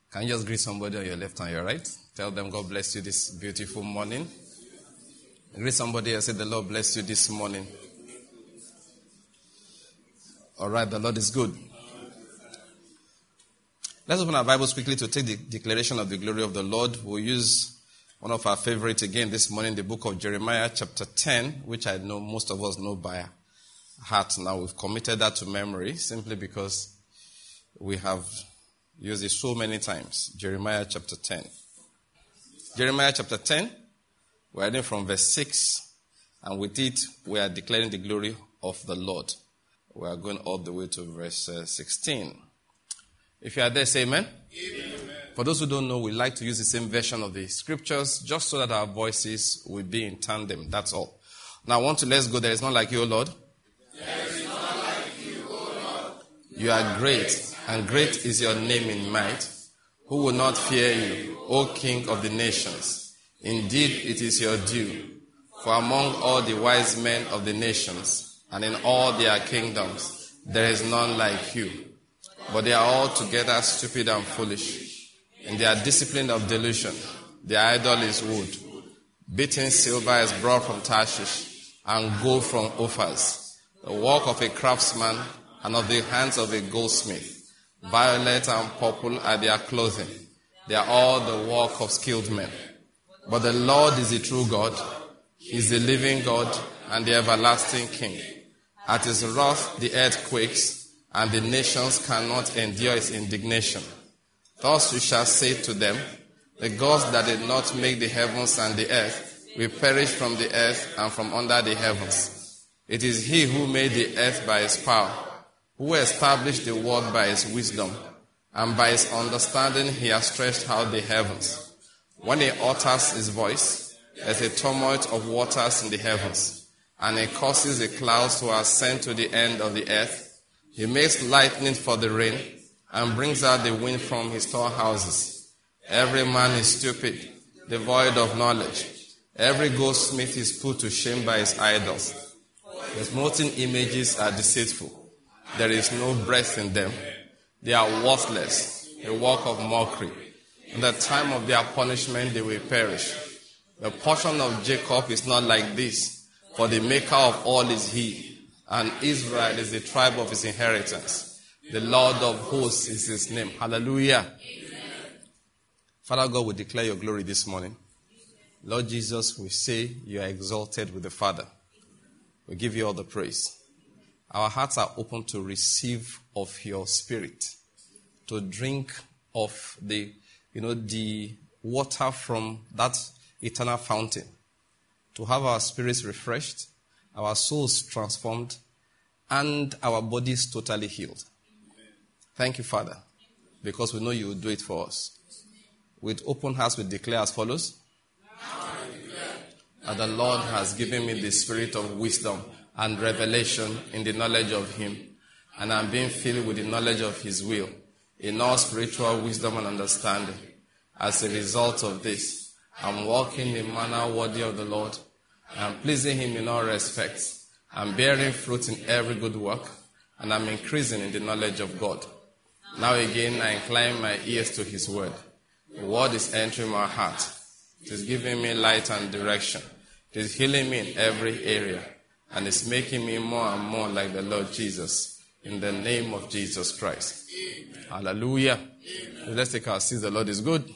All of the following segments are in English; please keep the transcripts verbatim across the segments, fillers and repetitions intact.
Can you just greet somebody on your left and your right? Tell them God bless you this beautiful morning. Greet somebody and say the Lord bless you this morning. All right, the Lord is good. Let's open our Bibles quickly to take the declaration of the glory of the Lord. We'll use one of our favorites again this morning, the book of Jeremiah chapter ten, which I know most of us know by heart now. We've committed that to memory simply because we have used it so many times. Jeremiah chapter ten. Jeremiah chapter ten, we're reading from verse six, and with it we are declaring the glory of the Lord. We are going all the way to verse uh, sixteen. If you are there, say amen. Amen. For those who don't know, we like to use the same version of the scriptures just so that our voices will be in tandem. That's all. Now I want to, let's go. There is none like you, O Lord. There is none like you, O Lord. You are great, and great is your name in might. Who will not fear you, O King of the nations? Indeed, it is your due. For among all the wise men of the nations, and in all their kingdoms, there is none like you. But they are all together stupid and foolish. In their discipline of delusion, their idol is wood. Beaten silver is brought from Tarshish, and gold from Ophir. The work of a craftsman, and of the hands of a goldsmith. Violet and purple are their clothing. They are all the work of skilled men. But the Lord is the true God. He is the living God and the everlasting King. At his wrath the earth quakes, and the nations cannot endure its indignation. Thus you shall say to them, the gods that did not make the heavens and the earth will perish from the earth and from under the heavens. It is he who made the earth by his power, who established the world by his wisdom, and by his understanding he has stretched out the heavens. When he utters his voice, there is a tumult of waters in the heavens, and he causes the clouds to ascend to the end of the earth. He makes lightning for the rain, and brings out the wind from his storehouses. Every man is stupid, devoid of knowledge. Every goldsmith is put to shame by his idols. His molten images are deceitful. There is no breath in them. They are worthless, a work of mockery. In the time of their punishment they will perish. The portion of Jacob is not like this, for the maker of all is he, and Israel is the tribe of his inheritance. The Lord of hosts is his name. Hallelujah. Amen. Father God, we declare your glory this morning. Lord Jesus, we say you are exalted with the Father. We give you all the praise. Our hearts are open to receive of your spirit, to drink of the, you know, the water from that eternal fountain, to have our spirits refreshed, our souls transformed, and our bodies totally healed. Thank you, Father, because we know you will do it for us. With open hearts, we declare as follows. That the Lord has given me the spirit of wisdom and revelation in the knowledge of him, and I'm being filled with the knowledge of his will, in all spiritual wisdom and understanding. As a result of this, I'm walking in a manner worthy of the Lord, I'm pleasing him in all respects, I'm bearing fruit in every good work, and I'm increasing in the knowledge of God. Now again, I incline my ears to his word. The word is entering my heart. It is giving me light and direction. It is healing me in every area. And it's making me more and more like the Lord Jesus. In the name of Jesus Christ. Amen. Hallelujah. Amen. Let's take our seats. The Lord is good.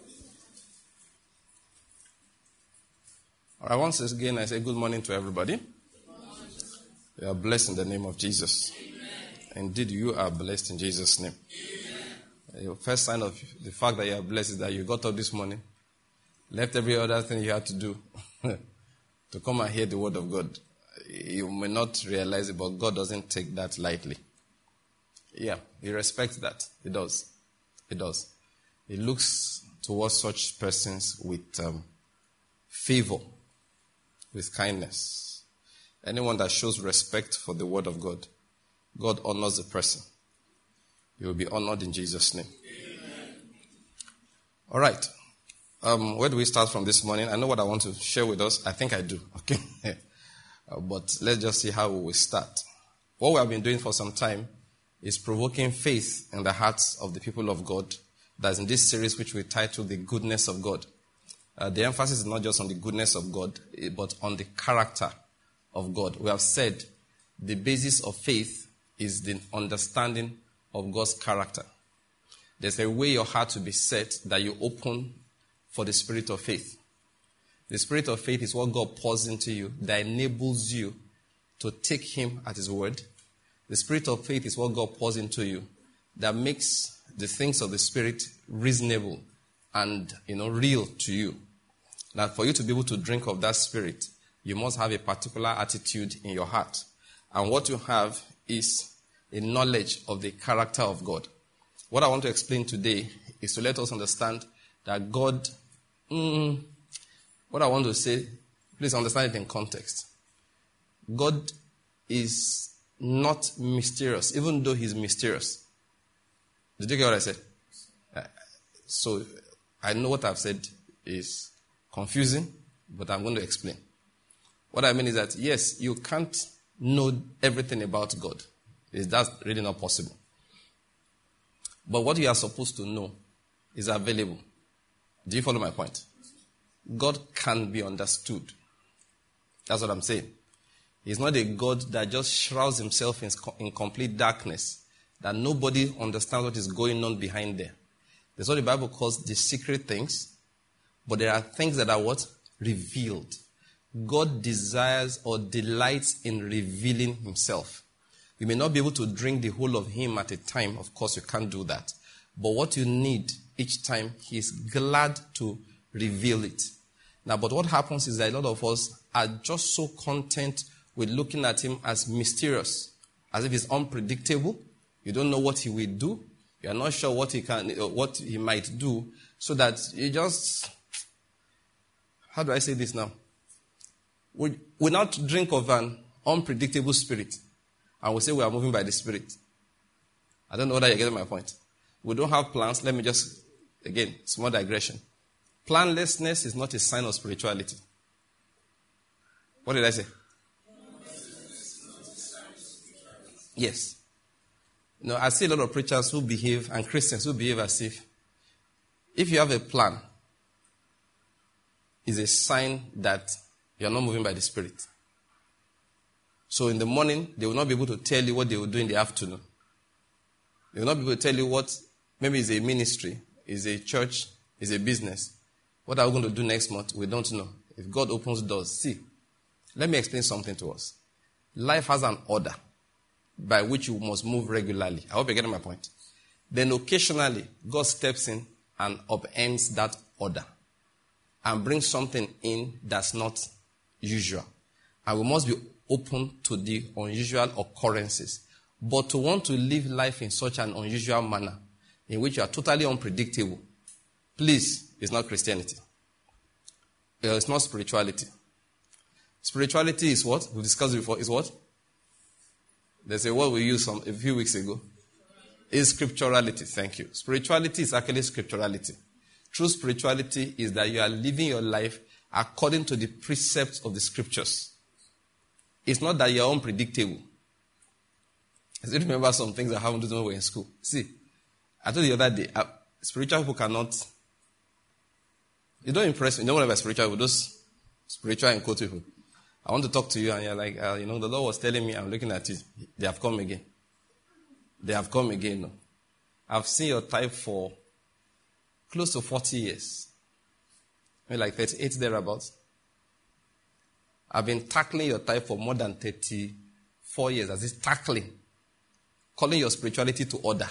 All right, once again, I say good morning to everybody. You are blessed in the name of Jesus. Indeed, you are blessed in Jesus' name. Amen. Your first sign of the fact that you are blessed is that you got up this morning, left every other thing you had to do to come and hear the word of God. You may not realize it, but God doesn't take that lightly. Yeah, he respects that. He does. He does. He looks towards such persons with um, favor, with kindness. Anyone that shows respect for the word of God, God honors the person. You will be honored in Jesus' name. Amen. All right. Um, where do we start from this morning? I know what I want to share with us. I think I do. Okay. uh, but let's just see how we will start. What we have been doing for some time is provoking faith in the hearts of the people of God That's in this series which we titled The Goodness of God. Uh, the emphasis is not just on the goodness of God, but on the character of God. We have said the basis of faith is the understanding of God's character. There's a way your heart will be set that you open for the spirit of faith. The spirit of faith is what God pours into you that enables you to take him at his word. The spirit of faith is what God pours into you that makes the things of the spirit reasonable and, you know, real to you. Now, for you to be able to drink of that spirit, you must have a particular attitude in your heart. And what you have is a knowledge of the character of God. What I want to explain today is to let us understand that God, mm, what I want to say, please understand it in context. God is not mysterious, even though he's mysterious. Did you get what I said? Uh, so, I know what I've said is confusing, but I'm going to explain. What I mean is that, yes, you can't know everything about God. That's really not possible. But what you are supposed to know is available. Do you follow my point? God can be understood. That's what I'm saying. He's not a God that just shrouds himself in, in complete darkness, that nobody understands what is going on behind there. That's what the Bible calls the secret things, but there are things that are what? Revealed. God desires or delights in revealing himself. You may not be able to drink the whole of him at a time. Of course, you can't do that. But what you need each time, he is glad to reveal it. Now, but what happens is that a lot of us are just so content with looking at him as mysterious, as if he's unpredictable. You don't know what he will do. You are not sure what he can, what he might do. So that you just, how do I say this now? We we not drink of an unpredictable spirit, and we say we are moving by the spirit. I don't know whether you're getting my point. We don't have plans. Let me just, again, small digression. Planlessness is not a sign of spirituality. What did I say? Yes. You know, I see a lot of preachers who behave, and Christians who behave as if, if you have a plan, it's a sign that you are not moving by the Spirit. So in the morning, they will not be able to tell you what they will do in the afternoon. They will not be able to tell you what, maybe it's a ministry, it's a church, it's a business. What are we going to do next month? We don't know. If God opens doors, see, let me explain something to us. Life has an order by which you must move regularly. I hope you're getting my point. Then occasionally, God steps in and upends that order and brings something in that's not usual. And we must be open to the unusual occurrences. But to want to live life in such an unusual manner, in which you are totally unpredictable, please, it's not Christianity. It's not spirituality. Spirituality is what? We discussed before. Is what? There's a word we used some, a few weeks ago. Is scripturality. Thank you. Spirituality is actually scripturality. True spirituality is that you are living your life according to the precepts of the scriptures. It's not that you are unpredictable. I still remember some things that happened to me when we were in school. See, I told you the other day, uh, spiritual people cannot, you don't impress me. You don't want to be spiritual with those spiritual and quote people. I want to talk to you and you're like, uh, you know, the Lord was telling me, I'm looking at it. They have come again. They have come again. No. I've seen your type for close to forty years. Maybe like thirty-eight thereabouts. I've been tackling your type for more than thirty-four years. As it's tackling. Calling your spirituality to order.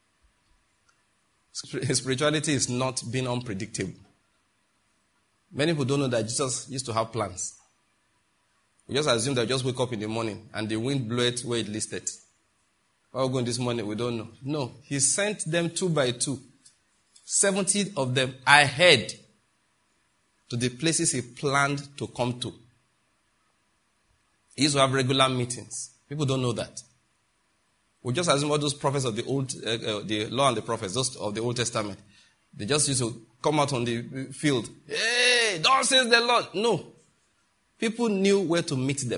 Spirituality is not being unpredictable. Many people don't know that Jesus used to have plans. We just assume that just wake up in the morning and the wind blew it where it listed. Where are we going this morning? We don't know. No, he sent them two by two. seventy of them ahead to the places he planned to come to. He used to have regular meetings. People don't know that. We just assume all those prophets of the old, uh, uh, the law and the prophets, those of the Old Testament, they just used to come out on the field. Hey, thus says the Lord. No. People knew where to meet them.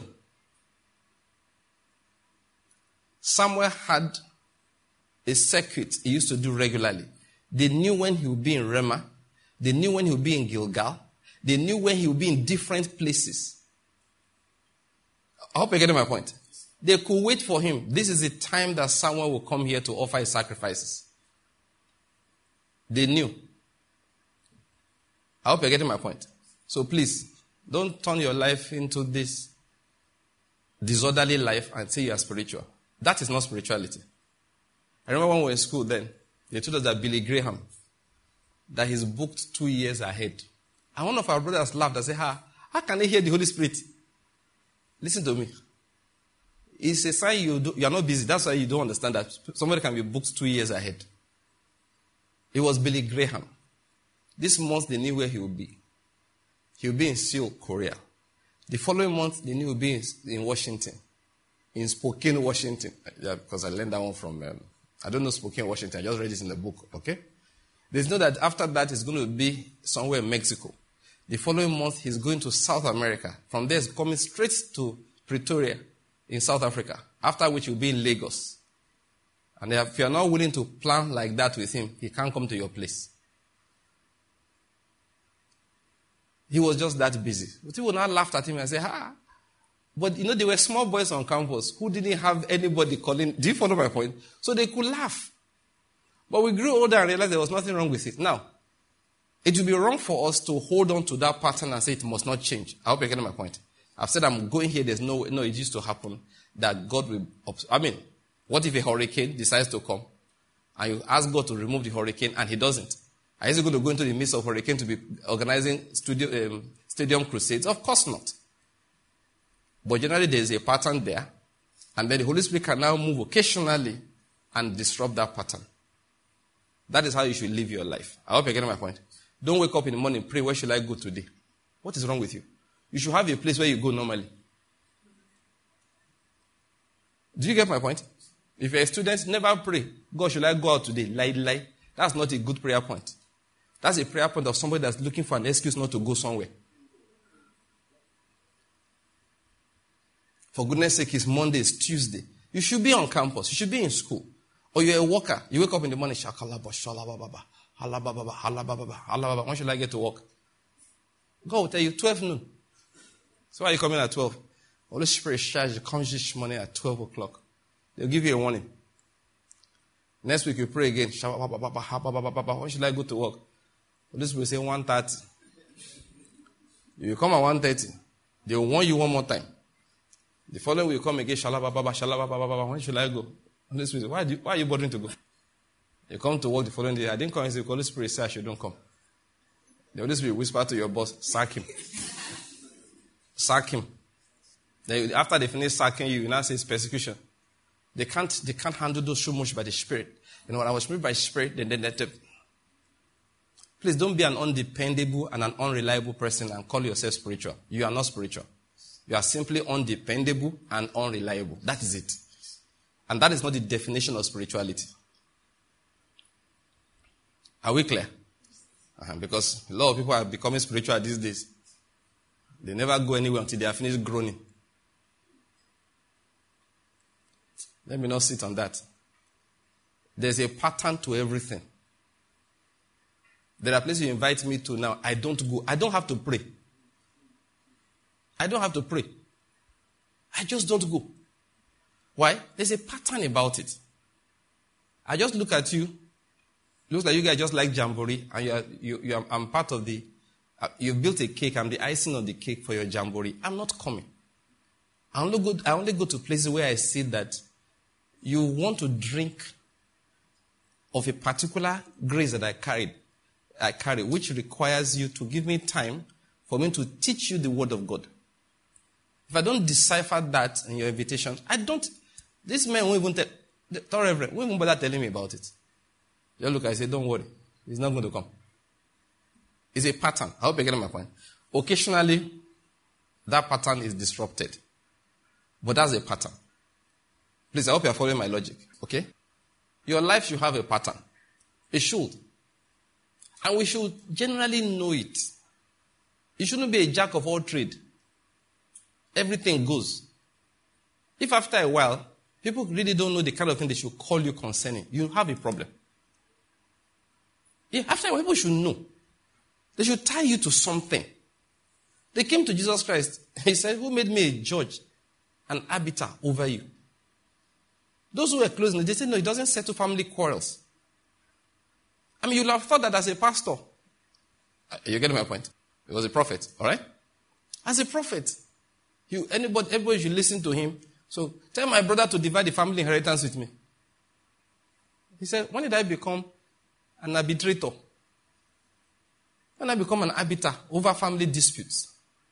Samuel had a circuit he used to do regularly. They knew when he would be in Ramah. They knew when he would be in Gilgal. They knew when he would be in different places. I hope you're getting my point. They could wait for him. This is the time that someone will come here to offer his sacrifices. They knew. I hope you're getting my point. So please, don't turn your life into this disorderly life and say you are spiritual. That is not spirituality. I remember when we were in school then, they told us that Billy Graham, that he's booked two years ahead. And one of our brothers laughed and said, how, how can they hear the Holy Spirit? Listen to me. It's a sign you, do, you are not busy. That's why you don't understand that somebody can be booked two years ahead. It was Billy Graham. This month they knew where he would be. He would be in Seoul, Korea. The following month they knew he would be in, in Washington. In Spokane, Washington. Yeah, because I learned that one from, um, I don't know Spokane, Washington. I just read it in the book, okay? They know that after that he's going to be somewhere in Mexico. The following month he's going to South America. From there he's coming straight to Pretoria in South Africa. After which he'll be in Lagos. And if you're not willing to plan like that with him, he can't come to your place. He was just that busy. But people now laughed at him and said, ah. But you know, there were small boys on campus who didn't have anybody calling. Do you follow my point? So they could laugh. But we grew older and realized there was nothing wrong with it. Now, it would be wrong for us to hold on to that pattern and say it must not change. I hope you're getting my point. I've said I'm going here, there's no, no, it used to happen that God will, I mean, what if a hurricane decides to come and you ask God to remove the hurricane and he doesn't? Are you going to go into the midst of hurricane to be organizing studio, um, stadium crusades? Of course not. But generally there's a pattern there, and then the Holy Spirit can now move occasionally and disrupt that pattern. That is how you should live your life. I hope you're getting my point. Don't wake up in the morning and pray, where should I go today? What is wrong with you? You should have a place where you go normally. Do you get my point? If you're a student, never pray, God, should I go out today? Lie, lie. That's not a good prayer point. That's a prayer point of somebody that's looking for an excuse not to go somewhere. For goodness sake, it's Monday, it's Tuesday. You should be on campus. You should be in school. Or you're a worker. You wake up in the morning, shakalaba, shalababa, halababa, halababa, halababa. When should I get to work? God will tell you, twelve noon. So why are you coming at twelve? Holy Spirit charge comes this morning at twelve o'clock. They'll give you a warning. Next week you pray again. When should I go to work? Holy Spirit will say one thirty. You come at one thirty. They will warn you one more time. The following week you come again. Shalababa, shalababa. When should I go? Holy Spirit, why, do you, why are you bothering to go? You come to work the following day. I didn't come and say, Holy Spirit said I shouldn't come. The Holy Spirit whisper to your boss, sack him. Sack him. Then after they finish sacking you, you now say it's persecution. They can't, they can't handle those so much by the Spirit. You know, when I was moved by the Spirit, then, then, then, then please don't be an undependable and an unreliable person and call yourself spiritual. You are not spiritual. You are simply undependable and unreliable. That is it. And that is not the definition of spirituality. Are we clear? Uh-huh. Because a lot of people are becoming spiritual these days. They never go anywhere until they are finished groaning. Let me not sit on that. There's a pattern to everything. There are places you invite me to now. I don't go. I don't have to pray. I don't have to pray. I just don't go. Why? There's a pattern about it. I just look at you. Looks like you guys just like jamboree, and you are, you, you are, I'm part of the. Uh, you've built a cake. I'm the icing on the cake for your jamboree. I'm not coming. I only go. I only go to places where I see that you want to drink of a particular grace that I carried, I carry, which requires you to give me time for me to teach you the word of God. If I don't decipher that in your invitation, I don't. This man won't even tell. The third reverend won't even bother telling me about it. Just look, I say, don't worry. He's not going to come. It's a pattern. I hope you're getting my point. Occasionally, that pattern is disrupted. But that's a pattern. Please, I hope you're following my logic. Okay? Your life should have a pattern. It should. And we should generally know it. You shouldn't be a jack of all trades. Everything goes. If after a while, people really don't know the kind of thing they should call you concerning, you have a problem. Yeah, after a while, people should know. They should tie you to something. They came to Jesus Christ. He said, who made me a judge, an arbiter over you? Those who were close, they said, no, it doesn't settle family quarrels. I mean, you'll have thought that as a pastor. You're getting my point? He was a prophet, all right? As a prophet, you, anybody, everybody should listen to him. So tell my brother to divide the family inheritance with me. He said, when did I become an arbitrator? When I become an arbiter over family disputes?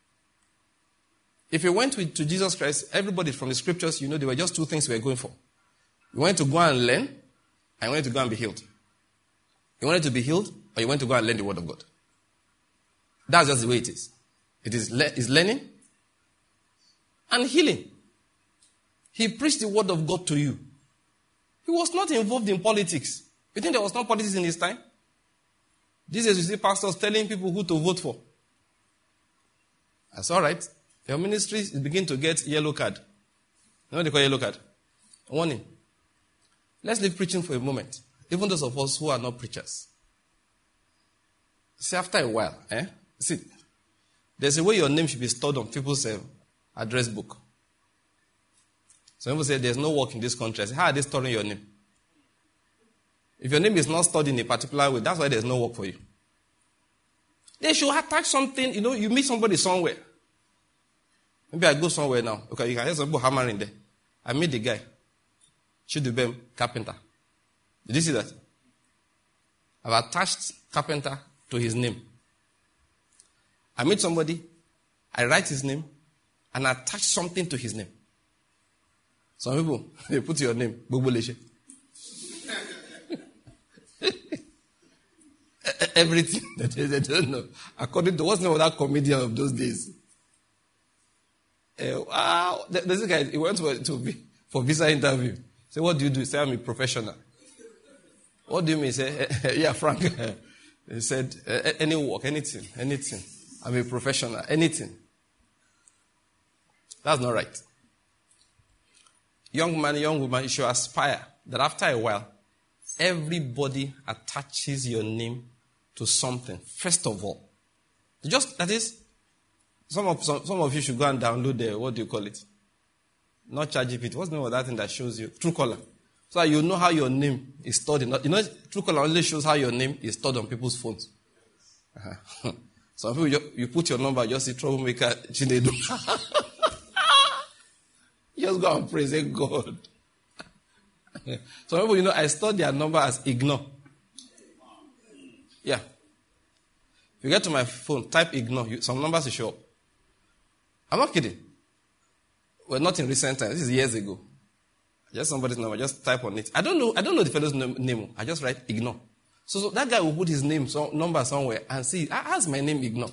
If you went with, to Jesus Christ, everybody from the scriptures, you know, there were just two things we were going for. You wanted to go and learn, and you wanted to go and be healed. You wanted to be healed, or you wanted to go and learn the word of God. That's just the way it is. It is le- is learning and healing. He preached the word of God to you. He was not involved in politics. You think there was no politics in his time? These days you see pastors telling people who to vote for. That's all right. Your ministry is beginning to get yellow card. You know what they call yellow card? Warning. Let's leave preaching for a moment. Even those of us who are not preachers. See, after a while, eh? See, there's a way your name should be stored on people's uh, address book. Some people say there's no work in this country. I say, how are they storing your name? If your name is not stored in a particular way, that's why there's no work for you. They should attach something, you know, you meet somebody somewhere. Maybe I go somewhere now. Okay, you can hear some people hammering there. I meet the guy. Chidubem, carpenter. Did you see that? I've attached carpenter to his name. I meet somebody, I write his name, and attach something to his name. Some people, they put your name, Bubuleshe. Everything that they, they don't know. According to what's the name of that comedian of those days? Uh, wow. There's a guy, he went to, to be, for visa interview. Say, what do you do? He said, I'm a professional. What do you mean? He said, yeah, Frank. He said, any work, anything, anything. I'm a professional, anything. That's not right. Young man, young woman, you should aspire that after a while, everybody attaches your name to something. First of all, just that is, some of some, some of you should go and download the, what do you call it? Not ChatGPT. What's the name of that thing that shows you? Truecaller. So that you know how your name is stored in. You know, Truecaller only shows how your name is stored on people's phones. Uh-huh. Some people, you, you put your number, just see troublemaker Chinedu. Just go and praise God. Some people, you know, I stored their number as ignore. Yeah. If you get to my phone, type ignore. You, some numbers will show up. I'm not kidding. Well, not in recent times. This is years ago. Just somebody's number. Just type on it. I don't know. I don't know the fellow's name. I just write ignore. So, so that guy will put his name, so, number somewhere, and see. How's my name ignore?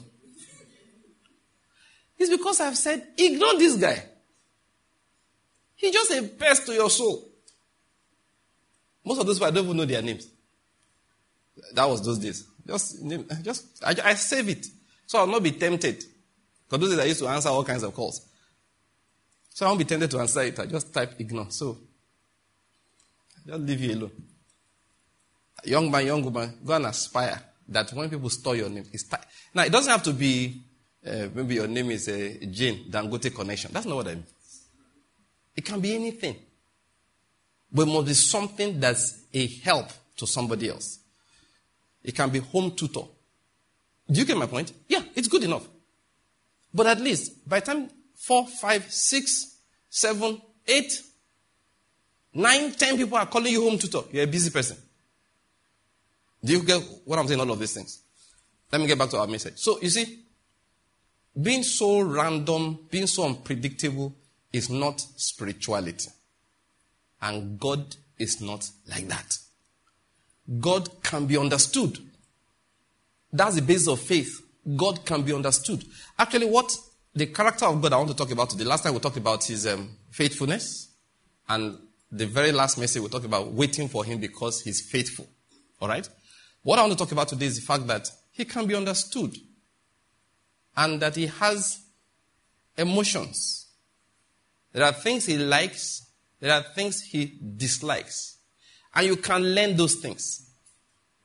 It's because I've said ignore this guy. He's just a pest to your soul. Most of those people, I don't even know their names. That was those days. Just, name, just I, I save it. So I'll not be tempted. Because those days I used to answer all kinds of calls. So I won't be tempted to answer it. I just type ignore. So, just leave you alone. Young man, young woman, go and aspire that when people store your name, it's type. Now, it doesn't have to be, uh, maybe your name is uh, Jane Dangote Connection. That's not what I mean. It can be anything. But it must be something that's a help to somebody else. It can be home tutor. Do you get my point? Yeah, it's good enough. But at least, by the time four, five, six, seven, eight, nine, ten people are calling you home tutor, you're a busy person. Do you get what I'm saying, all of these things? Let me get back to our message. So, you see, being so random, being so unpredictable is not spirituality. And God is not like that. God can be understood. That's the basis of faith. God can be understood. Actually, what the character of God I want to talk about today, last time we talked about his um, faithfulness. And the very last message we talked about waiting for him because he's faithful. All right? What I want to talk about today is the fact that he can be understood. And that he has emotions. There are things he likes. There are things he dislikes. And you can learn those things.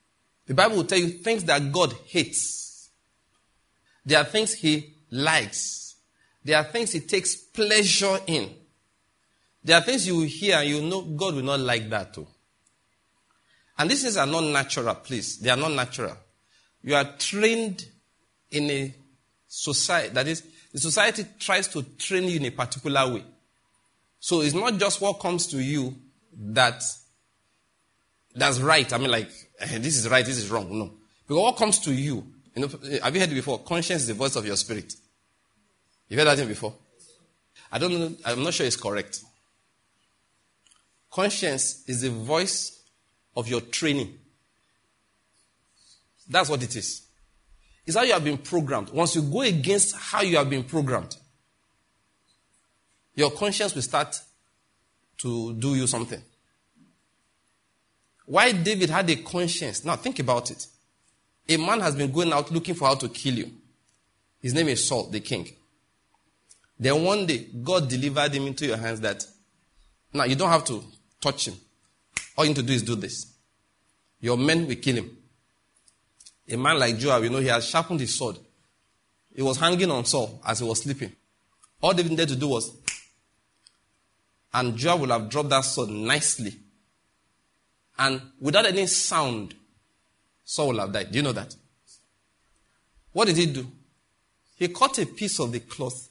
The Bible will tell you things that God hates. There are things he likes. There are things he takes pleasure in. There are things you will hear and you know God will not like that too. And these things are not natural, please. They are not natural. You are trained in a society, that is, the society tries to train you in a particular way. So it's not just what comes to you that that's right. I mean, like, eh, this is right, this is wrong. No. Because what comes to you, you know, have you heard it before? Conscience is the voice of your spirit. You've heard that thing before? I don't know, I'm not sure it's correct. Conscience is the voice of your training. That's what it is. It's how you have been programmed. Once you go against how you have been programmed, your conscience will start to do you something. Why David had a conscience? Now think about it. A man has been going out looking for how to kill you. His name is Saul, the king. Then one day, God delivered him into your hands that, now you don't have to touch him. All you need to do is do this. Your men will kill him. A man like Joab, you know, he has sharpened his sword. He was hanging on Saul as he was sleeping. All David needed to do was, and Joab will have dropped that sword nicely. And without any sound, Saul will have died. Do you know that? What did he do? He cut a piece of the cloth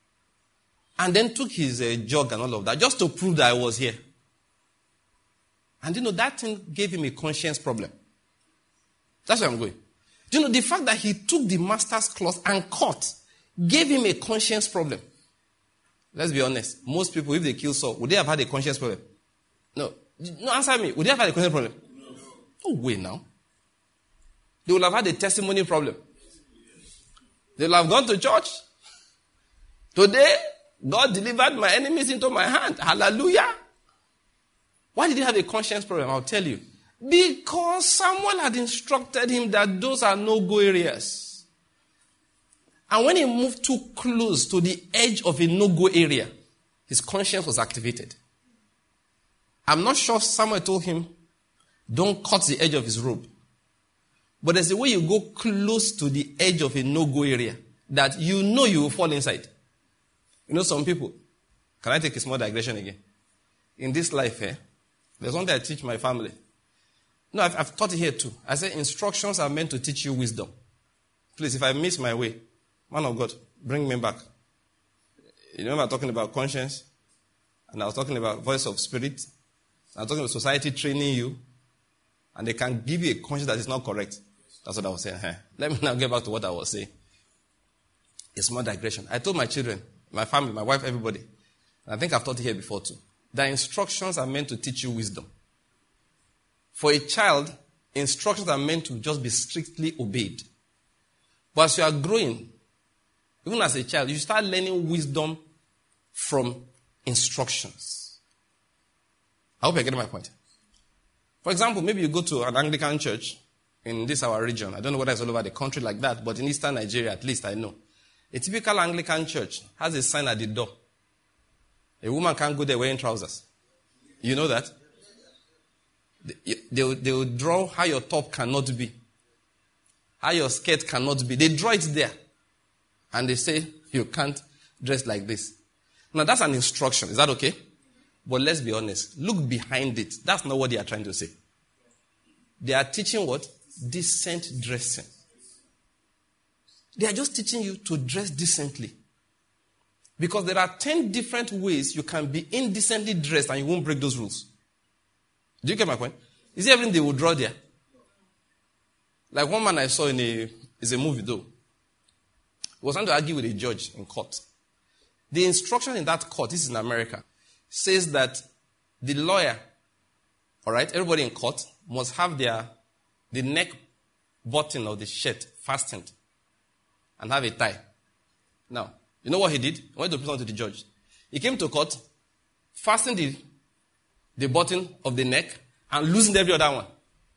and then took his uh, jug and all of that just to prove that I was here. And you know, that thing gave him a conscience problem. That's where I'm going. Do you know, the fact that he took the master's cloth and cut gave him a conscience problem. Let's be honest. Most people, if they kill Saul, would they have had a conscience problem? No. No, answer me. Would they have had a conscience problem? No way now. They would have had a testimony problem. They would have gone to church. Today, God delivered my enemies into my hand. Hallelujah. Why did he have a conscience problem? I'll tell you. Because someone had instructed him that those are no-go areas. And when he moved too close to the edge of a no-go area, his conscience was activated. I'm not sure someone told him, don't cut the edge of his robe. But there's a way you go close to the edge of a no-go area that you know you will fall inside. You know some people, can I take a small digression again? In this life, eh, there's one that I teach my family. No, I've, I've taught it here too. I say instructions are meant to teach you wisdom. Please, if I miss my way, man of God, bring me back. You remember talking about conscience? And I was talking about voice of spirit. I was talking about society training you. And they can give you a conscience that is not correct. That's what I was saying. Huh? Let me now get back to what I was saying. A small digression. I told my children, my family, my wife, everybody, and I think I've taught it here before too, that instructions are meant to teach you wisdom. For a child, instructions are meant to just be strictly obeyed. But as you are growing, even as a child, you start learning wisdom from instructions. I hope you're getting my point. For example, maybe you go to an Anglican church in this our region. I don't know whether it's all over the country like that, but in eastern Nigeria, at least I know. A typical Anglican church has a sign at the door. A woman can't go there wearing trousers. You know that? They, they, will, they will draw how your top cannot be. How your skirt cannot be. They draw it there. And they say, you can't dress like this. Now that's an instruction. Is that okay? But let's be honest. Look behind it. That's not what they are trying to say. They are teaching what? Decent dressing. They are just teaching you to dress decently. Because there are ten different ways you can be indecently dressed and you won't break those rules. Do you get my point? Is it everything they will draw there? Like one man I saw in a, is a movie though. He was trying to argue with a judge in court. The instruction in that court, this is in America, says that the lawyer, all right, everybody in court must have their, the neck button of the shirt fastened and have a tie. Now, you know what he did? He went to present to the judge. He came to court, fastened the, the button of the neck, and loosened every other one.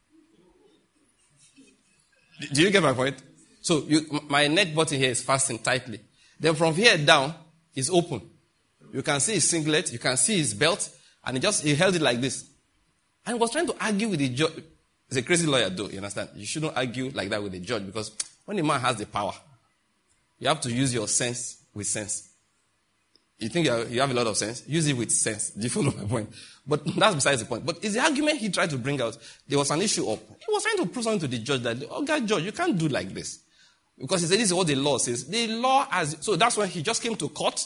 Do you get my point? So you, my neck button here is fastened tightly. Then from here down, it's open. You can see his singlet, you can see his belt, and he just he held it like this. And he was trying to argue with the judge. He's a crazy lawyer, though, you understand? You shouldn't argue like that with the judge, because when a man has the power, you have to use your sense with sense. You think you have, you have a lot of sense? Use it with sense. Do you follow my point? But that's besides the point. But it's the argument he tried to bring out. There was an issue up. He was trying to prove something to the judge that, oh, God, judge, you can't do like this. Because he said, this is what the law says. The law has, so that's when he just came to court,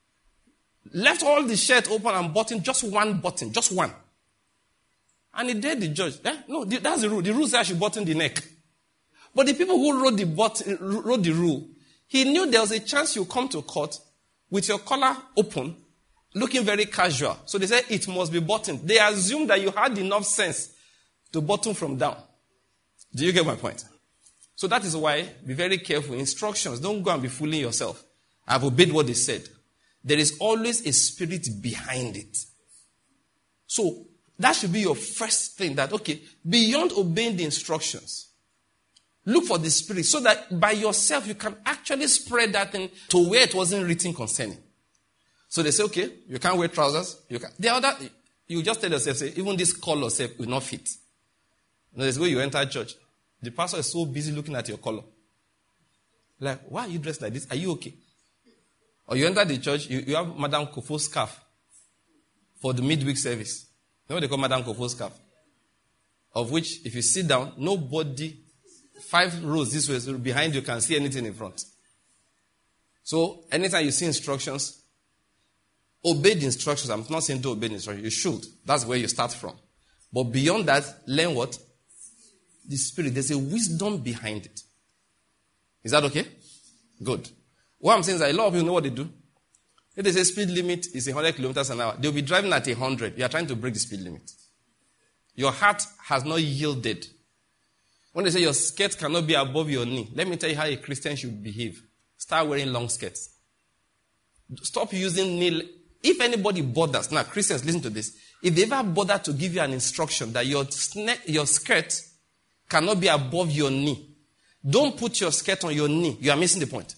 left all the shirt open and button, just one button, just one. And he dared the judge. Eh? No, that's the rule. The rule says I should button the neck. But the people who wrote the, button, wrote the rule, he knew there was a chance you come to court with your collar open, looking very casual. So they said it must be buttoned. They assumed that you had enough sense to button from down. Do you get my point? So that is why, be very careful. Instructions, don't go and be fooling yourself. I've obeyed what they said. There is always a spirit behind it. So that should be your first thing, that, okay, beyond obeying the instructions, look for the spirit so that by yourself you can actually spread that thing to where it wasn't written concerning. So they say, okay, you can't wear trousers. You can. The other, you just tell yourself, say, even this color say, will not fit. Now, there's where you enter church. The pastor is so busy looking at your color. Like, why are you dressed like this? Are you okay? Or you enter the church, you, you have Madame Kofo's scarf for the midweek service. You know what they call Madame Kofo's scarf? Of which, if you sit down, nobody, five rows this way, so behind you can see anything in front. So, anytime you see instructions, obey the instructions. I'm not saying to obey the instructions. You should. That's where you start from. But beyond that, learn what? The spirit. There's a wisdom behind it. Is that okay? Good. What I'm saying is that a lot of people know what they do. If they say speed limit is one hundred kilometers an hour, they'll be driving at one hundred. You are trying to break the speed limit. Your heart has not yielded. When they say your skirt cannot be above your knee, let me tell you how a Christian should behave. Start wearing long skirts. Stop using knee. If anybody bothers, now Christians, listen to this. If they ever bother to give you an instruction that your, your skirt cannot be above your knee, don't put your skirt on your knee. You are missing the point.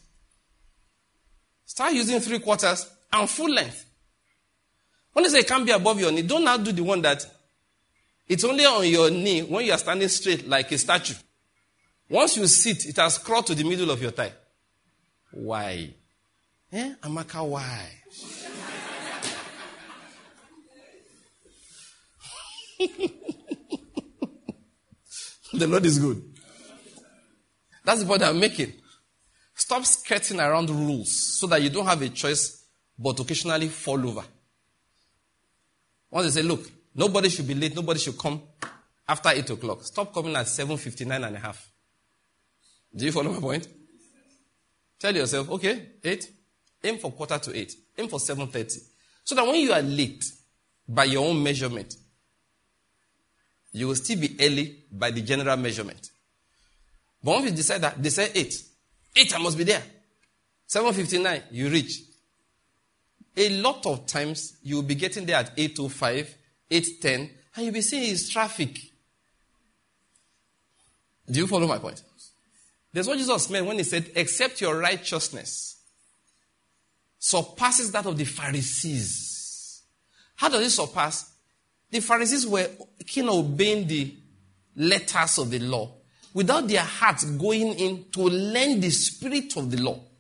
Start using three quarters and full length. When they say it can't be above your knee, don't now do the one that it's only on your knee when you are standing straight like a statue. Once you sit, it has crawled to the middle of your thigh. Why? Eh? Amaka, why? The Lord is good. That's the point I'm making. Stop skirting around rules so that you don't have a choice but occasionally fall over. Once they say, look, nobody should be late, nobody should come after eight o'clock. Stop coming at seven fifty-nine and a half. Do you follow my point? Tell yourself, okay, eight, aim for quarter to eight, aim for seven thirty. So that when you are late by your own measurement, you will still be early by the general measurement. But once you decide that, they say eight. eight, I must be there. seven fifty-nine, you reach. A lot of times, you will be getting there at eight oh five, eight ten, and you'll be seeing it's traffic. Do you follow my point? That's what Jesus meant when he said, except your righteousness surpasses that of the Pharisees. How does it surpass? The Pharisees were keen on obeying the letters of the law without their hearts going in to learn the spirit of the law.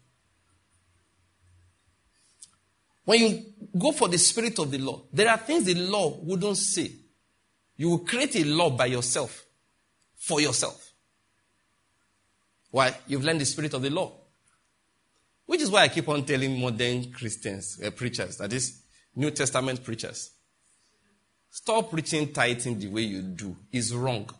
When you go for the spirit of the law, there are things the law wouldn't say. You will create a law by yourself, for yourself. Why? You've learned the spirit of the law. Which is why I keep on telling modern Christians, uh, preachers, that is, New Testament preachers, stop preaching tithing the way you do. It's wrong.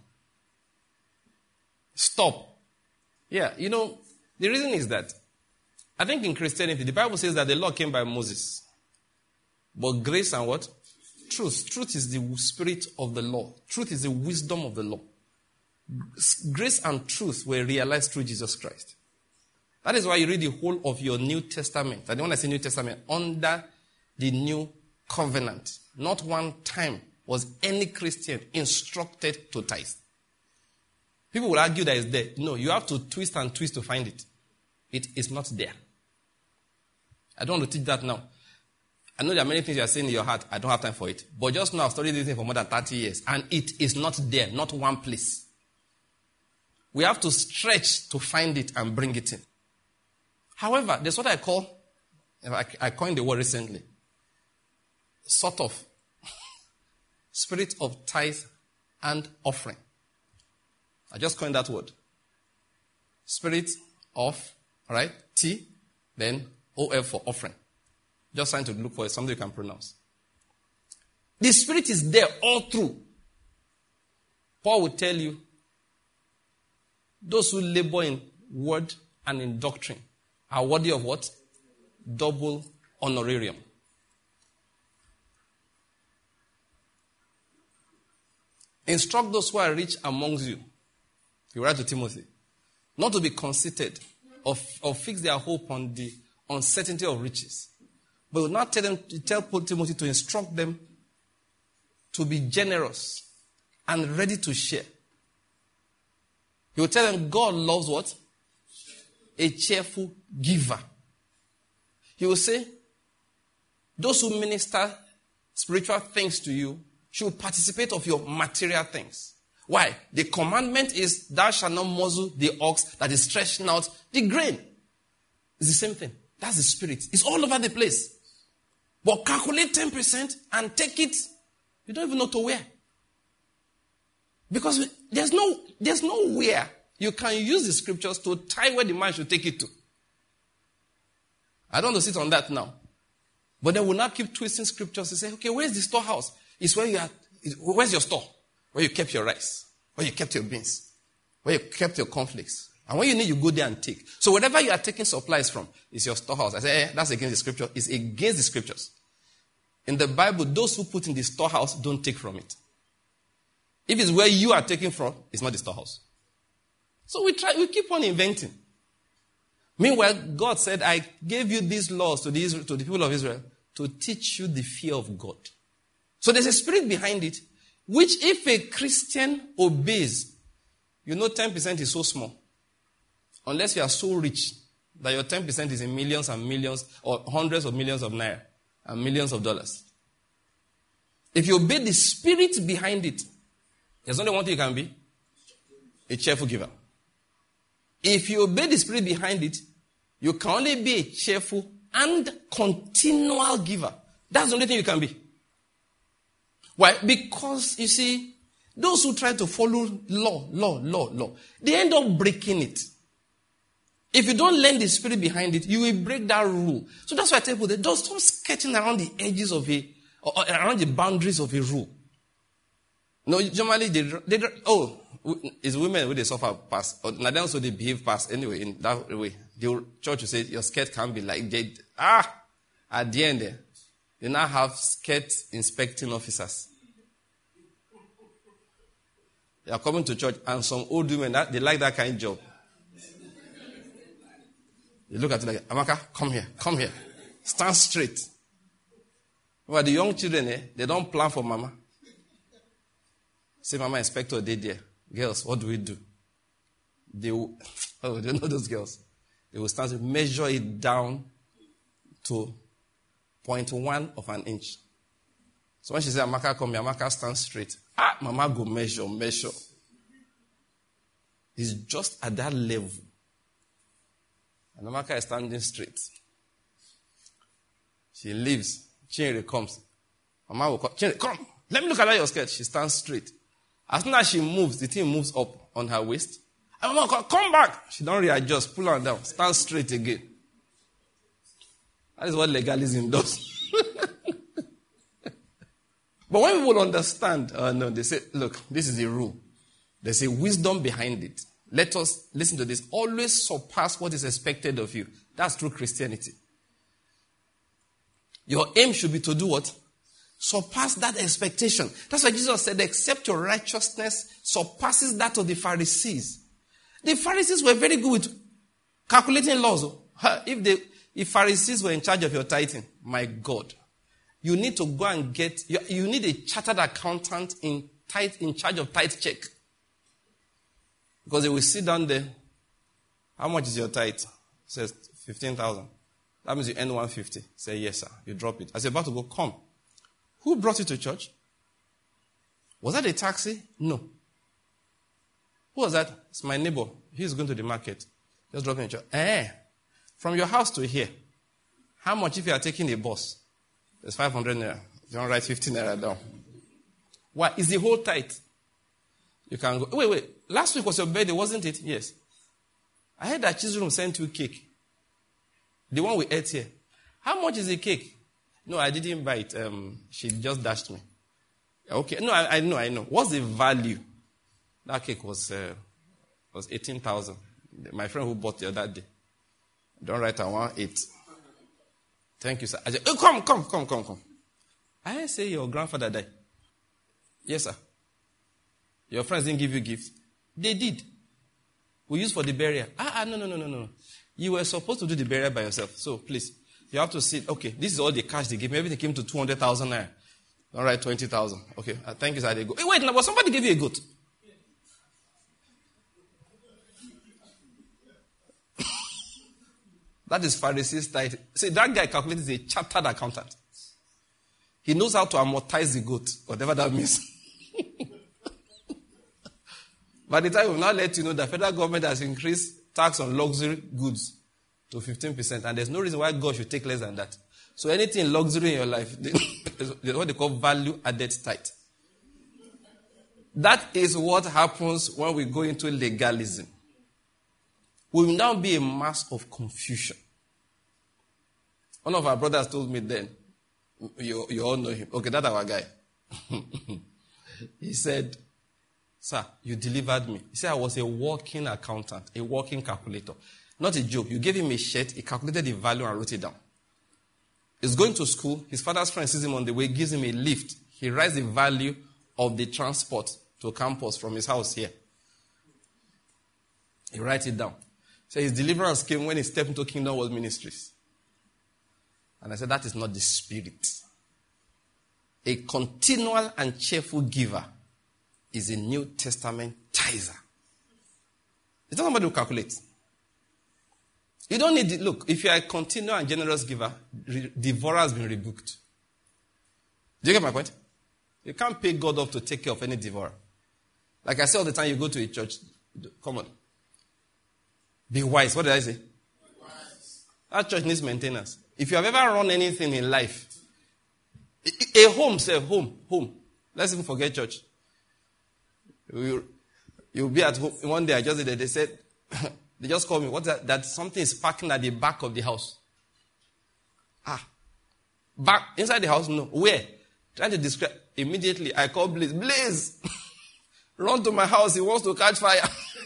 Stop. Yeah, you know, the reason is that I think in Christianity, the Bible says that the law came by Moses. But grace and what? Truth. Truth is the spirit of the law. Truth is the wisdom of the law. Grace and truth were realized through Jesus Christ. That is why you read the whole of your New Testament. And when I say New Testament, under the new covenant, not one time was any Christian instructed to tithe. People will argue that it's there. No, you have to twist and twist to find it. It is not there. I don't want to teach that now. I know there are many things you are saying in your heart. I don't have time for it. But just now, I've studied this thing for more than thirty years. And it is not there, not one place. We have to stretch to find it and bring it in. However, there's what I call, I, I coined the word recently, sort of spirit of tithe and offering. I just coined that word. Spirit of, right? T, then O F for offering. Just trying to look for something you can pronounce. The Spirit is there all through. Paul will tell you, those who labor in word and in doctrine are worthy of what? Double honorarium. Instruct those who are rich amongst you. You write to Timothy. Not to be conceited or, or fix their hope on the uncertainty of riches. But will not tell them, tell Timothy to instruct them to be generous and ready to share. He will tell them God loves what? A cheerful giver. He will say, those who minister spiritual things to you should participate of your material things. Why? The commandment is, thou shalt not muzzle the ox that is stretching out the grain. It's the same thing. That's the Spirit. It's all over the place. But calculate ten percent and take it. You don't even know to where. Because there's no, there's nowhere you can use the scriptures to tie where the man should take it to. I don't want to sit on that now. But then we'll not keep twisting scriptures and say, okay, where's the storehouse? It's where you are. Where's your store? Where you kept your rice. Where you kept your beans. Where you kept your cornflakes. And when you need, you go there and take. So wherever you are taking supplies from, is your storehouse. I say, eh, that's against the scripture. It's against the scriptures. In the Bible, those who put in the storehouse don't take from it. If it's where you are taking from, it's not the storehouse. So we try, we keep on inventing. Meanwhile, God said, I gave you these laws to the, Israel, to the people of Israel to teach you the fear of God. So there's a spirit behind it, which if a Christian obeys, you know ten percent is so small. Unless you are so rich that your ten percent is in millions and millions or hundreds of millions of naira and millions of dollars. If you obey the spirit behind it, there's only one thing you can be. A cheerful giver. If you obey the spirit behind it, you can only be a cheerful and continual giver. That's the only thing you can be. Why? Because, you see, those who try to follow law, law, law, law, they end up breaking it. If you don't learn the spirit behind it, you will break that rule. So that's why I tell people, don't stop sketching around the edges of a, or around the boundaries of a rule. No, generally, they, they oh, it's women who they suffer past. Or now also they behave past anyway in that way. The church will say your skirt can't be like they, ah, at the end there, they now have skirt inspecting officers. They are coming to church and some old women, that, they like that kind of job. They look at you like, Amaka, come here, come here. Stand straight. Well, the young children, eh, they don't plan for mama. Say, Mama, inspector, they there. Girls, what do we do? They will, oh, they know those girls. They will stand to measure it down to zero point one of an inch. So when she says, Amaka, come here, Amaka stand straight. Ah, Mama go measure, measure. It's just at that level. And Amaka is standing straight. She leaves. Chinere comes. Mama will come. Chinere, come. Let me look at your skirt. She stands straight. As soon as she moves, the thing moves up on her waist. And Mama, come back. She don't readjust. Pull her down. Stand straight again. That is what legalism does. But when people understand, uh, no, they say, look, this is a rule. There's a wisdom behind it. Let us listen to this. Always surpass what is expected of you. That's true Christianity. Your aim should be to do what? Surpass that expectation. That's why Jesus said, except your righteousness surpasses that of the Pharisees. The Pharisees were very good with calculating laws. If the if Pharisees were in charge of your tithing, my God, you need to go and get, you, you need a chartered accountant in tithe, in charge of tithe check. Because they will sit down there. How much is your tithe? It says fifteen thousand. That means you earn one hundred fifty. Say, yes, sir. You drop it. As you're about to go, come. Who brought you to church? Was that a taxi? No. Who was that? It's my neighbor. He's going to the market. Just dropping a church. Eh. From your house to here. How much if you are taking a bus? It's five hundred naira. You don't write fifteen naira down. Why? Is the whole tithe? You can go. Wait, wait. Last week was your birthday, wasn't it? Yes. I heard that Chizrum sent you cake. The one we ate here. How much is the cake? No, I didn't buy it. Um, she just dashed me. Okay. No, I, I know, I know. What's the value? That cake was uh, was eighteen thousand. My friend who bought it that day. Don't write I want eight. Thank you, sir. I said, oh, come, come, come, come, come. I say your grandfather died. Yes, sir. Your friends didn't give you gifts. They did. We used for the burial. Ah, ah, no, no, no, no, no. You were supposed to do the burial by yourself. So, please, you have to see. Okay, this is all the cash they gave me. Everything came to two hundred thousand naira. All right, twenty thousand. Okay, uh, thank you, sir. They go. Hey, wait, now, but somebody gave you a goat. That is Pharisee's tithe. See, that guy calculates a chartered accountant. He knows how to amortize the goat, whatever that means. By the time we've now let you know that federal government has increased tax on luxury goods to fifteen percent, and there's no reason why God should take less than that. So anything luxury in your life, is what they call value-added tithe. That is what happens when we go into legalism. We will now be a mass of confusion. One of our brothers told me then, you, you all know him. Okay, that's our guy. He said, sir, you delivered me. He said I was a working accountant, a working calculator. Not a joke. You gave him a shirt, he calculated the value and wrote it down. He's going to school. His father's friend sees him on the way, gives him a lift. He writes the value of the transport to campus from his house here. He writes it down. So his deliverance came when he stepped into Kingdom World Ministries. And I said, that is not the spirit. A continual and cheerful giver is a New Testament tither. It's not somebody who calculates. You don't need it. Look, if you are a continual and generous giver, re- devourer has been rebuked. Do you get my point? You can't pay God off to take care of any devourer. Like I say all the time, you go to a church. Come on. Be wise. What did I say? Wise. That church needs maintenance. If you have ever run anything in life, a home, say home, home. Let's even forget church. You'll, you'll be at home. One day I just did it. They said, they just called me. What's that? That something is parking at the back of the house. Ah. Back, inside the house? No. Where? Trying to describe. Immediately I call Blaze. Blaze! Run to my house. He wants to catch fire.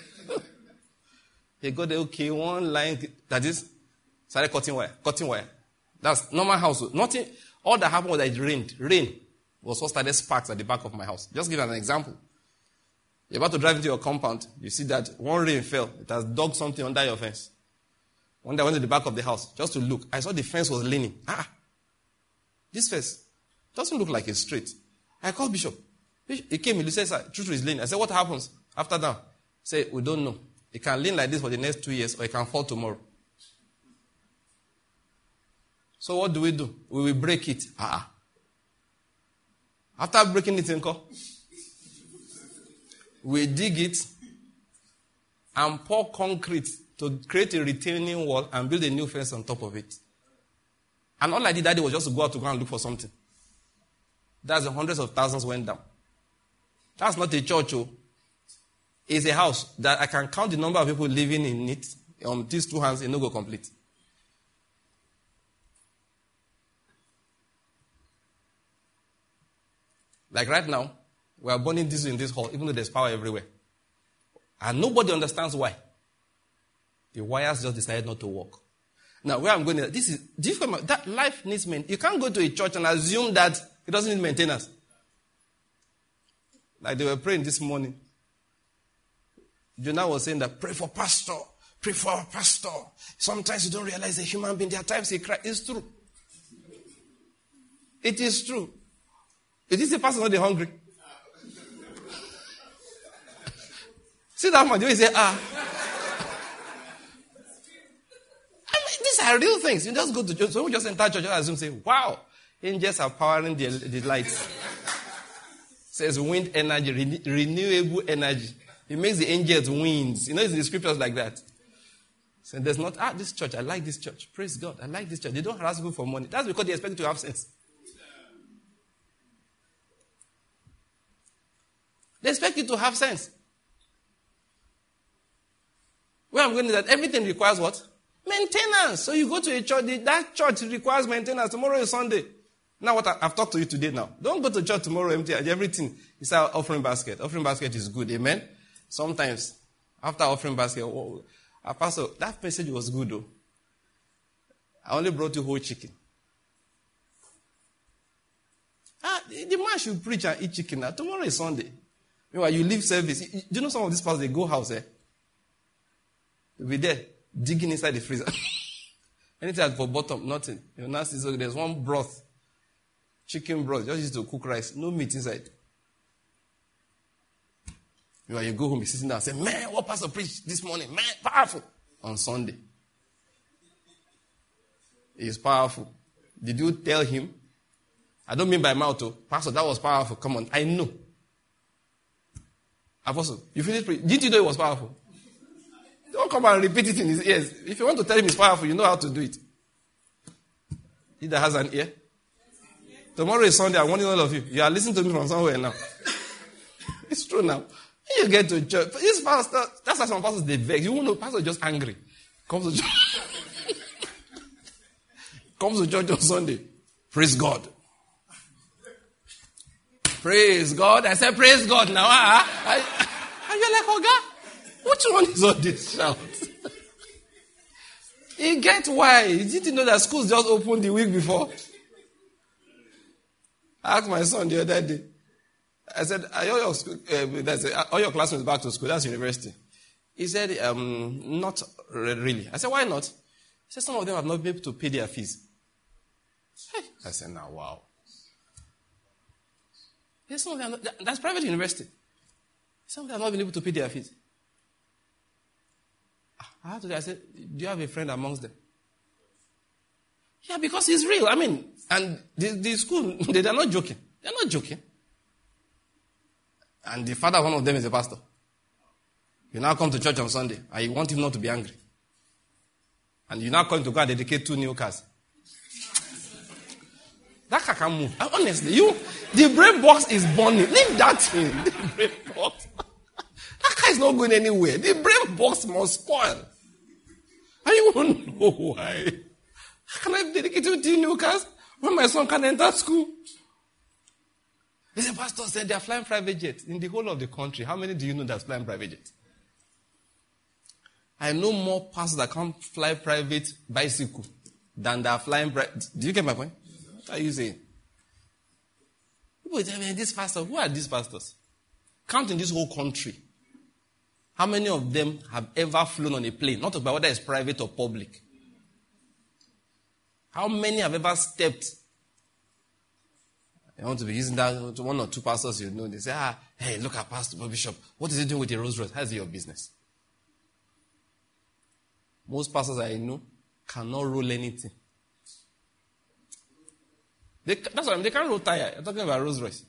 He got the okay, one line, that is, started cutting wire, cutting wire. That's normal house. Nothing, all that happened was that it rained. Rain was what started sparks at the back of my house. Just give an example. You're about to drive into your compound, you see that one rain fell. It has dug something under your fence. One day I went to the back of the house just to look. I saw the fence was leaning. Ah, this fence doesn't look like it's straight. I called Bishop. He came, he said, sir, truth is leaning. I said, what happens after that? He said, we don't know. It can lean like this for the next two years or it can fall tomorrow. So what do we do? We will break it. Ah. After breaking it, we dig it and pour concrete to create a retaining wall and build a new fence on top of it. And all I did that day was just to go out to go and look for something. That's the hundreds of thousands went down. That's not a church, oh. It's a house that I can count the number of people living in it on these two hands, it no go complete. Like right now, we are burning diesel in this hall, even though there's power everywhere. And nobody understands why. The wires just decided not to work. Now, where I'm going, this is different. That life needs maintenance. You can't go to a church and assume that it doesn't need maintenance. Like they were praying this morning. Jonah was saying that, pray for pastor, pray for our pastor. Sometimes you don't realize a human being. There are times he cries. It's true. It is true. It is a pastor not the hungry. See that man, the way he say, ah. I mean, these are real things. You just go to church. So we just enter church and assume, say, wow, angels are powering the, the lights. Says wind energy, re- renewable energy. It makes the angels winds. You know, it's in the scriptures like that. So there's not, ah, this church, I like this church. Praise God, I like this church. They don't harass people for money. That's because they expect you to have sense. They expect you to have sense. Where I'm going is that everything requires what? Maintenance. So you go to a church, that church requires maintenance. Tomorrow is Sunday. Now what I, I've talked to you today now. Don't go to church tomorrow empty. Everything is our offering basket. Offering basket is good. Amen? Sometimes, after offering basket, oh, uh, Pastor, that message was good though. I only brought you whole chicken. Ah, the, the man should preach and eat chicken now. Tomorrow is Sunday. Meanwhile, you leave service. You, do you know some of these pastors, they go house, eh? They'll be there, digging inside the freezer. Anything for bottom, nothing. You know, so there's one broth. Chicken broth, just used to cook rice. No meat inside. Meanwhile, you go home, you sitting down and say, man, what pastor preached this morning? Man, powerful. On Sunday. It's powerful. Did you tell him? I don't mean by mouth, oh. Pastor, that was powerful. Come on, I know. Apostle, you finished preaching. Didn't you know it was powerful? Don't come and repeat it in his ears. If you want to tell him it's powerful, you know how to do it. He that has an ear. Tomorrow is Sunday. I'm warning all of you. You are listening to me from somewhere now. It's true now. When you get to church, this pastor, that's why some pastors, they vex. You won't know, pastor is just angry. Comes to church. Comes to church on Sunday. Praise God. Praise God. I said, praise God now. Ah, ah. And you're like, Oga, which one is all this shout? You get why? Did you know that schools just opened the week before? I asked my son the other day. I said, are all your, school, uh, that's, uh, all your classmates back to school? That's university. He said, um, not really. I said, why not? He said, some of them have not been able to pay their fees. Hey. I said, now, wow. Yes, some of them, not, that's private university. Some of them have not been able to pay their fees. I had to, I said, do you have a friend amongst them? Yeah, because he's real. I mean, and the, the school, they, they're not joking. They're not joking. And the father of one of them is a pastor. You now come to church on Sunday, and you want him not to be angry. And you now call him to go and dedicate two new cars. That car can move. Honestly, you, the brake box is burning. Leave that thing. The brake box. That car is not going anywhere. The brake box must spoil. And you won't know why. How can I dedicate two new cars when my son can enter school? The pastor said they are flying private jets in the whole of the country. How many do you know that's flying private jets? I know more pastors that can't fly private bicycle than that are flying private. Do you get my point? What are you saying? People tell me, this pastor, who are these pastors? Count in this whole country. How many of them have ever flown on a plane? Not about whether it's private or public. How many have ever stepped? I want to be using that to one or two pastors you know. They say, ah, hey, look at Pastor Bishop. What is he doing with the Rolls Royce? How's it your business? Most pastors I know cannot roll anything. They, that's what I mean. They can't roll tire. I'm talking about Rolls Royce.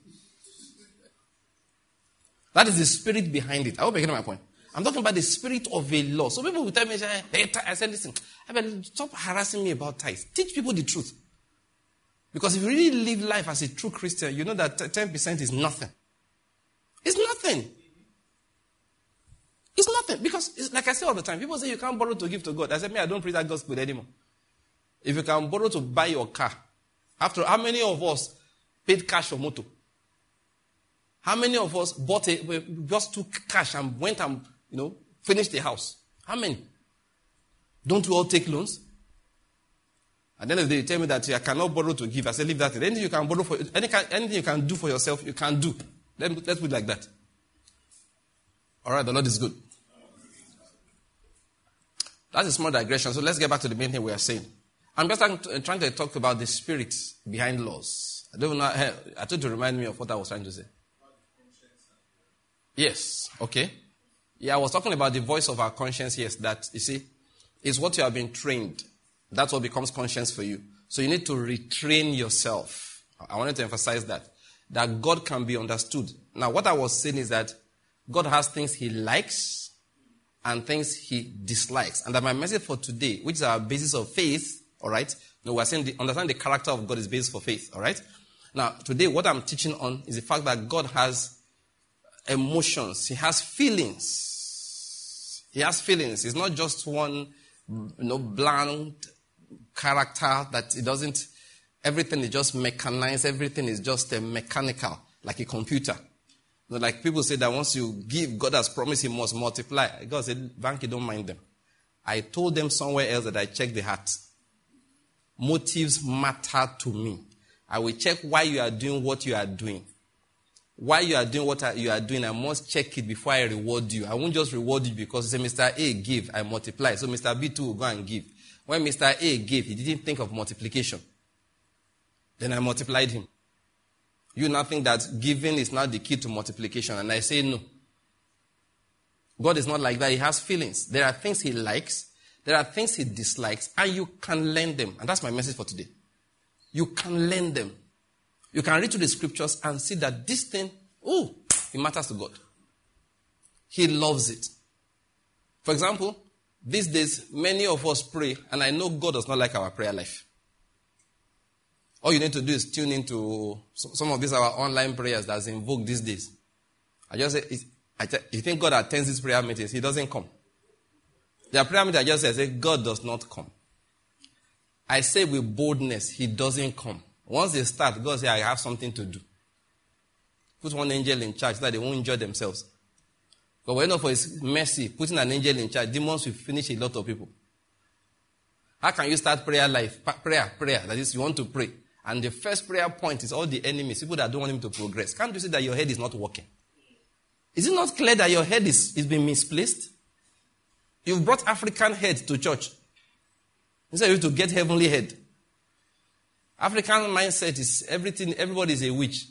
That is the spirit behind it. I hope you're getting my point. I'm talking about the spirit of a law. So people will tell me, hey, I said, listen, I mean, stop harassing me about tithes. Teach people the truth. Because if you really live life as a true Christian, you know that ten percent is nothing. It's nothing. It's nothing. Because, it's, like I say all the time, people say you can't borrow to give to God. I said, me, I don't preach that gospel anymore. If you can borrow to buy your car, after how many of us paid cash for motor? How many of us bought a, just took cash and went and, you know, finished the house? How many? Don't we all take loans? And then if they tell me that I cannot borrow to give, I say, leave that. Anything you can borrow for, any, anything you can do for yourself, you can do. Let, let's put it like that. All right, the Lord is good. That's a small digression. So let's get back to the main thing we are saying. I'm just trying to talk about the spirit behind laws. I don't know. I told you to remind me of what I was trying to say. Yes. Okay. Yeah, I was talking about the voice of our conscience. Yes, that, you see, is what you have been trained. That's what becomes conscience for you. So you need to retrain yourself. I wanted to emphasize that. That God can be understood. Now, what I was saying is that God has things he likes and things he dislikes. And that my message for today, which is our basis of faith, all right? No, we're saying the, understand the character of God is basis for faith, all right? Now, today what I'm teaching on is the fact that God has emotions. He has feelings. He has feelings. He's not just one, you know, bland character that he doesn't, everything is just mechanized. Everything is just uh, mechanical, like a computer. You know, like people say that once you give, God has promised he must multiply. God said, Banky, don't mind them. I told them somewhere else that I check the heart. Motives matter to me. I will check why you are doing what you are doing. Why you are doing what you are doing, I must check it before I reward you. I won't just reward you because you say, Mister A give, I multiply. So Mister B too will go and give. When Mister A gave, he didn't think of multiplication. Then I multiplied him. You now think that giving is not the key to multiplication. And I say no. God is not like that. He has feelings. There are things he likes. There are things he dislikes. And you can learn them. And that's my message for today. You can learn them. You can read through the scriptures and see that this thing, oh, it matters to God. He loves it. For example, these days, many of us pray, and I know God does not like our prayer life. All you need to do is tune into some of these our online prayers that's invoked these days. I just say, I tell, you think God attends these prayer meetings? He doesn't come. There are prayer meetings I just say, I say, God does not come. I say with boldness, he doesn't come. Once they start, God says, I have something to do. Put one angel in charge so that they won't injure themselves. But we're not for his mercy, putting an angel in charge, demons will finish a lot of people. How can you start prayer life? Prayer, prayer. That is, you want to pray. And the first prayer point is all the enemies, people that don't want him to progress. Can't you see that your head is not working? Is it not clear that your head is, is being misplaced? You've brought African head to church. Instead of you to get heavenly head. African mindset is everything, everybody is a witch.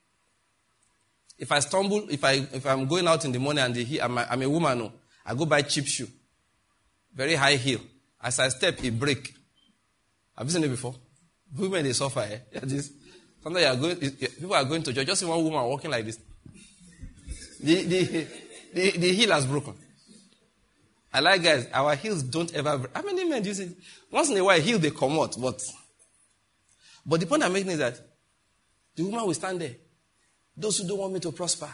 If I stumble, if, I, if I'm going out in the morning and the, I'm, a, I'm a woman, no, I go buy cheap shoe. Very high heel. As I step, it break. Have you seen it before? Women, they suffer. Eh? This, sometimes you are going, people are going to church. Just see one woman walking like this. The, the, the, the heel has broken. I like guys, our heels don't ever break. How many men do you see? Once in a while, heel they come out, but... But the point I'm making is that the woman will stand there. Those who don't want me to prosper.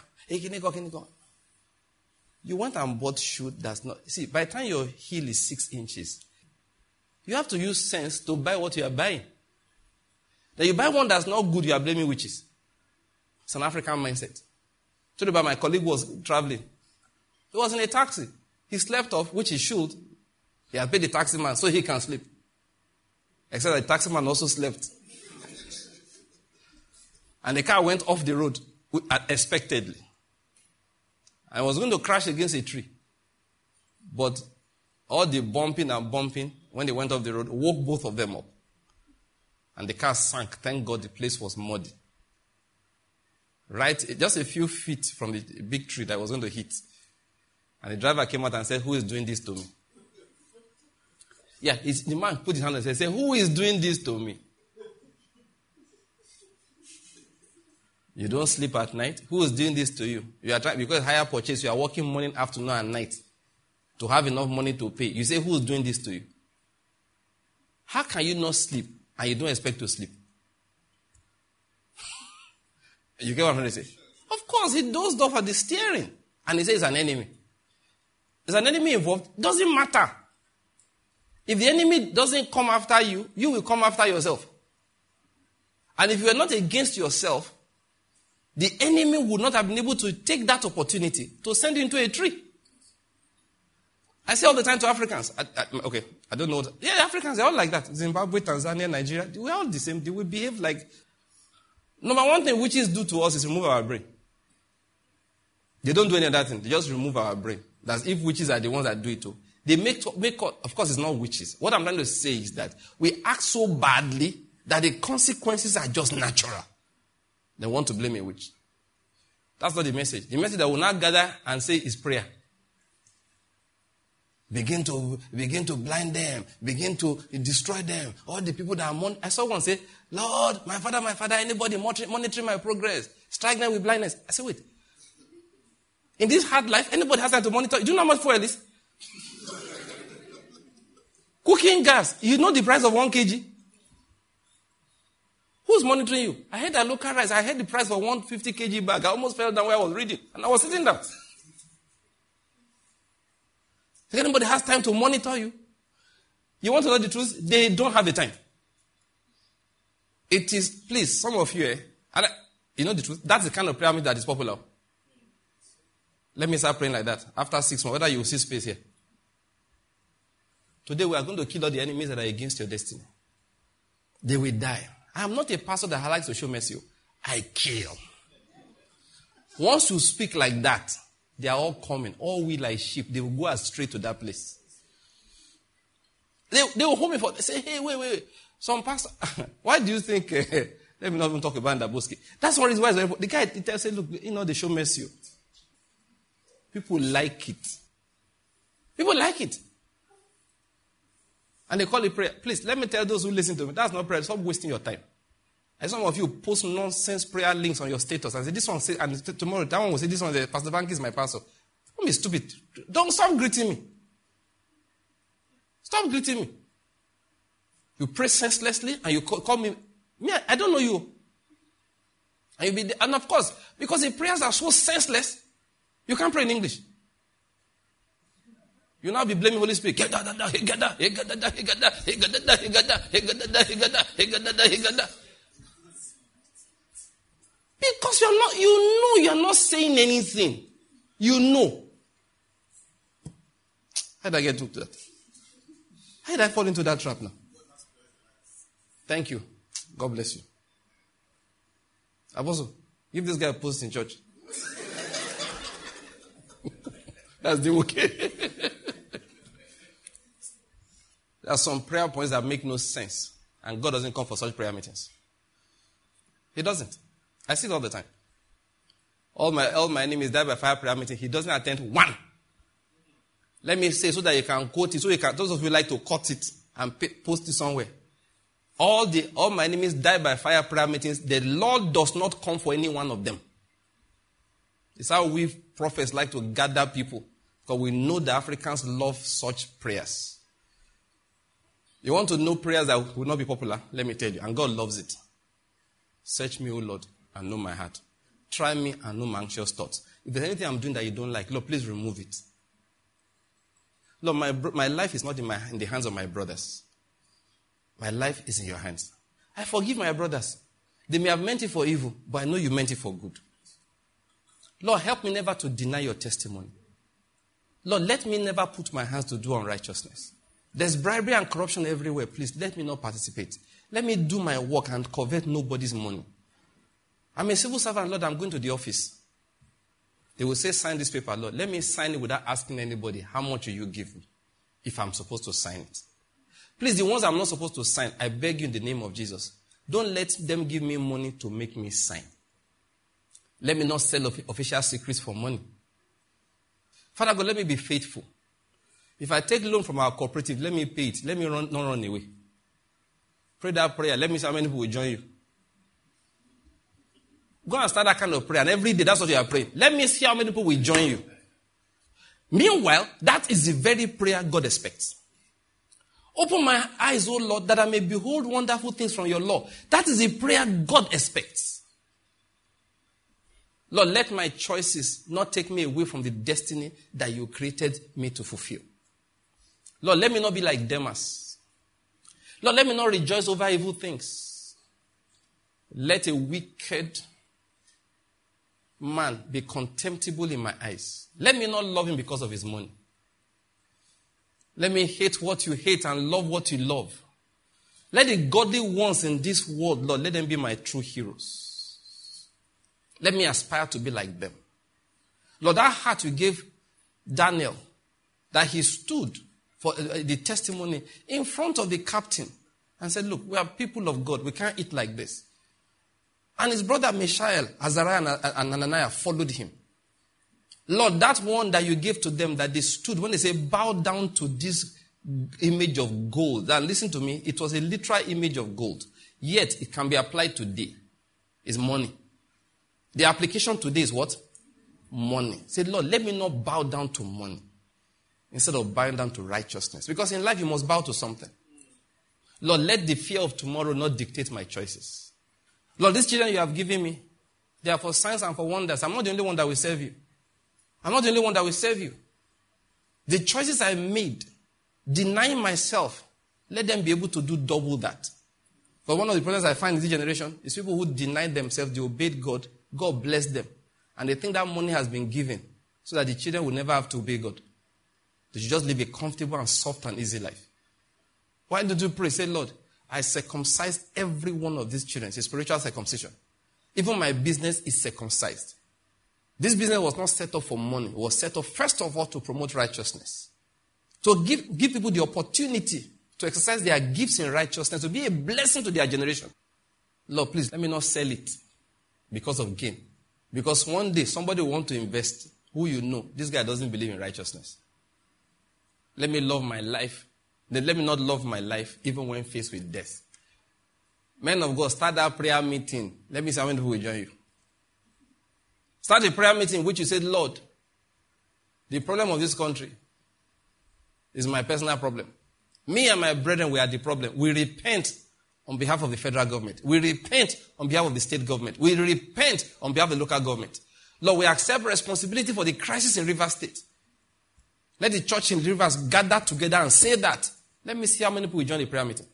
You want a bought shoe that's not... See, by the time your heel is six inches, you have to use sense to buy what you are buying. Then you buy one that's not good, you are blaming witches. It's an African mindset. Told about my colleague was traveling. He was in a taxi. He slept off, which he should. He had paid the taxi man so he can sleep. Except that the taxi man also slept. And the car went off the road unexpectedly. I was going to crash against a tree. But all the bumping and bumping, when they went off the road, woke both of them up. And the car sank. Thank God the place was muddy. Right, just a few feet from the big tree that I was going to hit. And the driver came out and said, who is doing this to me? Yeah, the man put his hand and said, who is doing this to me? You don't sleep at night? Who is doing this to you? You are trying, because higher purchase, you are working morning, afternoon, and night to have enough money to pay. You say, who is doing this to you? How can you not sleep and you don't expect to sleep? You get what I'm trying to say? Of course, he dozed off at the steering. And he says it's an enemy. There's an enemy involved. Doesn't matter. If the enemy doesn't come after you, you will come after yourself. And if you are not against yourself, the enemy would not have been able to take that opportunity to send you into a tree. I say all the time to Africans. I, I, okay, I don't know. What, yeah, Africans, they're all like that. Zimbabwe, Tanzania, Nigeria, we're all the same. They will behave like... Number one thing witches do to us is remove our brain. They don't do any other thing. They just remove our brain. That's if witches are the ones that do it too. They make, make... Of course, it's not witches. What I'm trying to say is that we act so badly that the consequences are just natural. They want to blame a witch. That's not the message. The message that we'll now gather and say is prayer. Begin to begin to blind them. Begin to destroy them. All the people that are mon- I saw one say, Lord, my father, my father, anybody monitoring my progress, strike them with blindness. I said, wait. In this hard life, anybody has time to monitor. Do you know how much fuel is? Cooking gas. You know the price of one kilogram? Who's monitoring you? I heard that local rice. I heard the price for one hundred fifty kilograms bag. I almost fell down where I was reading. And I was sitting down. If anybody has time to monitor you, you want to know the truth? They don't have the time. It is, please, some of you, eh, and I, you know the truth? That's the kind of prayer meeting that is popular. Let me start praying like that. After six months, whether you will see space here. Today we are going to kill all the enemies that are against your destiny. They will die. I am not a pastor that likes to show mercy. I kill. Once you speak like that, they are all coming. All we like sheep. They will go astray to that place. They, they will hold me for, they say, hey, wait, wait, wait. Some pastor, why do you think, uh, let me not even talk about Ndaboski. That's one reason why the guy, he tells, say, look, you know, they show mercy. People like it. People like it. And they call it prayer. Please, let me tell those who listen to me, that's not prayer. Stop wasting your time. And some of you post nonsense prayer links on your status and say, this one say, and t- tomorrow that one will say, this one, the Pastor Banky is my pastor. Don't be stupid. Don't stop greeting me. Stop greeting me. You pray senselessly and you call, call me. Me, I don't know you. And you be, and of course, because the prayers are so senseless, you can't pray in English. You now be blaming Holy Spirit. Get that, that, that, get that, get that, get that, get that, get that, get that, get that, get that, get that, get that. Because you're not, you know you're not saying anything. You know. How did I get into that? How did I fall into that trap now? Thank you. God bless you. Apostle, give this guy a post in church. That's the okay. There are some prayer points that make no sense. And God doesn't come for such prayer meetings. He doesn't. I see it all the time. All my all my enemies die by fire prayer meeting. He doesn't attend one. Let me say so that you can quote it. So you can, those of you like to cut it and pay, post it somewhere. All the all my enemies die by fire prayer meetings. The Lord does not come for any one of them. It's how we prophets like to gather people. Because we know the Africans love such prayers. You want to know prayers that will not be popular? Let me tell you. And God loves it. Search me, O Lord, and know my heart. Try me and know my anxious thoughts. If there's anything I'm doing that you don't like, Lord, please remove it. Lord, my, my life is not in, my, in the hands of my brothers. My life is in your hands. I forgive my brothers. They may have meant it for evil, but I know you meant it for good. Lord, help me never to deny your testimony. Lord, let me never put my hands to do unrighteousness. There's bribery and corruption everywhere. Please, let me not participate. Let me do my work and covet nobody's money. I'm a civil servant, Lord. I'm going to the office. They will say, sign this paper, Lord. Let me sign it without asking anybody, how much will you give me if I'm supposed to sign it? Please, the ones I'm not supposed to sign, I beg you in the name of Jesus, don't let them give me money to make me sign. Let me not sell official secrets for money. Father God, let me be faithful. If I take loan from our cooperative, let me pay it. Let me run, not run away. Pray that prayer. Let me see how many people will join you. Go and start that kind of prayer. And every day, that's what you are praying. Let me see how many people will join you. Meanwhile, that is the very prayer God expects. Open my eyes, O Lord, that I may behold wonderful things from your law. That is the prayer God expects. Lord, let my choices not take me away from the destiny that you created me to fulfill. Lord, let me not be like Demas. Lord, let me not rejoice over evil things. Let a wicked man be contemptible in my eyes. Let me not love him because of his money. Let me hate what you hate and love what you love. Let the godly ones in this world, Lord, let them be my true heroes. Let me aspire to be like them. Lord, that heart you gave Daniel, that he stood for the testimony in front of the captain and said, look, we are people of God. We can't eat like this. And his brother Mishael, Azariah, and Ananiah followed him. Lord, that one that you gave to them, that they stood, when they say, bow down to this image of gold. And listen to me, it was a literal image of gold. Yet, it can be applied today. It's money. The application today is what? Money. Say, Lord, let me not bow down to money instead of bowing down to righteousness. Because in life, you must bow to something. Lord, let the fear of tomorrow not dictate my choices. Lord, these children you have given me, they are for signs and for wonders. I'm not the only one that will serve you. I'm not the only one that will serve you. The choices I made, denying myself, let them be able to do double that. But one of the problems I find in this generation is people who denied themselves, they obeyed God, God blessed them. And they think that money has been given so that the children will never have to obey God. They should just live a comfortable and soft and easy life. Why don't you pray? Say, Lord, I circumcised every one of these children. It's a spiritual circumcision. Even my business is circumcised. This business was not set up for money. It was set up, first of all, to promote righteousness. To give, give people the opportunity to exercise their gifts in righteousness, to be a blessing to their generation. Lord, please, let me not sell it because of gain. Because one day, somebody will want to invest who you know, this guy doesn't believe in righteousness. Let me love my life. Then let me not love my life even when faced with death. Men of God, start that prayer meeting. Let me see how many people will join you. Start a prayer meeting in which you say, Lord, the problem of this country is my personal problem. Me and my brethren, we are the problem. We repent on behalf of the federal government. We repent on behalf of the state government. We repent on behalf of the local government. Lord, we accept responsibility for the crisis in Rivers State. Let the church in Rivers gather together and say that. Let me see how many people will join the prayer meeting.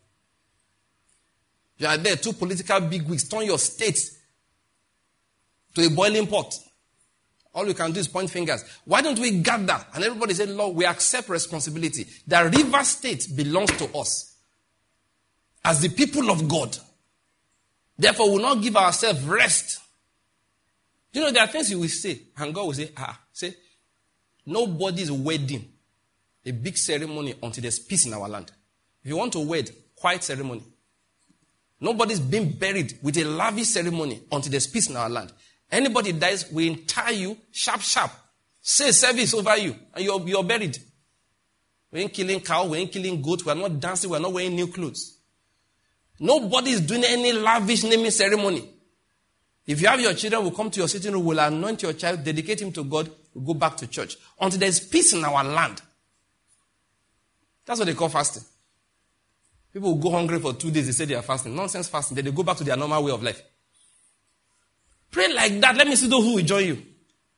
You are there, two political bigwigs, turn your state to a boiling pot. All you can do is point fingers. Why don't we gather? And everybody say, Lord, we accept responsibility. The River State belongs to us as the people of God. Therefore, we will not give ourselves rest. You know, there are things you will say, and God will say, ah, say, nobody's wedding, a big ceremony until there's peace in our land. If you want to wed, quiet ceremony. Nobody's being buried with a lavish ceremony until there's peace in our land. Anybody dies, we tie you sharp, sharp. Say service over you, and you're, you're buried. We ain't killing cow, we ain't killing goat, we're not dancing, we're not wearing new clothes. Nobody is doing any lavish naming ceremony. If you have your children, we'll come to your sitting room, we'll anoint your child, dedicate him to God, we'll go back to church. Until there's peace in our land. That's what they call fasting. People will go hungry for two days, they say they are fasting. Nonsense fasting. Then they go back to their normal way of life. Pray like that. Let me see those who will join you.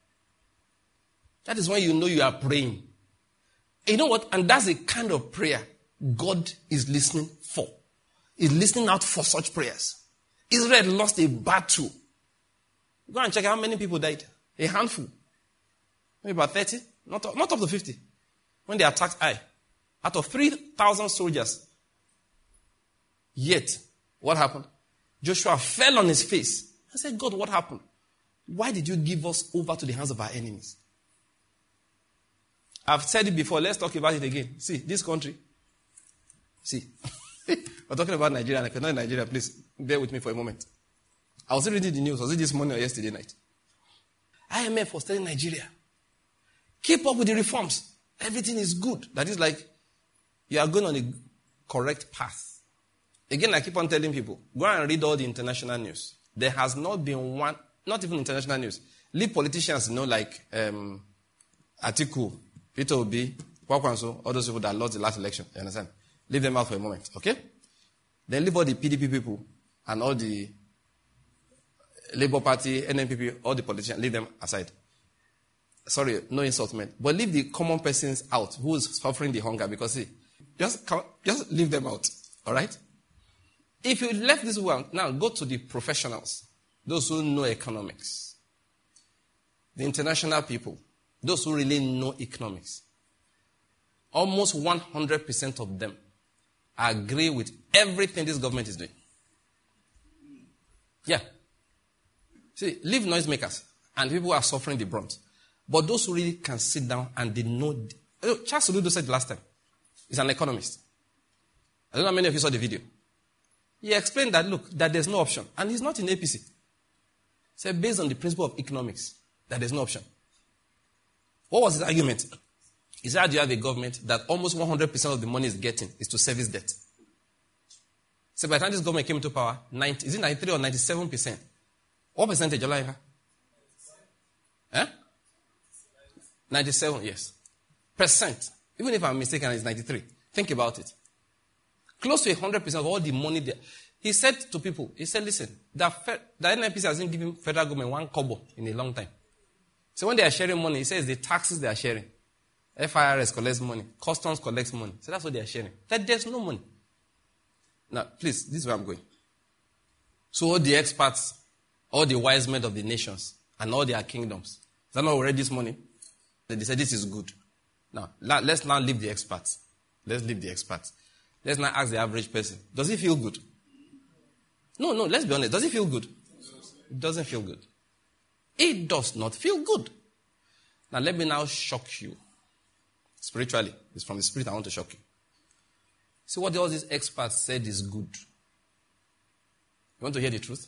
That is when you know you are praying. And you know what? And that's the kind of prayer God is listening for. He's listening out for such prayers. Israel lost a battle. Go and check how many people died. A handful. Maybe about thirty. Not, not up to fifty. When they attacked Ai. Out of three thousand soldiers. Yet, what happened? Joshua fell on his face. I said, God, what happened? Why did you give us over to the hands of our enemies? I've said it before. Let's talk about it again. See, this country. See, we're talking about Nigeria. Like, not in Nigeria, please bear with me for a moment. I was reading the news. Was it this morning or yesterday night? I M F was telling Nigeria, keep up with the reforms. Everything is good. That is like, you are going on a correct path. Again, I keep on telling people, go and read all the international news. There has not been one, not even international news. Leave politicians, you know, like um, Atiku, Peter Obi, Kwakwanso, all those people that lost the last election. You understand? Leave them out for a moment, okay? Then leave all the P D P people and all the Labour Party, N N P P, all the politicians, leave them aside. Sorry, no insult meant. But leave the common persons out who is suffering the hunger because, see, just, just leave them out, all right? If you left this one, now go to the professionals, those who know economics, the international people, those who really know economics. Almost one hundred percent of them agree with everything this government is doing. Yeah. See, leave noisemakers, and people are suffering the brunt. But those who really can sit down and they know. Charles Soludo said last time, he's an economist. I don't know how many of you saw the video. He explained that, look, that there's no option. And he's not in A P C. He said, based on the principle of economics, that there's no option. What was his argument? He said, how do you have a government that almost one hundred percent of the money is getting is to service debt? So by the time this government came into power, ninety, is it ninety-three or ninety-seven percent? What percentage, Olaiha? Eh? ninety-seven, yes. Percent. Even if I'm mistaken, it's ninety-three. Think about it. Close to one hundred percent of all the money there. He said to people, he said, listen, the, the N N P C hasn't given federal government one kobo in a long time. So when they are sharing money, he says the taxes they are sharing. F I R S collects money. Customs collects money. So that's what they are sharing. That there's no money. Now, please, this is where I'm going. So all the experts, all the wise men of the nations, and all their kingdoms, is that not already this money? They said this is good. Now, let's now leave the experts. Let's leave the experts. Let's now ask the average person. Does he feel good? No, no, let's be honest. Does it feel good? It doesn't feel good. It does not feel good. Now let me now shock you. Spiritually. It's from the spirit I want to shock you. See what all these experts said is good. You want to hear the truth?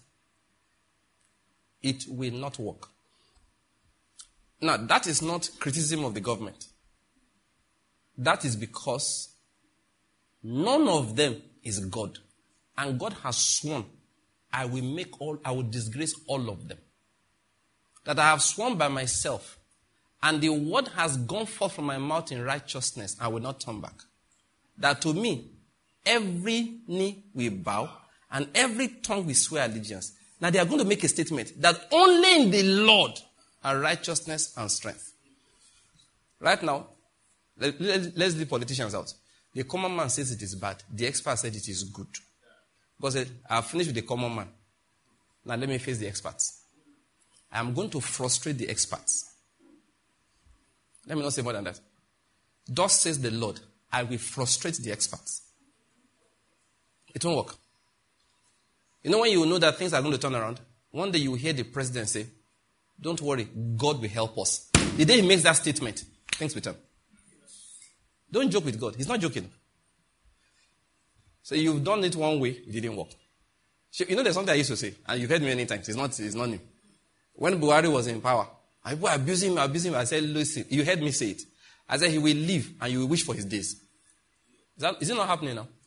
It will not work. Now that is not criticism of the government. That is because none of them is God. And God has sworn, I will make all, I will disgrace all of them. That I have sworn by myself, and the word has gone forth from my mouth in righteousness, I will not turn back. That to me, every knee will bow, and every tongue will swear allegiance. Now they are going to make a statement that only in the Lord are righteousness and strength. Right now, let, let, let's leave politicians out. The common man says it is bad. The expert said it is good. Because I have finished with the common man. Now let me face the experts. I am going to frustrate the experts. Let me not say more than that. Thus says the Lord, I will frustrate the experts. It won't work. You know when you know that things are going to turn around? One day you will hear the president say, don't worry, God will help us. The day he makes that statement, things will turn. Don't joke with God. He's not joking. So you've done it one way, it didn't work. You know there's something I used to say, and you've heard me many times. It's not, it's not new. When Buhari was in power, I was abusing him, abusing him. I said, listen, you heard me say it. I said, he will leave and you will wish for his days. Is, that, is it not happening now?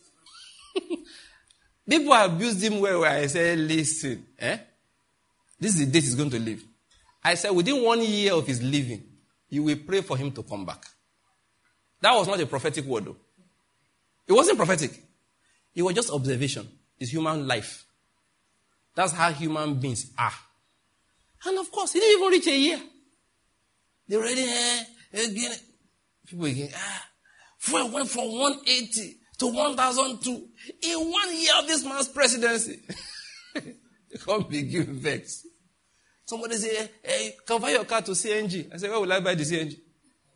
People abused him where, where I said, listen, eh? This is the date he's going to leave. I said, within one year of his leaving, you will pray for him to come back. That was not a prophetic word, though. It wasn't prophetic. It was just observation. It's human life. That's how human beings are. And of course, it didn't even reach a year. They already, eh, again, people again, ah, fuel went from one eighty to one thousand two in one year of this man's presidency. They can't begin vex. Somebody say, hey, convert your car to C N G. I say, where will I buy the C N G?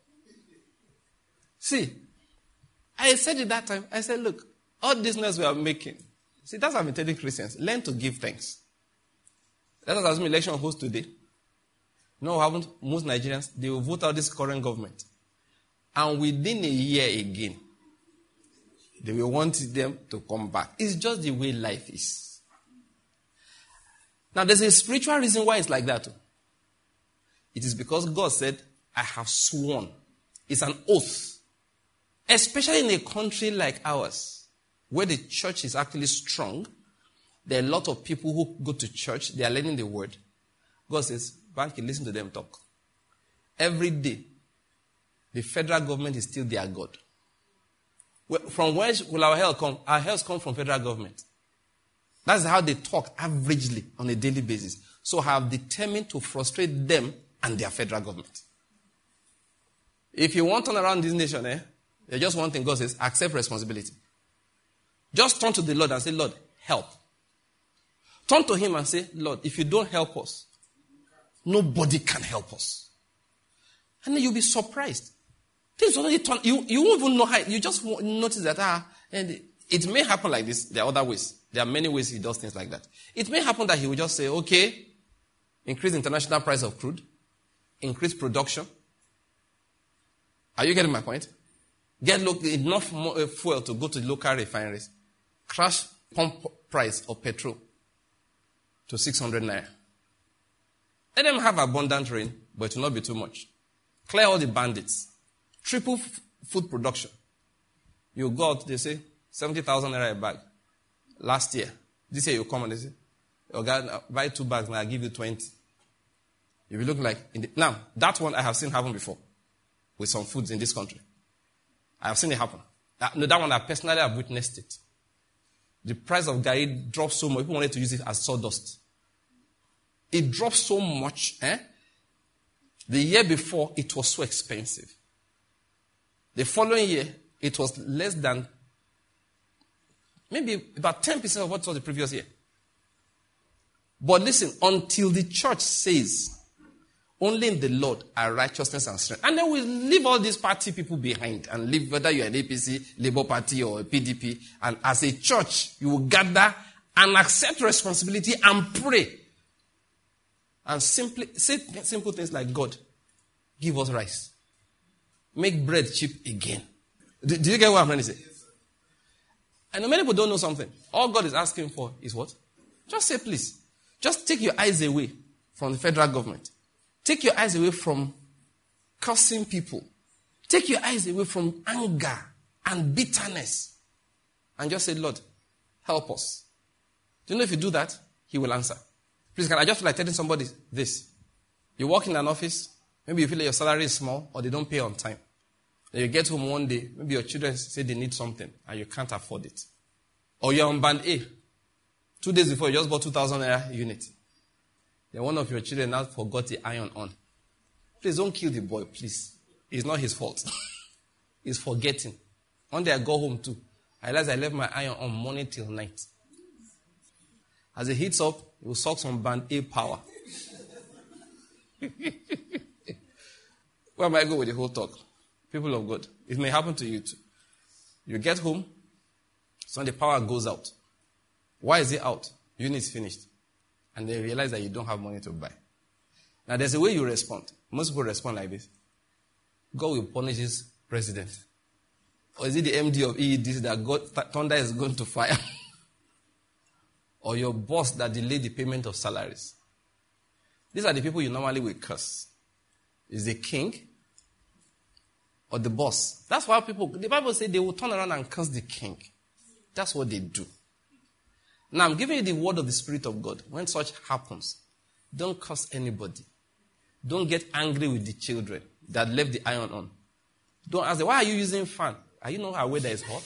See, I said it that time. I said, look, all this noise we are making. See, that's what I'm telling Christians. Learn to give thanks. That's what election host today. You know what happened? Most Nigerians, they will vote out this current government. And within a year again, they will want them to come back. It's just the way life is. Now, there's a spiritual reason why it's like that. It is because God said, I have sworn. It's an oath. Especially in a country like ours, where the church is actually strong. There are a lot of people who go to church. They are learning the word. God says, Banky, listen to them talk. Every day, the federal government is still their God. From where will our help come? Our help comes from federal government. That's how they talk averagely on a daily basis. So I have determined to frustrate them and their federal government. If you want to turn around this nation, eh, there's just one thing God says, accept responsibility. Just turn to the Lord and say, Lord, help. Turn to him and say, Lord, if you don't help us, nobody can help us. And then you'll be surprised. Things already turn, you, you won't even know how, you just won't notice that, ah, and it may happen like this. There are other ways. There are many ways he does things like that. It may happen that he will just say, okay, increase international price of crude, increase production. Are you getting my point? Get lo- enough more, uh, fuel to go to local refineries. Crash pump price of petrol to six hundred naira. Let them have abundant rain, but it will not be too much. Clear all the bandits. Triple f- food production. You go out, they say, seventy thousand naira a bag. Last year. This year you come and they say, oh God, buy two bags and I'll give you twenty. If you look like, in the, now, that one I have seen happen before. With some foods in this country. I have seen it happen. That, no, that one I personally have witnessed it. The price of garri dropped so much. People wanted to use it as sawdust. It dropped so much. Eh? The year before, it was so expensive. The following year, it was less than, maybe about ten percent of what was the previous year. But listen, until the church says, only in the Lord are righteousness and strength. And then we leave all these party people behind and leave whether you're an A P C, Labour Party or a P D P. And as a church, you will gather and accept responsibility and pray. And simply say simple things like, God, give us rice. Make bread cheap again. Do, do you get what I'm trying to say? And many people don't know something. All God is asking for is what? Just say please. Just take your eyes away from the federal government. Take your eyes away from cursing people. Take your eyes away from anger and bitterness. And just say, Lord, help us. Do you know if you do that, He will answer. Please, can I just feel like telling somebody this? You work in an office, maybe you feel like your salary is small or they don't pay on time. Then you get home one day, maybe your children say they need something and you can't afford it. Or you're on band A. Two days before, you just bought two thousand naira unit. Then one of your children now forgot the iron on. Please don't kill the boy, please. It's not his fault. He's forgetting. One day I go home too. I realized I left my iron on morning till night. As it heats up, it will suck some band A power. Where am I going with the whole talk? People of God. It may happen to you too. You get home, so the power goes out. Why is it out? Unit is finished. And they realize that you don't have money to buy. Now there's a way you respond. Most people respond like this. God will punish his president. Or is it the M D of E E D that God, thunder is going to fire? Or your boss that delayed the payment of salaries? These are the people you normally will curse. Is the king or the boss? That's why people, the Bible says they will turn around and curse the king. That's what they do. Now I'm giving you the word of the Spirit of God. When such happens, don't curse anybody. Don't get angry with the children that left the iron on. Don't ask them, why are you using fan? Are you not aware that it's hot?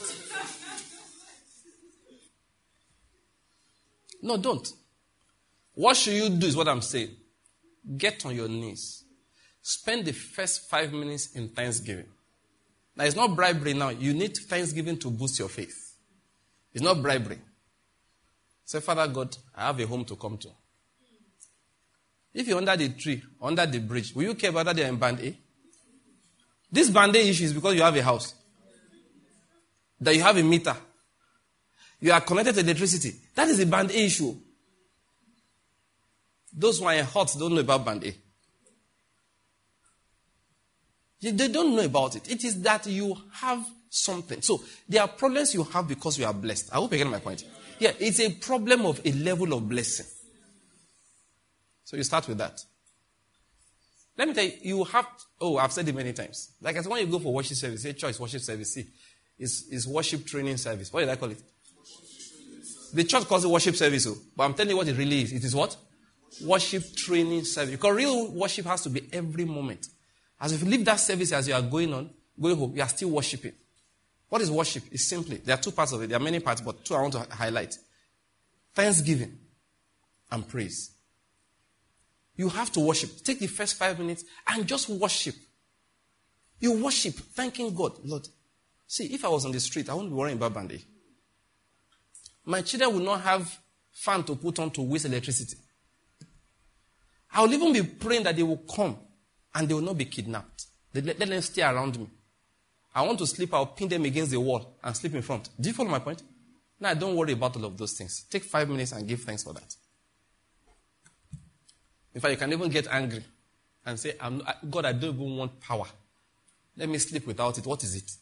No, don't. What should you do is what I'm saying. Get on your knees. Spend the first five minutes in thanksgiving. Now, it's not bribery now. You need thanksgiving to boost your faith. It's not bribery. Say, Father God, I have a home to come to. If you're under the tree, under the bridge, will you care whether they're in band A? This band A issue is because you have a house. That you have a meter. You are connected to electricity. That is a band A issue. Those who are in hot don't know about band A. They don't know about it. It is that you have something. So, there are problems you have because you are blessed. I hope you get my point. Yeah, it's a problem of a level of blessing. So, you start with that. Let me tell you, you have, oh, I've said it many times. Like I said, when you go for worship service, say choice worship service, see, it's, it's worship training service. What did I call it? The church calls it worship service, oh, but I'm telling you what it really is. It is what? Worship training service. Because real worship has to be every moment. As if you leave that service as you are going on, going home, you are still worshiping. What is worship? It's simply, there are two parts of it. There are many parts, but two I want to highlight. Thanksgiving and praise. You have to worship. Take the first five minutes and just worship. You worship, thanking God. Lord, see, if I was on the street, I wouldn't be worrying about Band-Aid. My children will not have fan to put on to waste electricity. I will even be praying that they will come and they will not be kidnapped. Let, let them stay around me. I want to sleep, I'll pin them against the wall and sleep in front. Do you follow my point? Now, don't worry about all of those things. Take five minutes and give thanks for that. In fact, you can even get angry and say, I'm, God, I don't even want power. Let me sleep without it. What is it?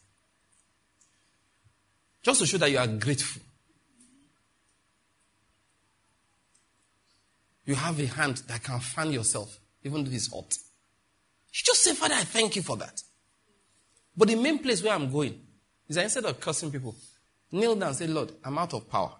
Just to show that you are grateful. You have a hand that can fan yourself, even though it's hot. You just say, Father, I thank you for that. But the main place where I'm going is that instead of cursing people, kneel down and say, Lord, I'm out of power.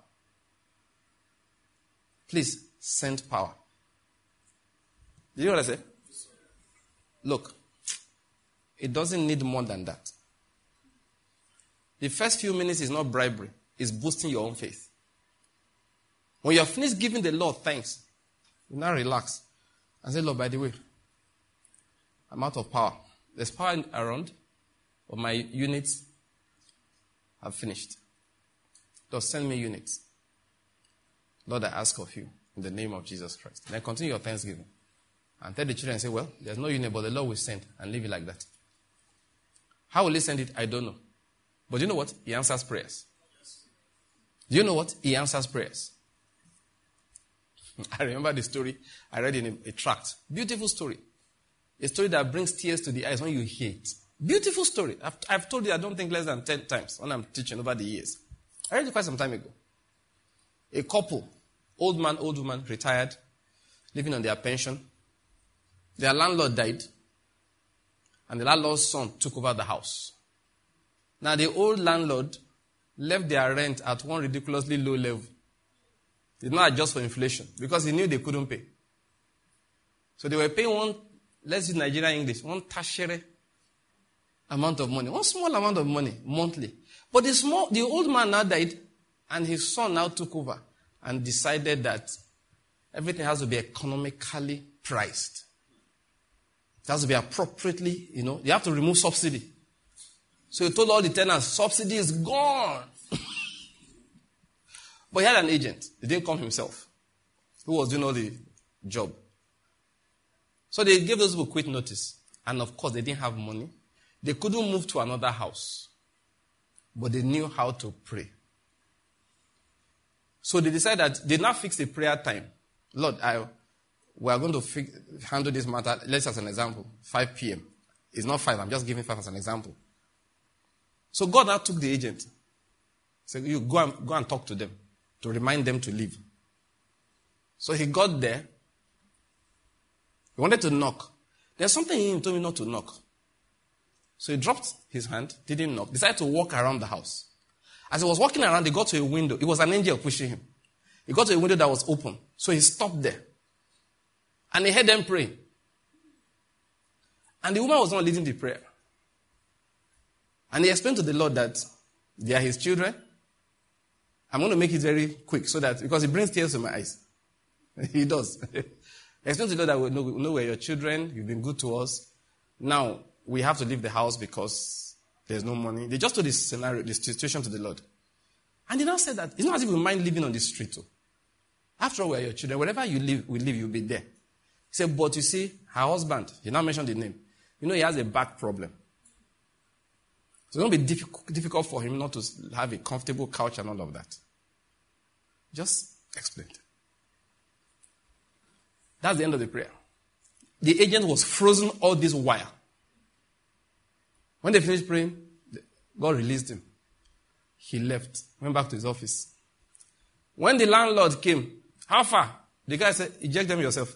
Please send power. Did you know what I said? Look, it doesn't need more than that. The first few minutes is not bribery, it's boosting your own faith. When you're finished giving the Lord thanks, you now relax and say, Lord, by the way, I'm out of power. There's power around, but my units have finished. Lord, send me units. Lord, I ask of you in the name of Jesus Christ. Then continue your thanksgiving. And tell the children and say, well, there's no unit, but the Lord will send, and leave it like that. How will he send it? I don't know. But you know what? He answers prayers. Do you know what? He answers prayers. I remember the story I read in a, a tract. Beautiful story. A story that brings tears to the eyes when you hear it. Beautiful story. I've, I've told you I don't think less than ten times when I'm teaching over the years. I read it quite some time ago. A couple, old man, old woman, retired, living on their pension. Their landlord died, and the landlord's son took over the house. Now, the old landlord left their rent at one ridiculously low level. He did not adjust for inflation because he knew they couldn't pay. So they were paying one, let's use Nigerian English, one tertiary amount of money, one small amount of money monthly. But the small, the old man now died, and his son now took over and decided that everything has to be economically priced. It has to be appropriately, you know, you have to remove subsidy. So he told all the tenants, subsidy is gone. But he had an agent. He didn't come himself, who was doing all the job. So they gave those people quit notice. And of course, they didn't have money. They couldn't move to another house. But they knew how to pray. So they decided that they now fixed a prayer time. Lord, I, we are going to fix, handle this matter. Let's as an example, five p.m. It's not five. I'm just giving five as an example. So God now took the agent. He said, you go and, go and talk to them to remind them to leave. So he got there. He wanted to knock. There's something in him he told me not to knock. So he dropped his hand, didn't knock, decided to walk around the house. As he was walking around, he got to a window. It was an angel pushing him. He got to a window that was open. So he stopped there. And he heard them praying. And the woman was not leading the prayer. And he explained to the Lord that they are his children. I'm going to make it very quick so that, because it brings tears to my eyes. He does. He explained to the Lord that we know, we know we're your children. You've been good to us. Now, we have to leave the house because there's no money. They just told this scenario, this situation to the Lord. And he now said that it's not as if we mind living on the street too. After all, we're your children. Wherever you live, we live, you'll be there. He said, but you see, her husband, he now mentioned the name. You know, he has a back problem. So it's going to be difficult, difficult for him not to have a comfortable couch and all of that. Just explained. That's the end of the prayer. The agent was frozen all this while. When they finished praying, God released him. He left, went back to his office. When the landlord came, how far? The guy said, eject them yourself.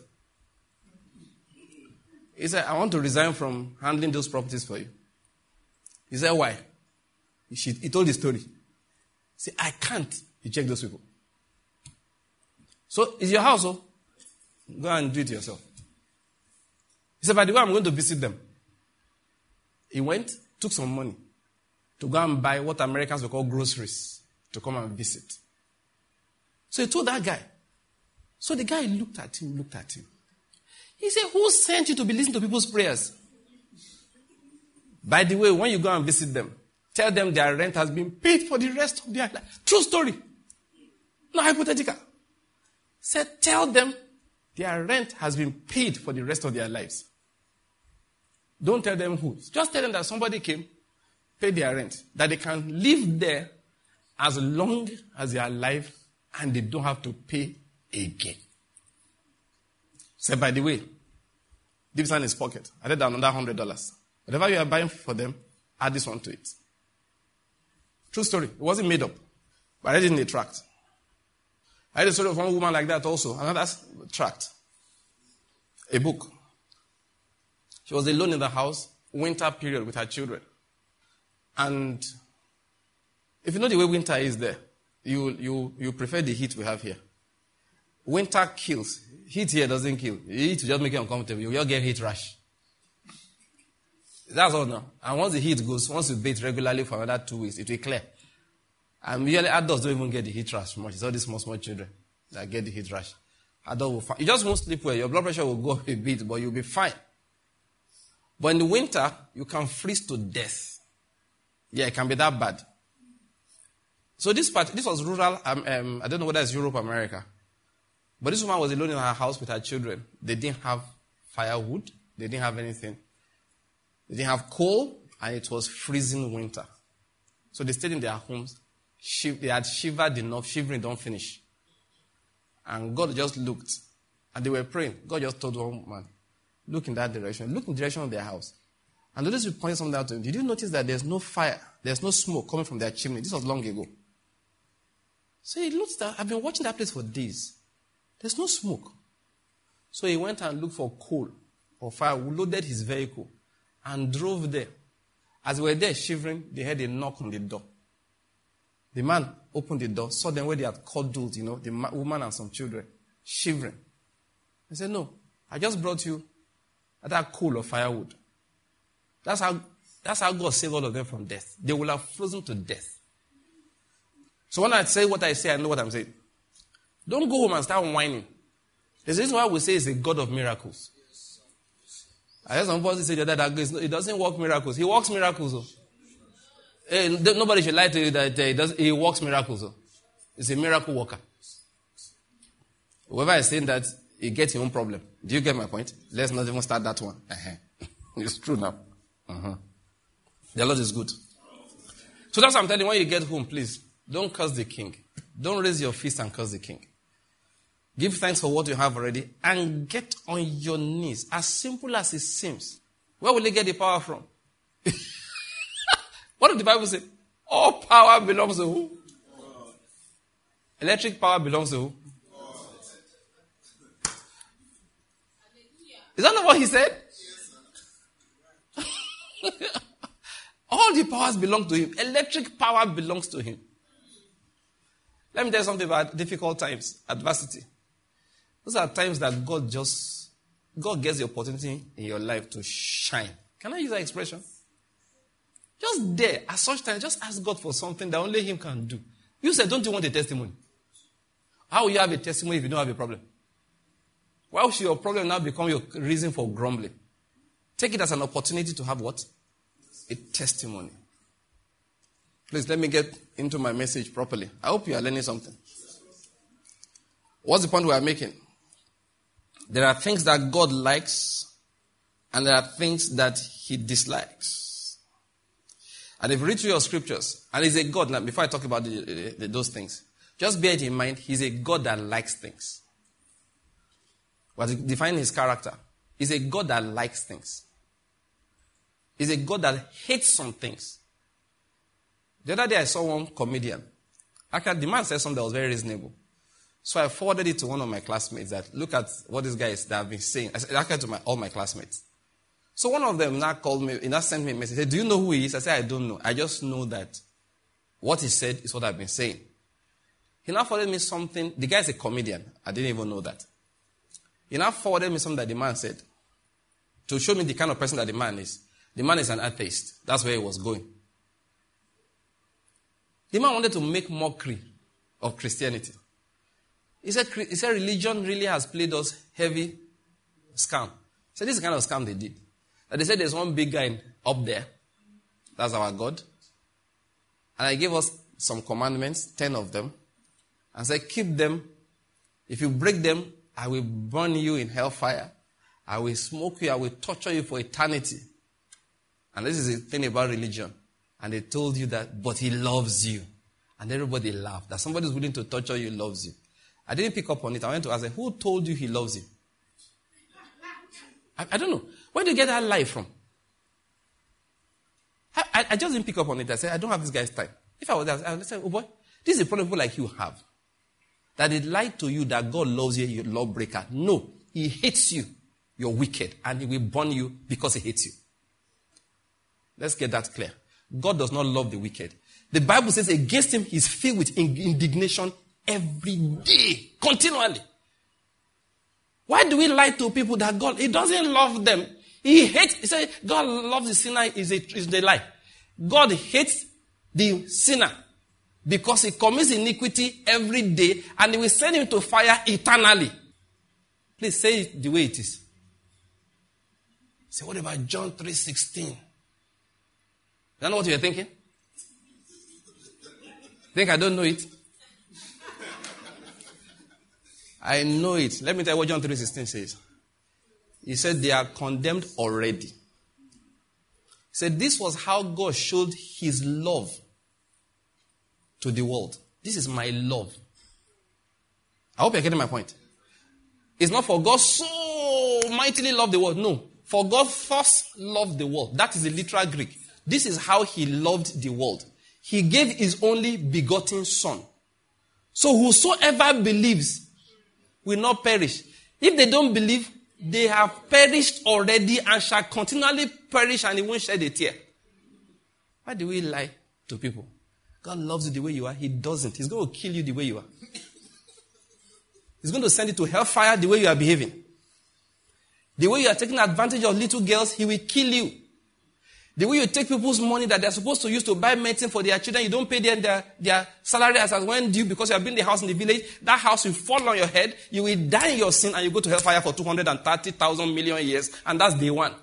He said, I want to resign from handling those properties for you. He said, why? He, he told the story. He said, I can't eject those people. So, it's your house, oh? Go and do it yourself. He said, by the way, I'm going to visit them. He went, took some money to go and buy what Americans will call groceries to come and visit. So he told that guy. So the guy looked at him, looked at him. He said, who sent you to be listening to people's prayers? By the way, when you go and visit them, tell them their rent has been paid for the rest of their life. True story. Not hypothetical. Said, tell them their rent has been paid for the rest of their lives. Don't tell them who. Just tell them that somebody came, paid their rent, that they can live there as long as they are alive and they don't have to pay again. Said, by the way, deep in his pocket, I did another one hundred dollars. Whatever you are buying for them, add this one to it. True story. It wasn't made up. But I read it in a tract. I read a story of one woman like that also. Another tract. A book. She was alone in the house, winter period with her children. And if you know the way winter is there, you, you, you prefer the heat we have here. Winter kills. Heat here doesn't kill. Heat will just make you uncomfortable. You will get heat rash. That's all now. And once the heat goes, once you bathe regularly for another two weeks, it will clear. And usually adults don't even get the heat rash much. It's all these small, small children that get the heat rash. Adult will find, you just won't sleep well. Your blood pressure will go up a bit, but you'll be fine. But in the winter, you can freeze to death. Yeah, it can be that bad. So this part, this was rural, um, um, I don't know whether it's Europe or America. But this woman was alone in her house with her children. They didn't have firewood. They didn't have anything. They didn't have coal, and it was freezing winter. So they stayed in their homes. They had shivered enough, shivering don't finish. And God just looked, and they were praying. God just told one man, look in that direction. Look in the direction of their house. And notice you pointed something out to him. Did you notice that there's no fire? There's no smoke coming from their chimney. This was long ago. So he looked at, I've been watching that place for days. There's no smoke. So he went and looked for coal or fire, loaded his vehicle, and drove there. As they were there shivering, they heard a knock on the door. The man opened the door, saw them where they had cuddled, you know, the woman and some children, shivering. He said, no, I just brought you that coal or firewood. That's how, that's how God saved all of them from death. They will have frozen to death. So when I say what I say, I know what I'm saying. Don't go home and start whining. There's a reason why we say he's a God of miracles. I heard some people say that, that he doesn't work miracles. He works miracles. Oh. Hey, nobody should lie to you that he, does, he works miracles. Oh. He's a miracle worker. Whoever is saying that, he gets his own problem. Do you get my point? Let's not even start that one. Uh-huh. It's true now. Uh-huh. The Lord is good. So that's what I'm telling you. When you get home, please, don't curse the king. Don't raise your fist and curse the king. Give thanks for what you have already and get on your knees. As simple as it seems. Where will they get the power from? What did the Bible say? All power belongs to who? God. Electric power belongs to who? God. Is that not what he said? Yes, all the powers belong to him. Electric power belongs to him. Let me tell you something about difficult times, adversity. Those are times that God just, God gets the opportunity in your life to shine. Can I use that expression? Just there, at such time, just ask God for something that only Him can do. You said, don't you want a testimony? How will you have a testimony if you don't have a problem? Why should your problem now become your reason for grumbling? Take it as an opportunity to have what? A testimony. Please let me get into my message properly. I hope you are learning something. What's the point we are making? There are things that God likes and there are things that He dislikes. And if you read through your scriptures, and He's a God, now before I talk about the, the, the, those things, just bear it in mind, He's a God that likes things. What defines His character? He's a God that likes things. He's a God that hates some things. The other day I saw one comedian. Actually, the man said something that was very reasonable. So I forwarded it to one of my classmates that, look at what this guy is that I've been saying. I said, actually to my, all my classmates. So one of them now called me, he now sent me a message. He said, do you know who he is? I said, I don't know. I just know that what he said is what I've been saying. He now forwarded me something. The guy is a comedian. I didn't even know that. He now forwarded me something that the man said to show me the kind of person that the man is. The man is an atheist. That's where he was going. The man wanted to make mockery of Christianity. He said, he said religion really has played us heavy scam. He said, this is the kind of scam they did. That they said there's one big guy up there. That's our God. And I gave us some commandments, ten of them. And said, keep them. If you break them, I will burn you in hellfire. I will smoke you. I will torture you for eternity. And this is the thing about religion. And they told you that, but He loves you. And everybody laughed. That somebody who's willing to torture you loves you. I didn't pick up on it. I went to ask, who told you He loves you? I, I don't know. Where do you get that lie from? I, I, I just didn't pick up on it. I said, I don't have this guy's time. If I was there, I would say, oh boy, this is a problem people like you have. That they lie to you that God loves you, you're a lawbreaker. No, He hates you. you're wicked, and he will burn you because he hates you. Let's get that clear. God does not love the wicked. The Bible says against him, he's filled with indignation every day, continually. Why do we lie to people that God, he doesn't love them? He hates, he said, God loves the sinner is a, is the lie. God hates the sinner because he commits iniquity every day and he will send him to fire eternally. Please say it the way it is. Say, what about John three sixteen? You don't know what you're thinking? Think I don't know it? I know it. Let me tell you what John three sixteen says. He said they are condemned already. He said this was how God showed his love to the world. This is my love. I hope you're getting my point. It's not for God so mightily loved the world. No. For God first loved the world. That is the literal Greek. This is how he loved the world. He gave his only begotten son. So whosoever believes will not perish. If they don't believe, they have perished already and shall continually perish and he won't shed a tear. Why do we lie to people? God loves you the way you are. He doesn't. He's going to kill you the way you are. He's going to send you to hellfire the way you are behaving. The way you are taking advantage of little girls, he will kill you. The way you take people's money that they're supposed to use to buy medicine for their children, you don't pay them their, their salary as when due because you have been in the house in the village, that house will fall on your head, you will die in your sin and you go to hellfire for two hundred thirty thousand million years and that's day one.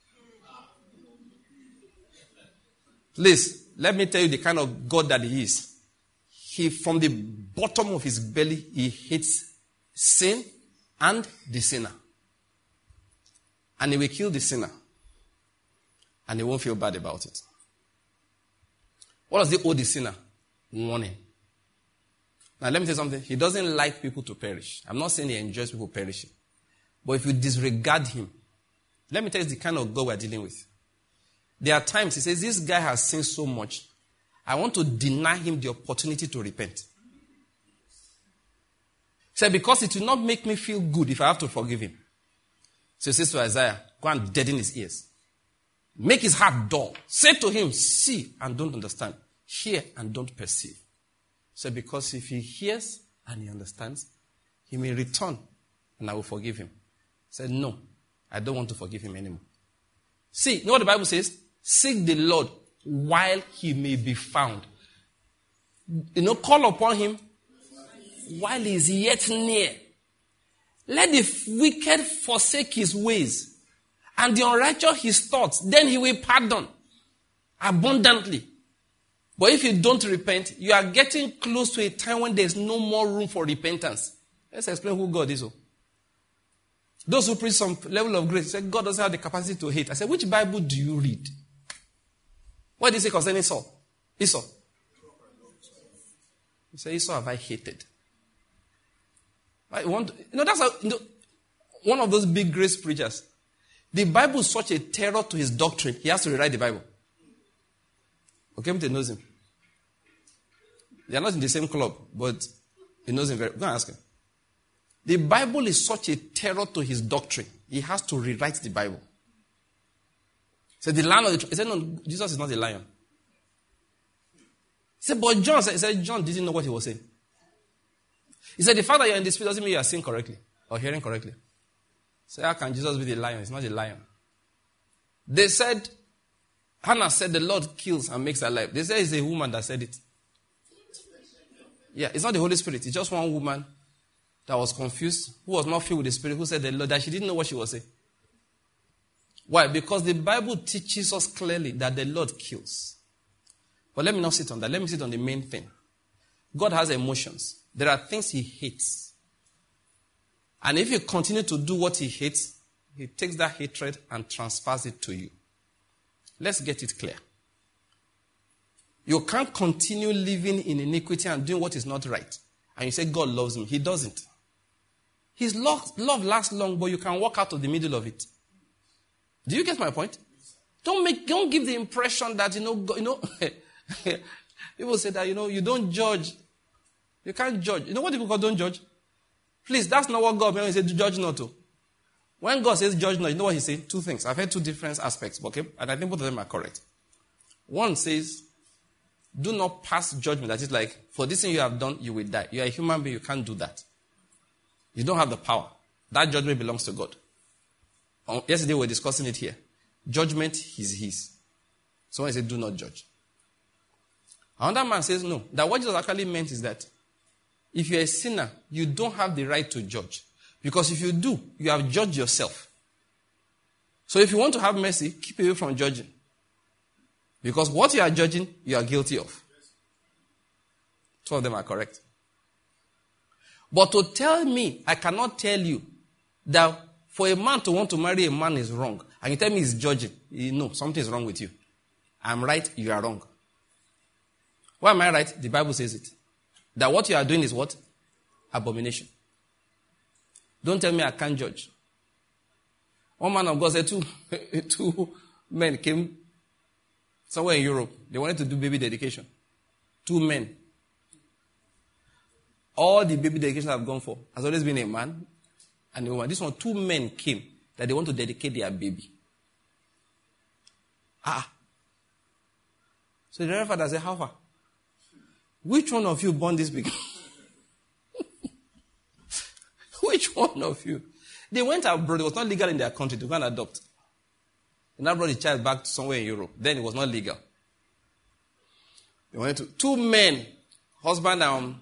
Please, let me tell you the kind of God that he is. He, from the bottom of his belly, he hates sin and the sinner. And he will kill the sinner. And he won't feel bad about it. What does he owe the sinner? Warning. Now let me tell you something. He doesn't like people to perish. I'm not saying he enjoys people perishing. But if you disregard him, let me tell you the kind of God we're dealing with. There are times he says, this guy has sinned so much, I want to deny him the opportunity to repent. He said, because it will not make me feel good if I have to forgive him. So he says to Isaiah, go and deaden his ears. Make his heart dull. Say to him, see and don't understand. Hear and don't perceive. So because if he hears and he understands, he may return and I will forgive him. He said, no, I don't want to forgive him anymore. See, you know what the Bible says? Seek the Lord while he may be found. You know, call upon him while he is yet near. Let the wicked forsake his ways and the unrighteous his thoughts. Then he will pardon abundantly. But if you don't repent, you are getting close to a time when there's no more room for repentance. Let's explain who God is. Those who preach some level of grace say God doesn't have the capacity to hate. I said, which Bible do you read? What did he say concerning Saul? Esau. He said, Esau have I hated. I want, you know, that's how, you know, one of those big grace preachers. The Bible is such a terror to his doctrine, he has to rewrite the Bible. Okay, he knows him. They are not in the same club, but he knows him very well. Go and ask him. The Bible is such a terror to his doctrine, he has to rewrite the Bible. So the lion of the, he said, no, Jesus is not a lion. He said, but John said, he said, John didn't know what he was saying. He said, the fact that you're in the spirit doesn't mean you are seeing correctly or hearing correctly. So how can Jesus be the lion? He's not a lion. They said, Hannah said the Lord kills and makes alive. They said it's a woman that said it. Yeah, it's not the Holy Spirit. It's just one woman that was confused, who was not filled with the Spirit, who said the Lord, that she didn't know what she was saying. Why? Because the Bible teaches us clearly that the Lord kills. But let me not sit on that. Let me sit on the main thing. God has emotions. There are things he hates. And if you continue to do what he hates, he takes that hatred and transfers it to you. Let's get it clear. You can't continue living in iniquity and doing what is not right. And you say, God loves me. He doesn't. His love, love lasts long, but you can walk out of the middle of it. Do you get my point? Don't make, don't give the impression that, you know, God, you know, people say that, you know, you don't judge. You can't judge. You know what people call don't judge? Please, that's not what God meant when he said judge not to. When God says judge not, you know what he's saying? Two things. I've heard two different aspects, okay? And I think both of them are correct. One says, do not pass judgment. That is like, for this thing you have done, you will die. You are a human being, you can't do that. You don't have the power. That judgment belongs to God. Yesterday we were discussing it here. Judgment is his. Someone said, do not judge. Another man says, no. That what Jesus actually meant is that if you're a sinner, you don't have the right to judge. Because if you do, you have judged yourself. So if you want to have mercy, keep away from judging. Because what you are judging, you are guilty of. Two of them are correct. But to tell me, I cannot tell you that for a man to want to marry a man is wrong. And you tell me he's judging. You know, something is wrong with you. I'm right, you are wrong. Why am I right? The Bible says it. That what you are doing is what? Abomination. Don't tell me I can't judge. One man of God said two, two men came somewhere in Europe. They wanted to do baby dedication. Two men. All the baby dedication I've gone for has always been a man and a woman. This one, two men came that they want to dedicate their baby. Ah. So the Reverend Father said, how far? Which one of you born this big? Which one of you? They went abroad. It was not legal in their country to go and adopt. They now brought the child back to somewhere in Europe. Then it was not legal. They went to two men, husband and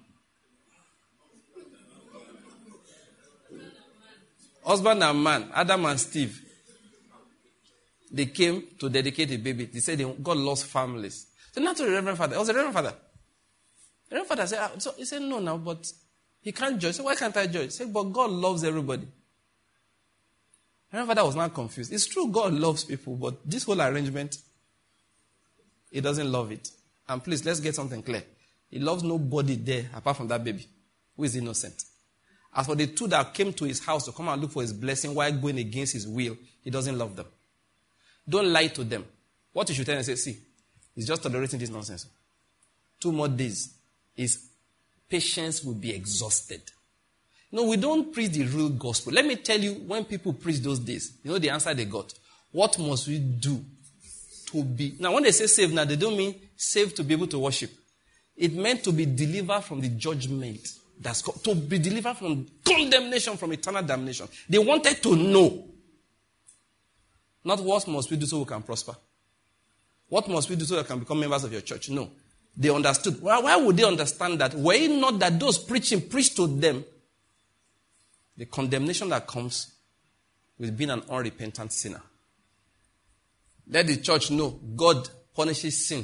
husband and man, Adam and Steve. They came to dedicate a baby. They said they, God lost families. So now to the Reverend Father. It was the Reverend Father. The Reverend Father said, ah, so he said, no, now, but he can't judge. So why can't I judge? He said, but God loves everybody. The Reverend Father was not confused. It's true God loves people, but this whole arrangement, he doesn't love it. And please, let's get something clear. He loves nobody there apart from that baby who is innocent. As for the two that came to his house to come and look for his blessing while going against his will, he doesn't love them. Don't lie to them. What you should tell them is say, see, he's just tolerating this nonsense. Two more days, his patience will be exhausted. No, we don't preach the real gospel. Let me tell you, when people preach those days, you know the answer they got. What must we do to be... Now, when they say saved now, they don't mean saved to be able to worship. It meant to be delivered from the judgment. That's called, to be delivered from condemnation, from eternal damnation. They wanted to know. Not what must we do so we can prosper. What must we do so that we can become members of your church? No. They understood. Why, why would they understand that? Were it not that those preaching preached to them the condemnation that comes with being an unrepentant sinner? Let the church know God punishes sin.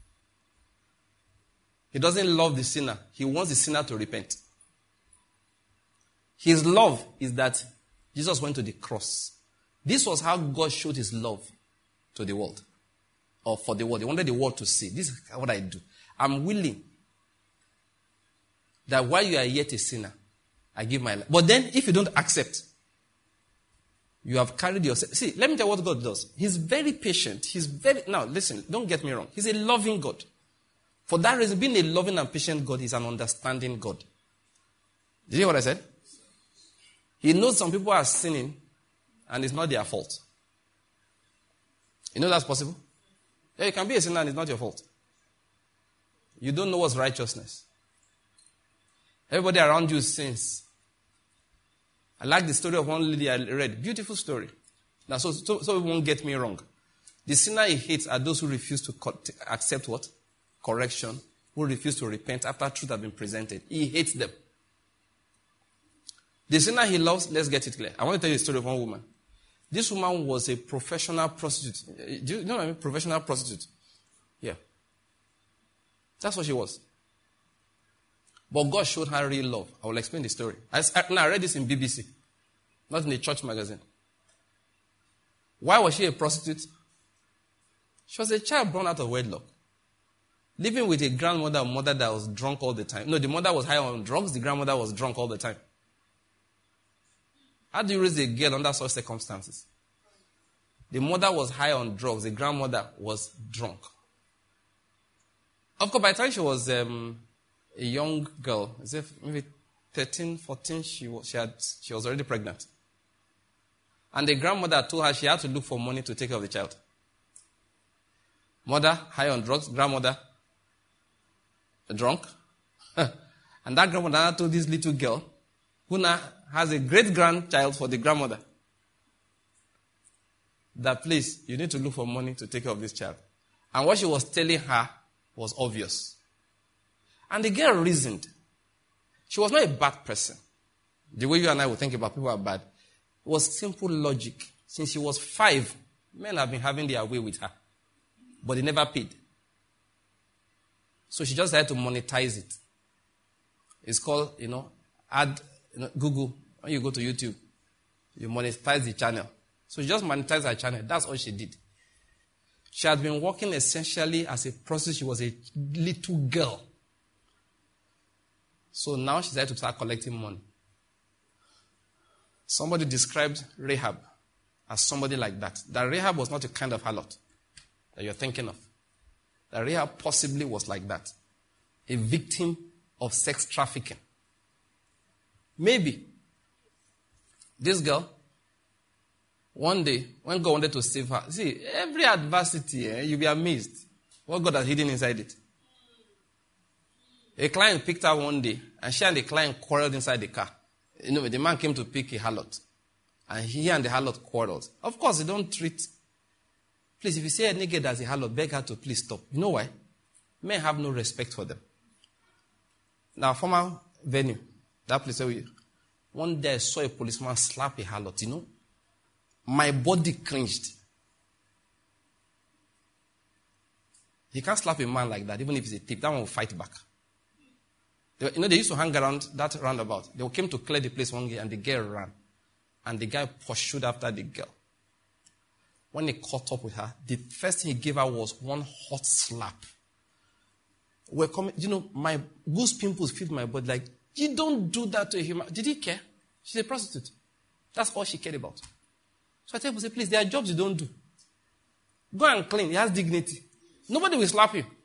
He doesn't love the sinner. He wants the sinner to repent. His love is that Jesus went to the cross. This was how God showed his love to the world. Or for the world. He wanted the world to see. This is what I do. I'm willing that while you are yet a sinner, I give my life. But then, if you don't accept, you have carried yourself. See, let me tell you what God does. He's very patient. He's very... Now, listen, don't get me wrong. He's a loving God. For that reason, being a loving and patient God is an understanding God. Did you hear what I said? He knows some people are sinning, and it's not their fault. You know that's possible? Yeah, you can be a sinner and it's not your fault. You don't know what's righteousness. Everybody around you sins. I like the story of one lady I read. Beautiful story. Now, so, so, so it won't get me wrong. The sinner he hates are those who refuse to co- accept what? Correction. Who refuse to repent after truth has been presented. He hates them. The sinner he loves, let's get it clear. I want to tell you the story of one woman. This woman was a professional prostitute. Do you know what I mean? Professional prostitute. Yeah. That's what she was. But God showed her real love. I will explain the story. I, I, now I read this in B B C, not in a church magazine. Why was she a prostitute? She was a child born out of wedlock. Living with a grandmother or mother that was drunk all the time. No, the mother was high on drugs, the grandmother was drunk all the time. How do you raise a girl under such circumstances? The mother was high on drugs, the grandmother was drunk. Of course, by the time she was um, a young girl, maybe thirteen, fourteen, she was, she, had, she was already pregnant. And the grandmother told her she had to look for money to take care of the child. Mother, high on drugs. Grandmother, drunk. And that grandmother told this little girl, who now has a great-grandchild for the grandmother, that please, you need to look for money to take care of this child. And what she was telling her was obvious. And the girl reasoned. She was not a bad person. The way you and I would think about people are bad. It was simple logic. Since she was five, men have been having their way with her. But they never paid. So she just had to monetize it. It's called, you know, add, you know, Google. When you go to YouTube, you monetize the channel. So she just monetized her channel. That's all she did. She had been working essentially as a prostitute. She was a little girl. So now she decided to start collecting money. Somebody described Rahab as somebody like that. That Rahab was not a kind of harlot that you're thinking of. That Rahab possibly was like that. A victim of sex trafficking. Maybe this girl, one day, when God wanted to save her, see, every adversity, eh, you'll be amazed what God has hidden inside it. A client picked her one day, and she and the client quarreled inside the car. You know, the man came to pick a harlot, and he and the harlot quarreled. Of course, they don't treat. Please, if you see a nigga as a harlot, beg her to please stop. You know why? Men have no respect for them. Now, former venue, that place where we, one day I saw a policeman slap a harlot, you know. My body cringed. He can't slap a man like that, even if he's a thief. That one will fight back. They, you know, they used to hang around that roundabout. They came to clear the place one day, and the girl ran. And the guy pursued after the girl. When he caught up with her, the first thing he gave her was one hot slap. We're coming, you know, my goose pimples filled my body like, you don't do that to a human. Did he care? She's a prostitute. That's all she cared about. So I tell people, please, there are jobs you don't do. Go and clean. He has dignity. Nobody will slap you.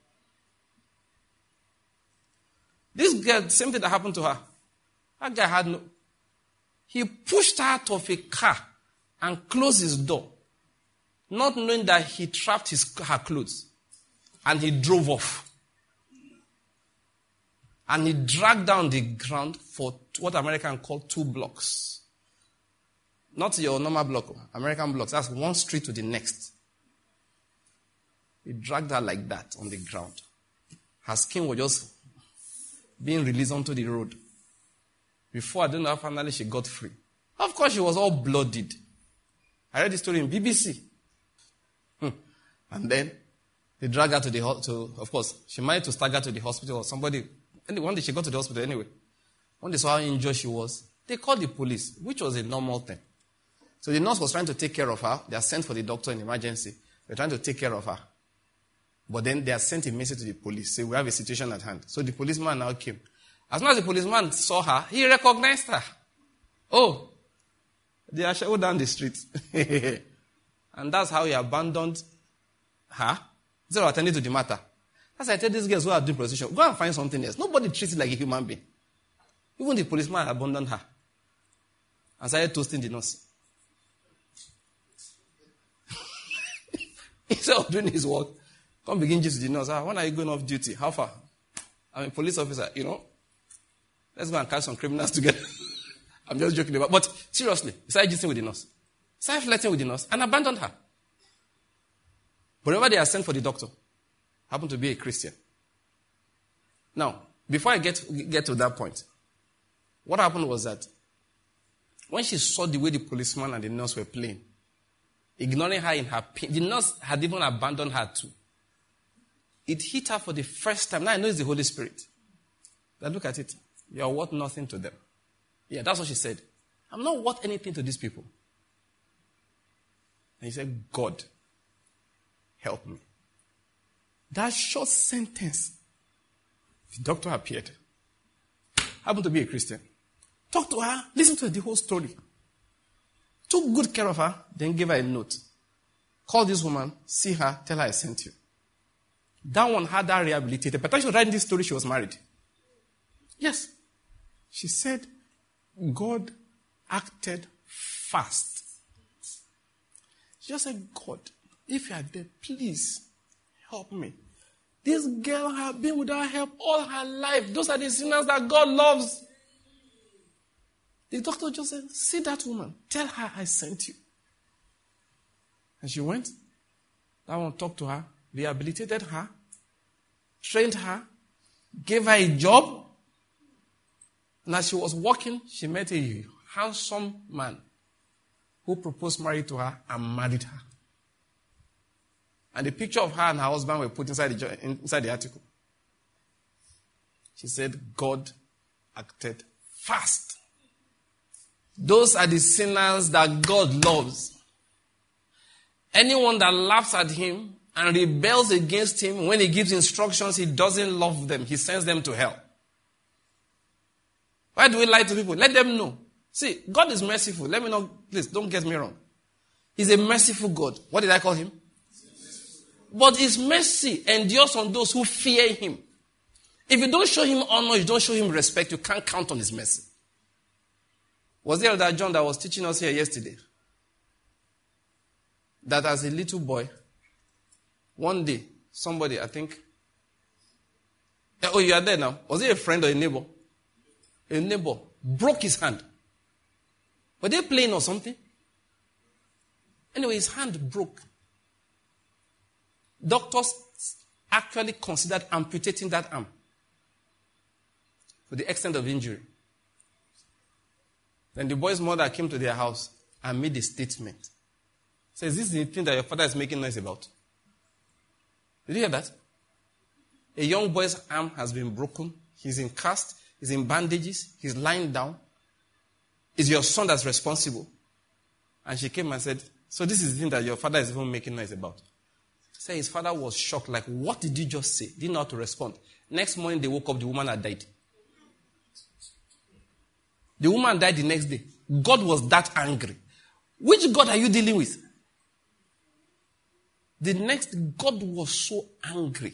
This girl, same thing that happened to her. That guy had no... He pushed her out of a car and closed his door, not knowing that he trapped his, her clothes. And he drove off. And he dragged down the ground for what Americans call two blocks. Not your normal block, American blocks. That's one street to the next. He dragged her like that on the ground. Her skin was just being released onto the road. Before, I don't know how finally she got free. Of course, she was all bloodied. I read the story in B B C. Hmm. And then, they dragged her to the hospital. Of course, she managed to stagger to the hospital or somebody. And one day she got to the hospital anyway. When they saw how injured she was, they called the police, which was a normal thing. So the nurse was trying to take care of her. They are sent for the doctor in emergency. They're trying to take care of her. But then they are sent a message to the police. Say, we have a situation at hand. So the policeman now came. As soon as the policeman saw her, he recognized her. Oh, they are showed down the street. And that's how he abandoned her. Instead of attending to the matter. As I tell these girls who are doing prostitution, go and find something else. Nobody treats it like a human being. Even the policeman abandoned her. And started toasting the nurse. Instead of doing his work, come begin to the nurse. Ah, when are you going off duty? How far? I'm a police officer, you know. Let's go and catch some criminals together. I'm just joking about. But seriously, he started gisting with the nurse. He started flirting with the nurse and abandoned her. Whenever they are sent for the doctor, happened to be a Christian. Now, before I get, get to that point, what happened was that when she saw the way the policeman and the nurse were playing, ignoring her in her pain, the nurse had even abandoned her too. It hit her for the first time. Now I know it's the Holy Spirit. But look at it. You are worth nothing to them. Yeah, that's what she said. I'm not worth anything to these people. And he said, God, help me. That short sentence, the doctor appeared. Happened to be a Christian. Talk to her, listen to the whole story. Took good care of her, then gave her a note. Call this woman, see her, tell her I sent you. That one had her rehabilitated. By the time she was writing this story, she was married. Yes. She said, God acted fast She just said, God, if you are there, please help me. This girl has been without help all her life. Those are the sinners that God loves. The doctor just said, see that woman. Tell her I sent you. And she went. That one talked to her, rehabilitated her, trained her, gave her a job. And as she was walking, she met a handsome man who proposed marriage to her and married her. And the picture of her and her husband were put inside the, inside the article. She said, God acted fast. Those are the sinners that God loves. Anyone that laughs at him and rebels against him, when he gives instructions, he doesn't love them. He sends them to hell. Why do we lie to people? Let them know. See, God is merciful. Let me know, please, don't get me wrong. He's a merciful God. What did I call him? But his mercy endures on those who fear him. If you don't show him honor, you don't show him respect, you can't count on his mercy. Was there that John that was teaching us here yesterday? That as a little boy, one day, somebody, I think, oh, you are there now. Was it a friend or a neighbor? A neighbor broke his hand. Were they playing or something? Anyway, his hand broke. Doctors actually considered amputating that arm for the extent of injury. Then the boy's mother came to their house and made a statement. Says, this is the thing that your father is making noise about. Did you hear that? A young boy's arm has been broken. He's in cast. He's in bandages. He's lying down. It's your son that's responsible. And she came and said, so this is the thing that your father is even making noise about. Say his father was shocked, like, what did you just say? Didn't know how to respond. Next morning, they woke up, the woman had died. The woman died the next day. God was that angry. Which God are you dealing with? The next, God was so angry.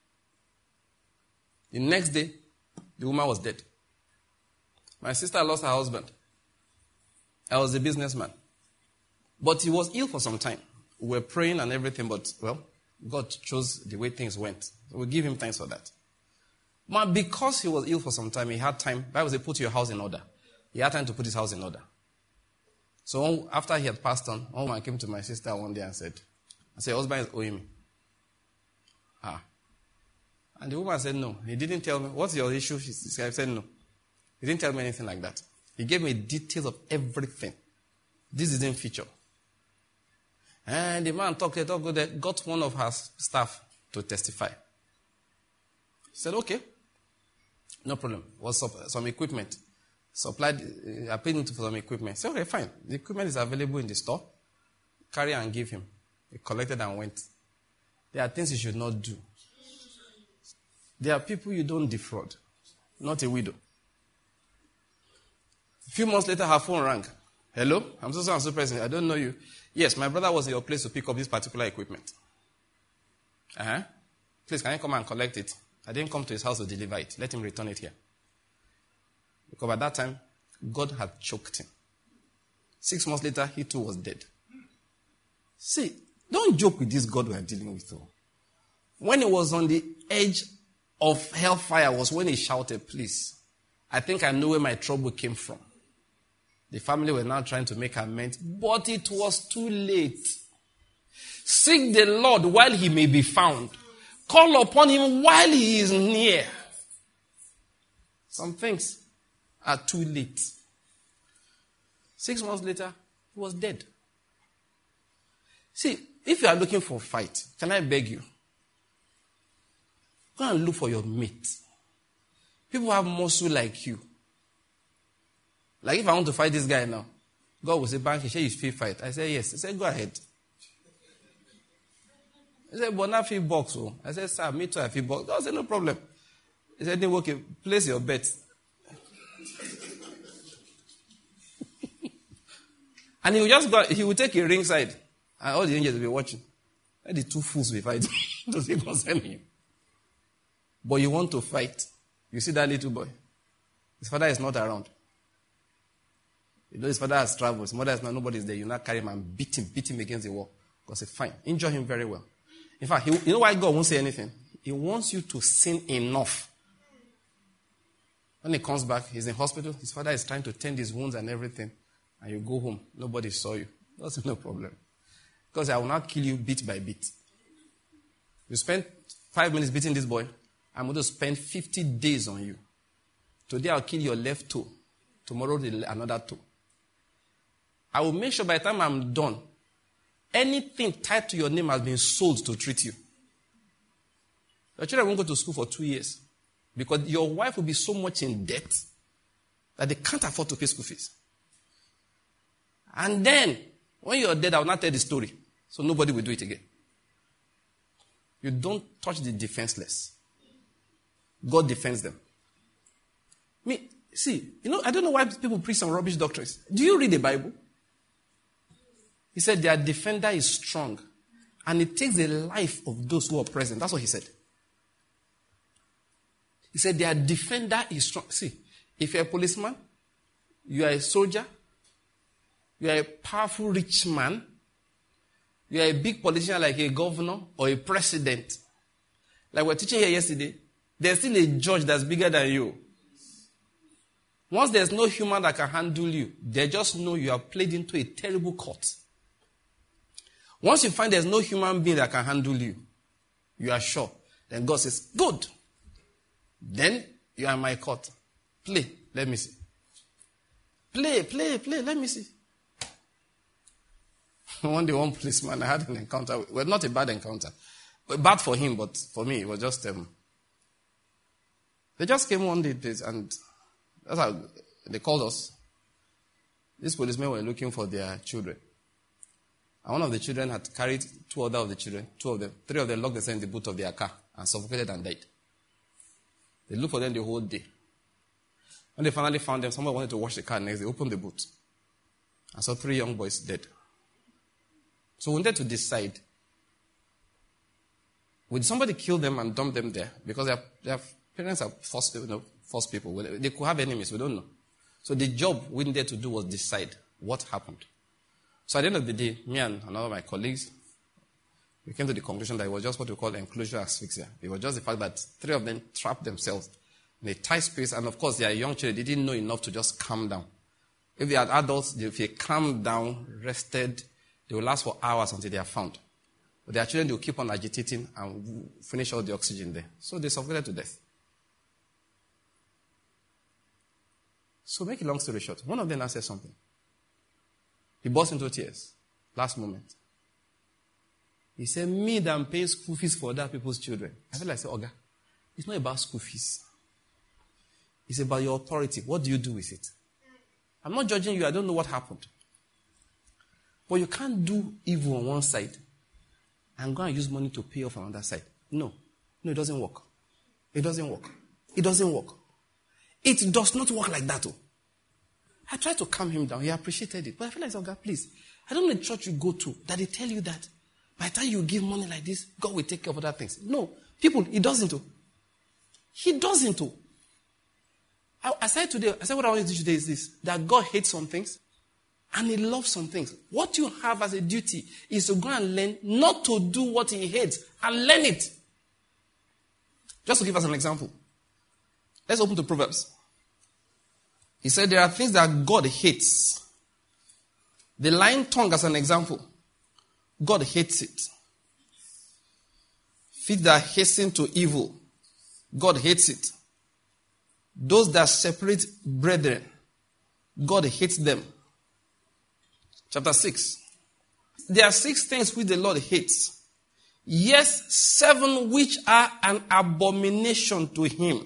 The next day, the woman was dead. My sister lost her husband. I was a businessman. But he was ill for some time. We were praying and everything, but, well, God chose the way things went. So we give him thanks for that. But because he was ill for some time, he had time. Bible says, put your house in order. He had time to put his house in order. So after he had passed on, one woman came to my sister one day and said, I said, husband is owing me. Ah. And the woman said, no. He didn't tell me. What's your issue? She said, no. He didn't tell me anything like that. He gave me details of everything. This didn't feature. And the man talked, talked, got one of her staff to testify. He said, okay. No problem. Was some equipment. Supplied, I paid him for some equipment. He said, okay, fine. The equipment is available in the store. Carry and give him. He collected and went. There are things you should not do. There are people you don't defraud. Not a widow. A few months later, her phone rang. Hello? I'm so sorry, I'm so present. I don't know you. Yes, my brother was in your place to pick up this particular equipment. Uh-huh. Please, can you come and collect it? I didn't come to his house to deliver it. Let him return it here. Because by that time, God had choked him. Six months later, he too was dead. See, don't joke with this God we are dealing with. Though. When he was on the edge of hellfire was when he shouted, please, I think I know where my trouble came from. The family were now trying to make amends, but it was too late. Seek the Lord while he may be found. Call upon him while he is near. Some things are too late. Six months later, he was dead. See, if you are looking for a fight, can I beg you? Go and look for your mate. People have muscle like you. Like if I want to fight this guy now, God will say, Banky, share you feel fight. I say, yes. He said, go ahead. He said, but not feel box. Oh. I said, sir, me too, I feel box. God said, no problem. He said, okay, place your bet. And he will just go, he will take a ringside. And all the angels will be watching. And the two fools will fight. Doesn't concern him. But you want to fight. You see that little boy. His father is not around. You know his father has traveled. His mother is not, nobody is there. You now carry him and beat him, beat him against the wall. God said, fine, injure him very well. In fact, he, you know why God won't say anything? He wants you to sin enough. When he comes back, he's in hospital. His father is trying to tend his wounds and everything. And you go home. Nobody saw you. That's no problem. Because I will not kill you bit by bit. You spend five minutes beating this boy. I'm going to spend fifty days on you. Today I'll kill your left toe. Tomorrow another toe. I will make sure by the time I'm done, anything tied to your name has been sold to treat you. Your children won't go to school for two years. Because your wife will be so much in debt that they can't afford to pay school fees. And then, when you're dead, I will not tell the story. So nobody will do it again. You don't touch the defenseless. God defends them. Me, see, you know, I don't know why people preach some rubbish doctrines. Do you read the Bible? He said their defender is strong. And it takes the life of those who are present. That's what he said. He said their defender is strong. See, if you're a policeman, you are a soldier, you are a powerful rich man, you are a big politician like a governor or a president. Like we were teaching here yesterday, there's still a judge that's bigger than you. Once there's no human that can handle you, they just know you have played into a terrible court. Once you find there's no human being that can handle you, you are sure. Then God says, good. Then you are in my court. Play. Let me see. Play, play, play. Let me see. One day, one policeman, I had an encounter. Well, not a bad encounter. Bad for him, but for me, it was just... Um, they just came one day and that's how they called us. These policemen were looking for their children. And one of the children had carried two other of the children. Two of them, three of them locked themselves in the boot of their car and suffocated and died. They looked for them the whole day. When they finally found them, someone wanted to wash the car next. They opened the boot and saw three young boys dead. So we wanted to decide, would somebody kill them and dump them there? Because their, their parents are forced, you know, forced people. They could have enemies. We don't know. So the job we needed to do was decide what happened. So at the end of the day, me and another of my colleagues, we came to the conclusion that it was just what we call enclosure asphyxia. It was just the fact that three of them trapped themselves in a tight space. And of course, they are young children. They didn't know enough to just calm down. If they are adults, if they calmed down, rested, they will last for hours until they are found. But their children, they will keep on agitating and finish all the oxygen there. So they suffocated to death. So make a long story short, one of them now said something. He burst into tears. Last moment. He said, me that I'm paying school fees for other people's children. I feel like I said, Oga, it's not about school fees. It's about your authority. What do you do with it? I'm not judging you. I don't know what happened. But you can't do evil on one side and go and use money to pay off on another side. No. No, it doesn't work. It doesn't work. It doesn't work. It does not work like that. Oh. I tried to calm him down. He appreciated it. But I feel like, God, please, I don't know the church you go to that they tell you that by the time you give money like this, God will take care of other things. No. People, he doesn't. Oh. He doesn't. Oh. I, I said today, I said what I want to teach today is this, that God hates some things and he loves some things. What you have as a duty is to go and learn not to do what he hates and learn it. Just to give us an example. Let's open to Proverbs. He said there are things that God hates. The lying tongue as an example. God hates it. Feet that hasten to evil. God hates it. Those that separate brethren. God hates them. Chapter six. There are six things which the Lord hates. Yes, seven which are an abomination to him.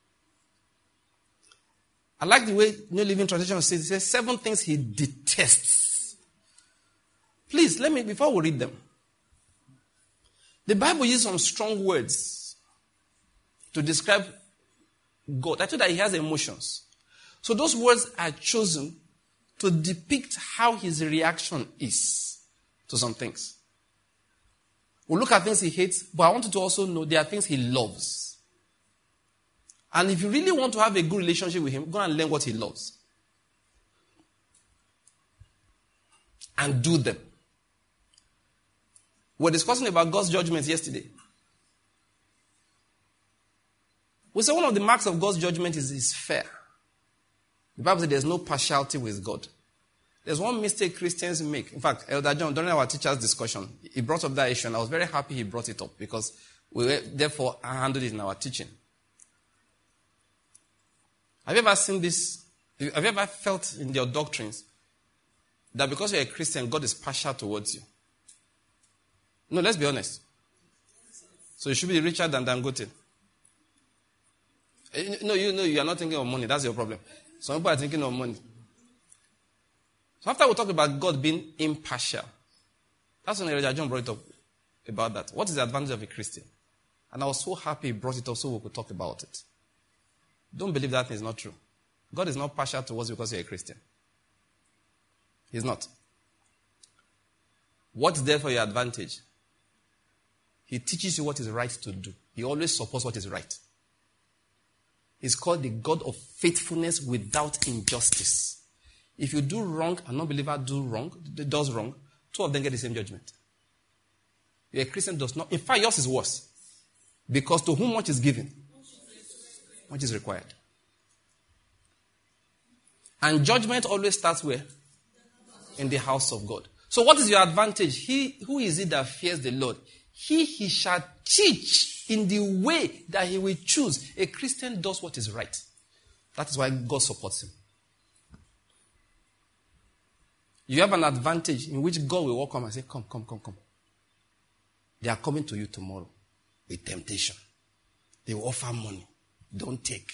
I like the way New Living Translation says, it says seven things he detests. Please, let me, before we read them. The Bible uses some strong words to describe God. I told that he has emotions. So those words are chosen to depict how his reaction is to some things. We'll look at things he hates, but I want you to also know there are things he loves. And if you really want to have a good relationship with him, go and learn what he loves. And do them. We were discussing about God's judgment yesterday. We said one of the marks of God's judgment is is fair. The Bible says there's no partiality with God. There's one mistake Christians make. In fact, Elder John, during our teacher's discussion, he brought up that issue, and I was very happy he brought it up because we were, therefore handled it in our teaching. Have you ever seen this? Have you ever felt in your doctrines that because you're a Christian, God is partial towards you? No, let's be honest. So you should be richer than Dangote. No, you know you are not thinking of money. That's your problem. Some people are thinking of money. So after we talk about God being impartial, that's when Elder John brought it up about that. What is the advantage of a Christian? And I was so happy he brought it up so we could talk about it. Don't believe that thing is not true. God is not partial towards you because you're a Christian. He's not. What's there for your advantage? He teaches you what is right to do. He always supports what is right. He's called the God of faithfulness without injustice. If you do wrong, an unbeliever do wrong, does wrong, two of them get the same judgment. A Christian does not. In fact, yours is worse. Because to whom much is given, much is required. And judgment always starts where? In the house of God. So what is your advantage? He who is it that fears the Lord? He he shall teach in the way that he will choose. A Christian does what is right. That is why God supports him. You have an advantage in which God will walk on and say, come, come, come, come. They are coming to you tomorrow with temptation. They will offer money. Don't take.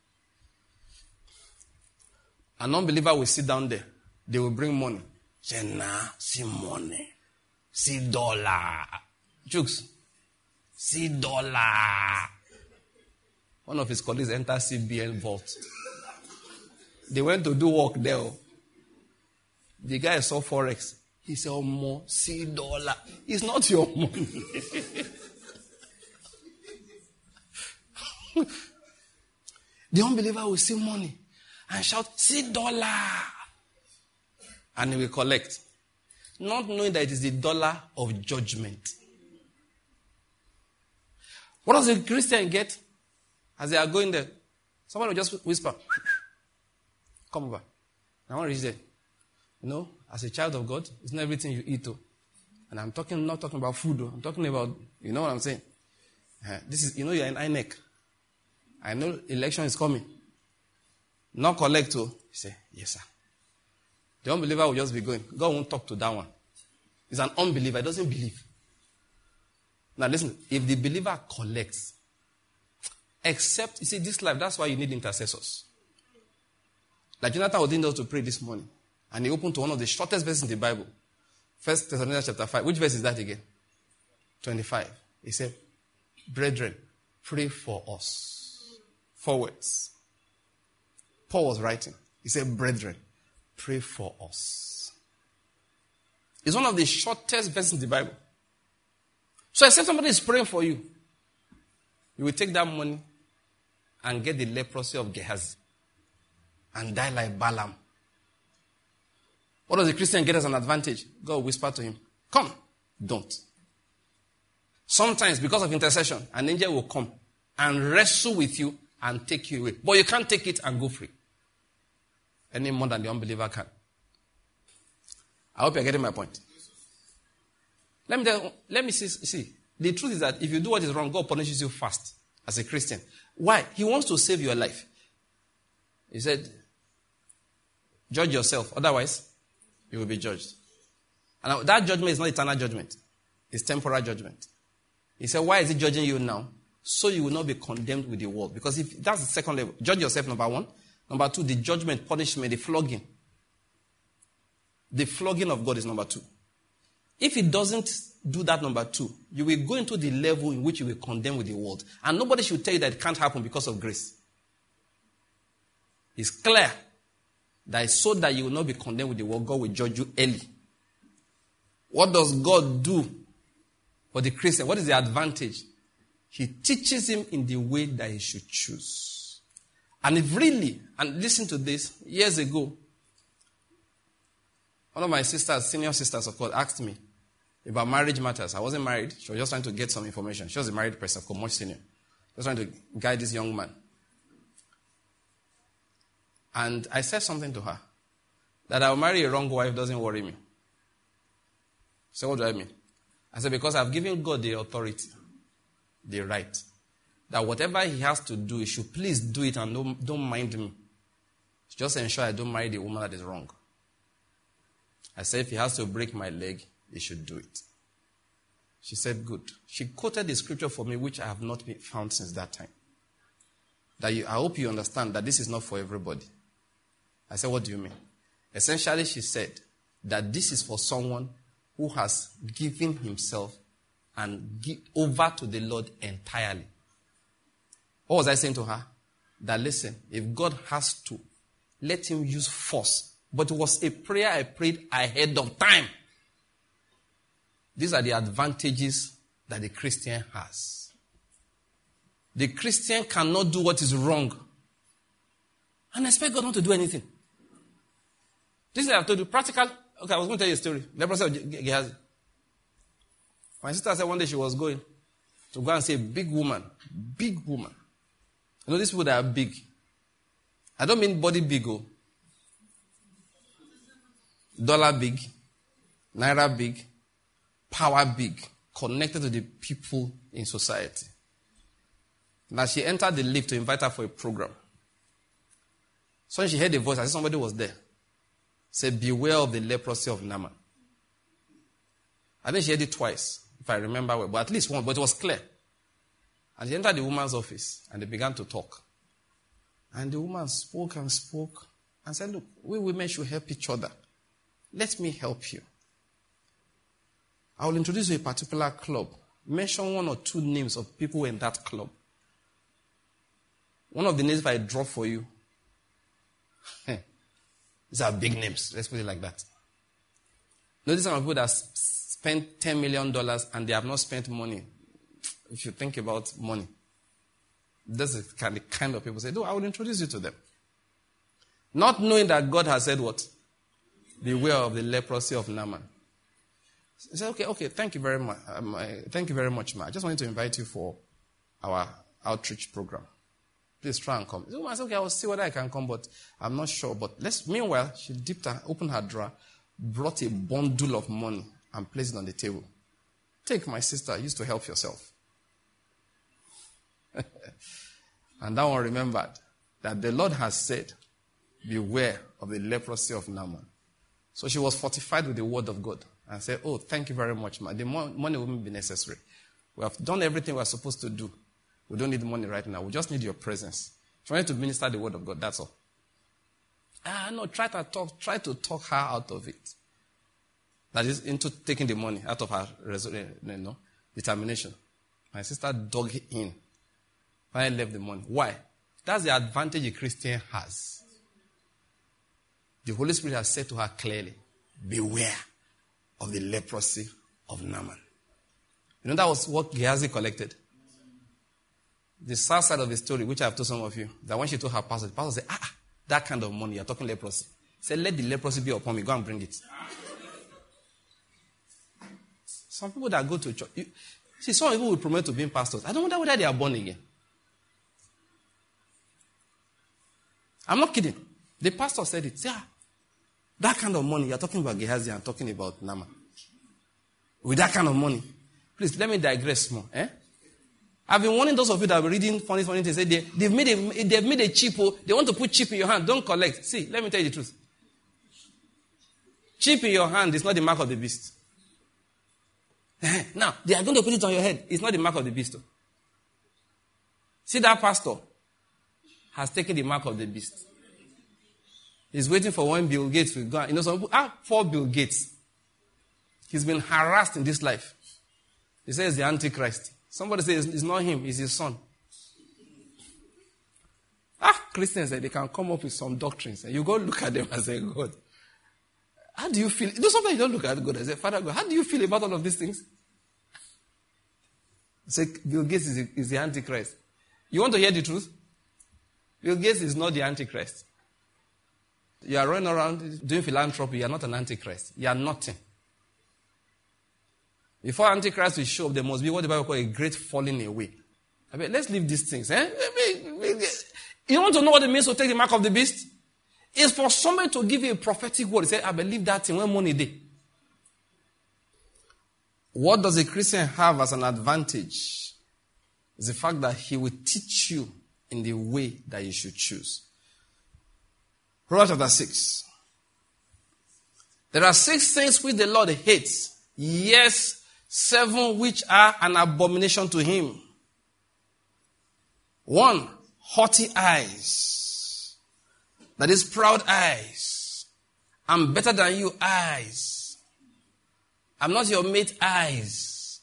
An unbeliever will sit down there. They will bring money. Say, nah, see money. See dollar. Jukes. See dollar. One of his colleagues entered C B N vault. They went to do work there. The guy saw Forex. He said, oh, more, see dollar. It's not your money. The unbeliever will see money and shout, see dollar. And he will collect. Not knowing that it is the dollar of judgment. What does a Christian get as they are going there? Someone will just whisper, come over. I want to reach there. You know, as a child of God, it's not everything you eat. Oh. And I'm talking, not talking about food. Oh. I'm talking about, you know what I'm saying? Uh, this is, you know, you're in I N E C. I know election is coming. Not collect. Oh. You say, yes, sir. The unbeliever will just be going. God won't talk to that one. He's an unbeliever. He doesn't believe. Now listen, if the believer collects, except, you see, this life, that's why you need intercessors. Like Jonathan was doing to pray this morning. And he opened to one of the shortest verses in the Bible. First Thessalonians chapter five. Which verse is that again? twenty-five. He said, brethren, pray for us. Four words. Paul was writing. He said, brethren, pray for us. It's one of the shortest verses in the Bible. So except somebody is praying for you, you will take that money and get the leprosy of Gehazi and die like Balaam. What does the Christian get as an advantage? God will whisper to him, come, don't. Sometimes because of intercession, an angel will come and wrestle with you and take you away. But you can't take it and go free. Any more than the unbeliever can. I hope you're getting my point. Let me tell, let me see, see. The truth is that if you do what is wrong, God punishes you fast as a Christian. Why? He wants to save your life. He said, judge yourself. Otherwise, you will be judged. And that judgment is not eternal judgment. It's temporal judgment. He said, why is he judging you now? So you will not be condemned with the world. Because if that's the second level. Judge yourself, number one. Number two, the judgment, punishment, the flogging. The flogging of God is number two. If he doesn't do that number two, you will go into the level in which you will condemn with the world. And nobody should tell you that it can't happen because of grace. It's clear that it's so that you will not be condemned with the world. God will judge you early. What does God do for the Christian? What is the advantage? He teaches him in the way that he should choose. And if really, and listen to this, years ago, one of my sisters, senior sisters of course, asked me, about marriage matters. I wasn't married. She was just trying to get some information. She was a married person, much senior. Just trying to guide this young man. And I said something to her. That I'll marry a wrong wife doesn't worry me. So what do I mean? I said, because I've given God the authority, the right, that whatever he has to do, he should please do it and don't, don't mind me. Just ensure I don't marry the woman that is wrong. I said, if he has to break my leg, he should do it. She said, good. She quoted the scripture for me, which I have not been found since that time. That you, I hope you understand that this is not for everybody. I said, what do you mean? Essentially, she said that this is for someone who has given himself and give over to the Lord entirely. What was I saying to her? That listen, if God has to, let him use force. But it was a prayer I prayed ahead of time. These are the advantages that the Christian has. The Christian cannot do what is wrong and expect God not to do anything. This is what I've told you. Practical. Okay, I was going to tell you a story. Leprosy of Gehazi. My sister said one day she was going to go and see a big woman. Big woman. You know, these people that are big. I don't mean body big, oh. Dollar big. Naira big. Power big. Connected to the people in society. Now she entered the lift to invite her for a program. So when she heard a voice, I said somebody was there. Said, beware of the leprosy of Naaman. I think she heard it twice, if I remember well, but at least one, but it was clear. And she entered the woman's office, and they began to talk. And the woman spoke and spoke, and said, look, we women should help each other. Let me help you. I will introduce you to a particular club. Mention one or two names of people in that club. One of the names if I draw for you, these are big names. Let's put it like that. Notice some people that spent ten million dollars and they have not spent money. If you think about money. This is the kind, the kind of people say, no, I will introduce you to them. Not knowing that God has said what? Beware of the leprosy of Naaman. He said, okay, okay, thank you very much. Um, I, thank you very much, ma. I just wanted to invite you for our outreach program. Please try and come. So I said, okay, I will see whether I can come, but I'm not sure. But let's. Meanwhile, she dipped her, opened her drawer, brought a bundle of money and placed it on the table. Take, my sister, used to help yourself. And that one remembered that the Lord has said, beware of the leprosy of Naaman. So she was fortified with the word of God and said, oh, thank you very much, ma. The money won't be necessary. We have done everything we are supposed to do. We don't need money right now. We just need your presence. Trying to minister the word of God, that's all. Ah, no, try to talk, try to talk her out of it. That is into taking the money out of her you know, determination. My sister dug in. Finally left the money. Why? That's the advantage a Christian has. The Holy Spirit has said to her clearly, beware of the leprosy of Naaman. You know that was what Gehazi collected. The sad side of the story, which I have told some of you, that when she told her pastor, the pastor said, ah, that kind of money, you're talking leprosy. He said, let the leprosy be upon me. Go and bring it. Some people that go to church, you, see, some people will promote to being pastors. I don't wonder whether they are born again. I'm not kidding. The pastor said it. Say, ah, that kind of money, you're talking about Gehazi and talking about Naaman. With that kind of money. Please, let me digress more. Eh? I've been warning those of you that are reading funny, funny things. Say they, they've made a, they've made a chip. They want to put chip in your hand. Don't collect. See, let me tell you the truth. Chip in your hand is not the mark of the beast. Now, they are going to put it on your head. It's not the mark of the beast. See, that pastor has taken the mark of the beast. He's waiting for when Bill Gates will go. You know, some people, ah, poor Bill Gates. He's been harassed in this life. He says the Antichrist. Somebody says it's not him, it's his son. Ah, Christians, they can come up with some doctrines. And you go look at them and say, God, how do you feel? You know, sometimes you don't look at God and say, Father God, how do you feel about all of these things? Say, Bill Gates is the, is the Antichrist. You want to hear the truth? Bill Gates is not the Antichrist. You are running around doing philanthropy, you are not an Antichrist. You are nothing. Before Antichrist will show up, there must be what the Bible calls a great falling away. I mean, let's leave these things. Eh? You want to know what it means to take the mark of the beast? It's for somebody to give you a prophetic word. He said, I believe that thing when money day. What does a Christian have as an advantage? Is the fact that he will teach you in the way that you should choose. Proverbs chapter six. There are six things which the Lord hates. Yes, seven which are an abomination to him. One, haughty eyes. That is proud eyes. I'm better than you eyes. I'm not your mate eyes.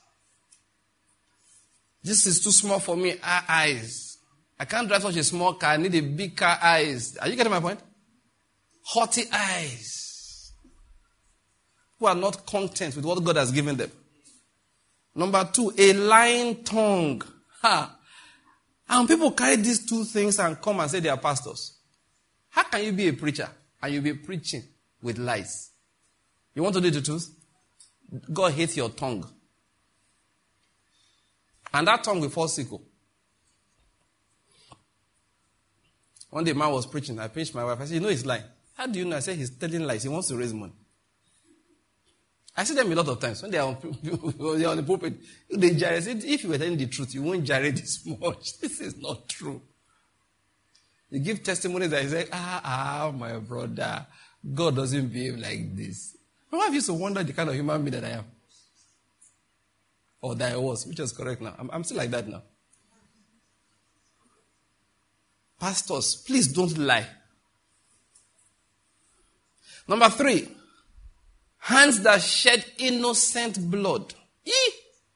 This is too small for me eyes. I can't drive such a small car. I need a big car eyes. Are you getting my point? Haughty eyes. Who are not content with what God has given them. Number two, a lying tongue. Ha. And people carry these two things and come and say they are pastors. How can you be a preacher and you be preaching with lies? You want to do the truth? God hates your tongue. And that tongue will fall sick. One day a man was preaching. I pinched my wife. I said, you know he's lying. How do you know? I said, he's telling lies. He wants to raise money. I see them a lot of times. When they are on, they are on the pulpit, they gyrate. I said, if you were telling the truth, you won't gyrate this much. This is not true. You give testimonies that you say, ah, ah, my brother, God doesn't behave like this. My wife used to wonder the kind of human being that I am. Or that I was, which is correct now. I'm, I'm still like that now. Pastors, please don't lie. Number three, hands that shed innocent blood. Eee!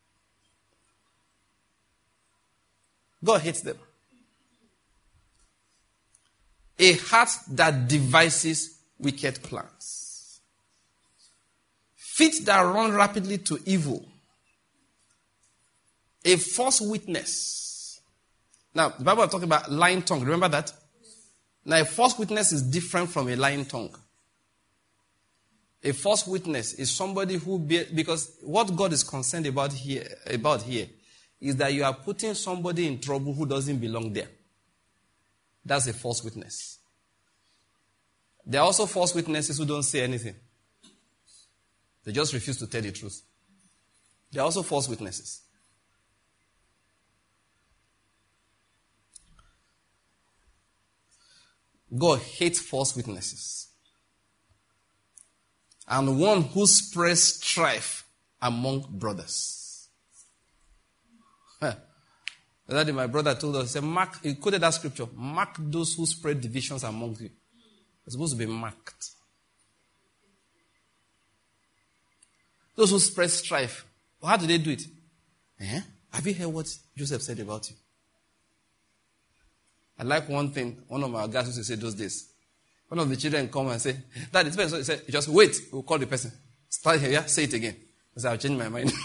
God hates them. A heart that devises wicked plans. Feet that run rapidly to evil. A false witness. Now, the Bible is talking about lying tongue. Remember that? Now, a false witness is different from a lying tongue. A false witness is somebody who, be, because what God is concerned about here, about here is that you are putting somebody in trouble who doesn't belong there. That's a false witness. There are also false witnesses who don't say anything. They just refuse to tell the truth. There are also false witnesses. God hates false witnesses. And one who spreads strife among brothers. Huh. That day my brother told us, he said, mark, he quoted that scripture, mark those who spread divisions among you. It's supposed to be marked. Those who spread strife. How do they do it? Eh? Have you heard what Joseph said about you? I like one thing, one of our guys used to say those days. One of the children come and say, Dad, this person said, just wait, we'll call the person. Start here, yeah? Say it again. I said, I'll change my mind.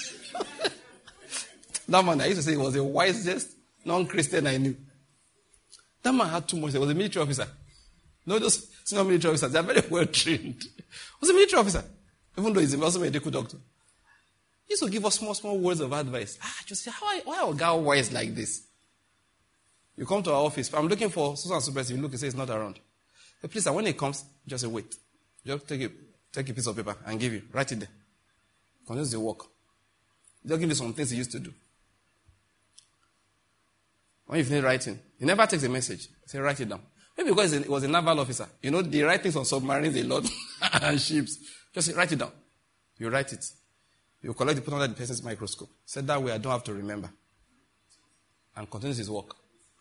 That man, I used to say, he was the wisest non-Christian I knew. That man had too much. He was a military officer. No, those senior military officers, they're very well trained. He was a military officer, even though he's also a medical doctor. He used to give us small, small words of advice. Ah, just say, why, why are a guy wise like this? You come to our office, I'm looking for Susan and Super. You look and say it's not around. But please, when it comes, just say, wait. Just take a, take a piece of paper and give you. Write it there. Continue the work. Just give you some things he used to do. When you finish writing, he never takes a message. Say, write it down. Maybe because he was a naval officer. You know, they write things on submarines a lot and ships. Just say, write it down. You write it. You collect it, put under the person's microscope. Say, that way I don't have to remember. And continues his work.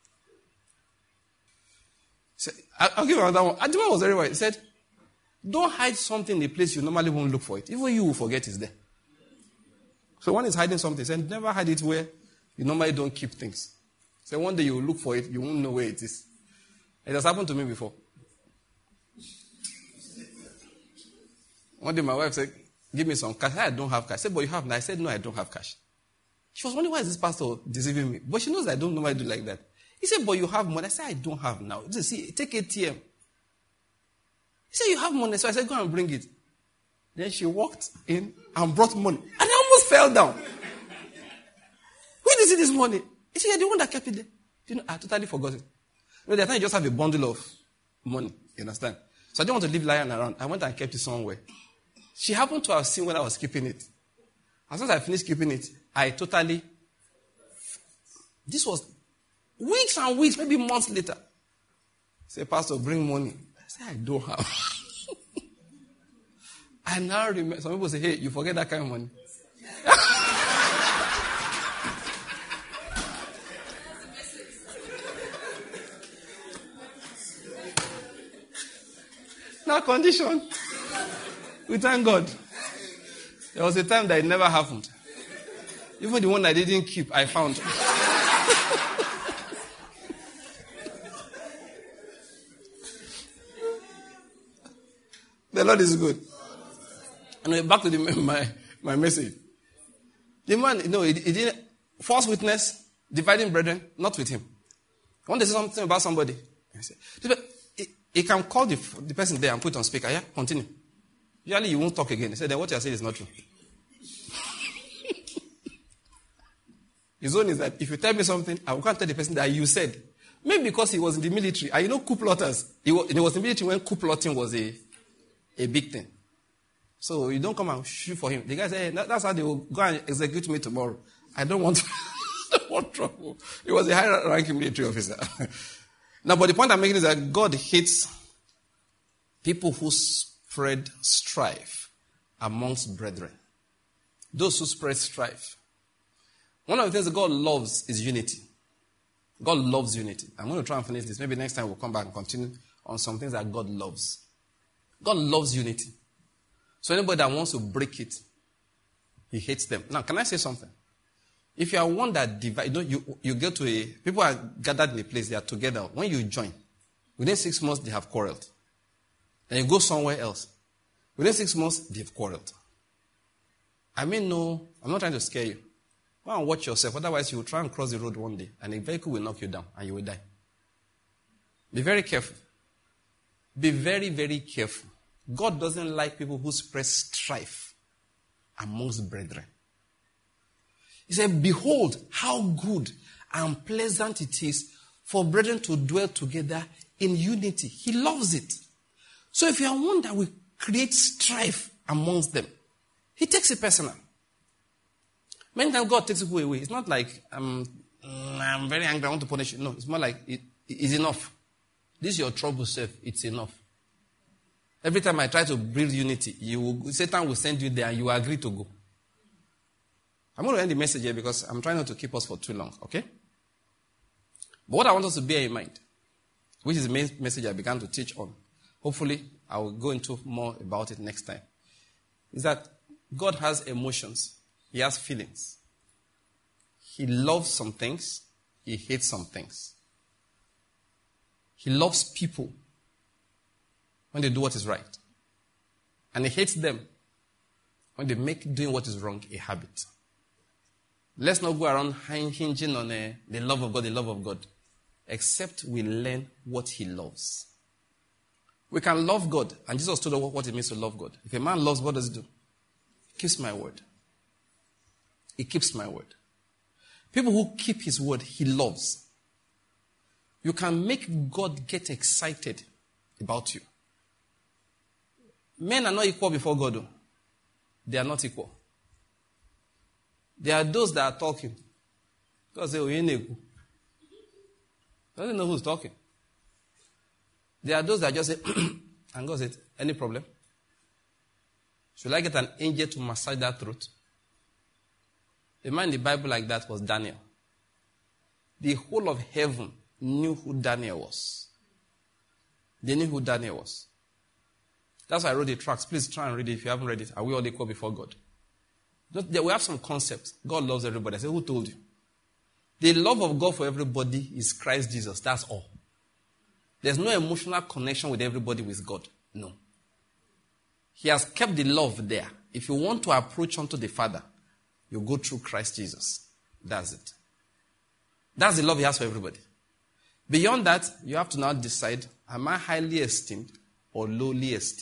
Said, I'll give you another one. The one was very wise. He said, don't hide something in a place you normally won't look for it. Even you will forget it's there. So when he's hiding something, he said, never hide it where you normally don't keep things. So one day you will look for it, you won't know where it is. It has happened to me before. One day my wife said, give me some cash. I don't have cash. I said, but you have. And I said, no, I don't have cash. She was wondering, why is this pastor deceiving me? But she knows I don't normally do like that. He said, but you have money. I said, I don't have now. He said, see, take A T M. He said, you have money. So I said, go and bring it. Then she walked in and brought money. And I almost fell down. Who did you see this morning? He said, you're the one that kept it there. You know, I totally forgot it. You know, the time you just have a bundle of money. You understand? So I didn't want to leave lying around. I went and kept it somewhere. She happened to have seen when I was keeping it. As soon as I finished keeping it, I totally... This was weeks and weeks, maybe months later. Say, Pastor, bring money. I said, I don't have. I now remember. Some people say, hey, you forget that kind of money. Now condition. We thank God. There was a time that it never happened. Even the one I didn't keep, I found. The Lord is good. Anyway, back to the, my, my message. The man, you know, he, he didn't, false witness, dividing brethren, not with him. When they say something about somebody, he, say, he, he can call the, the person there and put on speaker. Yeah, continue. Usually you won't talk again. He said, then what you are saying is not true. His own is that if you tell me something, I will can't tell the person that you said. Maybe because he was in the military. And you know coup plotters. He was, he was in the military when coup plotting was a, a big thing. So you don't come and shoot for him. The guy said, hey, that's how they will go and execute me tomorrow. I don't want, I don't want trouble. He was a high-ranking military officer. Now, but the point I'm making is that God hates people who spread strife amongst brethren. Those who spread strife. One of the things that God loves is unity. God loves unity. I'm going to try and finish this. Maybe next time we'll come back and continue on some things that God loves. God loves unity. So anybody that wants to break it, he hates them. Now, can I say something? If you are one that divide, you know, you, you get to a, people are gathered in a place, they are together. When you join, within six months, they have quarreled. Then you go somewhere else. Within six months, they've quarreled. I mean, no, I'm not trying to scare you. Go and watch yourself. Otherwise, you will try and cross the road one day, and a vehicle will knock you down, and you will die. Be very careful. Be very, very careful. God doesn't like people who spread strife amongst brethren. He said, behold, how good and pleasant it is for brethren to dwell together in unity. He loves it. So if you are one that will create strife amongst them, he takes it personal. Many times God takes people away. It's not like, um, I'm very angry, I want to punish you. No, it's more like, it, it's enough. This is your trouble, self. It's enough. Every time I try to build unity, you will, Satan will send you there and you will agree to go. I'm going to end the message here because I'm trying not to keep us for too long, okay? But what I want us to bear in mind, which is the main message I began to teach on, hopefully I will go into more about it next time, is that God has emotions. He has feelings. He loves some things. He hates some things. He loves people when they do what is right. And he hates them when they make doing what is wrong a habit. Let's not go around hinging on uh, the love of God, the love of God, except we learn what he loves. We can love God, and Jesus told us what it means to love God. If a man loves, what does he do? He keeps my word. He keeps my word. People who keep his word, he loves. You can make God get excited about you. Men are not equal before God, though. They are not equal. There are those that are talking. God say, Oyenegu. Doesn't know who's talking. There are those that just say, and God said, any problem? Should I get an angel to massage that throat? The man in the Bible like that was Daniel. The whole of heaven knew who Daniel was. They knew who Daniel was. That's why I wrote the tracts. Please try and read it if you haven't read it. Are we all equal before God? We have some concepts. God loves everybody. I said, who told you? The love of God for everybody is Christ Jesus. That's all. There's no emotional connection with everybody with God. No. He has kept the love there. If you want to approach unto the Father, you go through Christ Jesus. That's it. That's the love he has for everybody. Beyond that, you have to now decide, am I highly esteemed or lowly esteemed?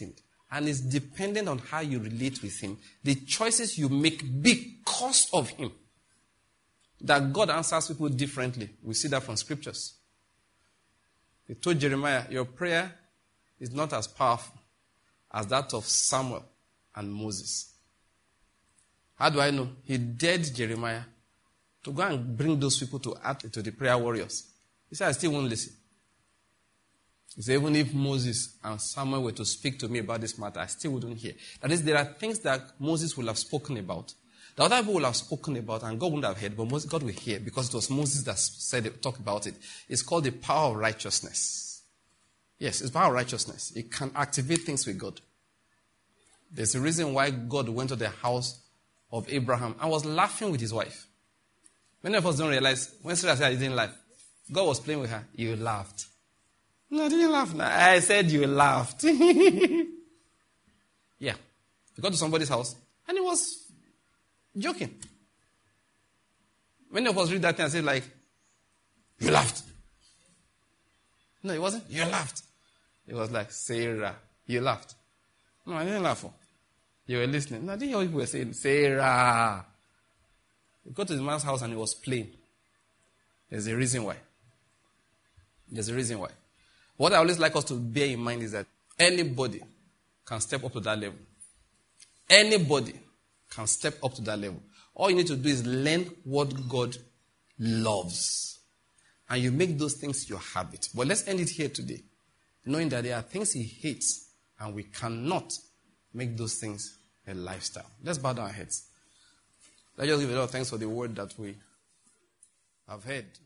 And it's dependent on how you relate with him, the choices you make because of him, that God answers people differently. We see that from scriptures. He told Jeremiah, your prayer is not as powerful as that of Samuel and Moses. How do I know? He dared Jeremiah to go and bring those people to add to the prayer warriors. He said, I still won't listen. He said, even if Moses and Samuel were to speak to me about this matter, I still wouldn't hear. That is, there are things that Moses will have spoken about, the other people will have spoken about, and God wouldn't have heard, but Moses, God will hear, because it was Moses that said it, talked about it. It's called the power of righteousness. Yes, it's power of righteousness. It can activate things with God. There's a reason why God went to the house of Abraham and was laughing with his wife. Many of us don't realize, when Sarah said he didn't laugh, God was playing with her. You laughed. No, I didn't laugh. No, I said you laughed. Yeah. He got to somebody's house and he was joking. Many of us read that thing and say, like, you laughed. No, it wasn't. You laughed. It was like, Sarah, you laughed. No, I didn't laugh. You were listening. No, I didn't hear what people were saying. Sarah. He got to his man's house and he was playing. There's a reason why. There's a reason why. What I always like us to bear in mind is that anybody can step up to that level. Anybody can step up to that level. All you need to do is learn what God loves. And you make those things your habit. But let's end it here today, knowing that there are things he hates, and we cannot make those things a lifestyle. Let's bow down our heads. Let's just give a lot of thanks for the word that we have heard.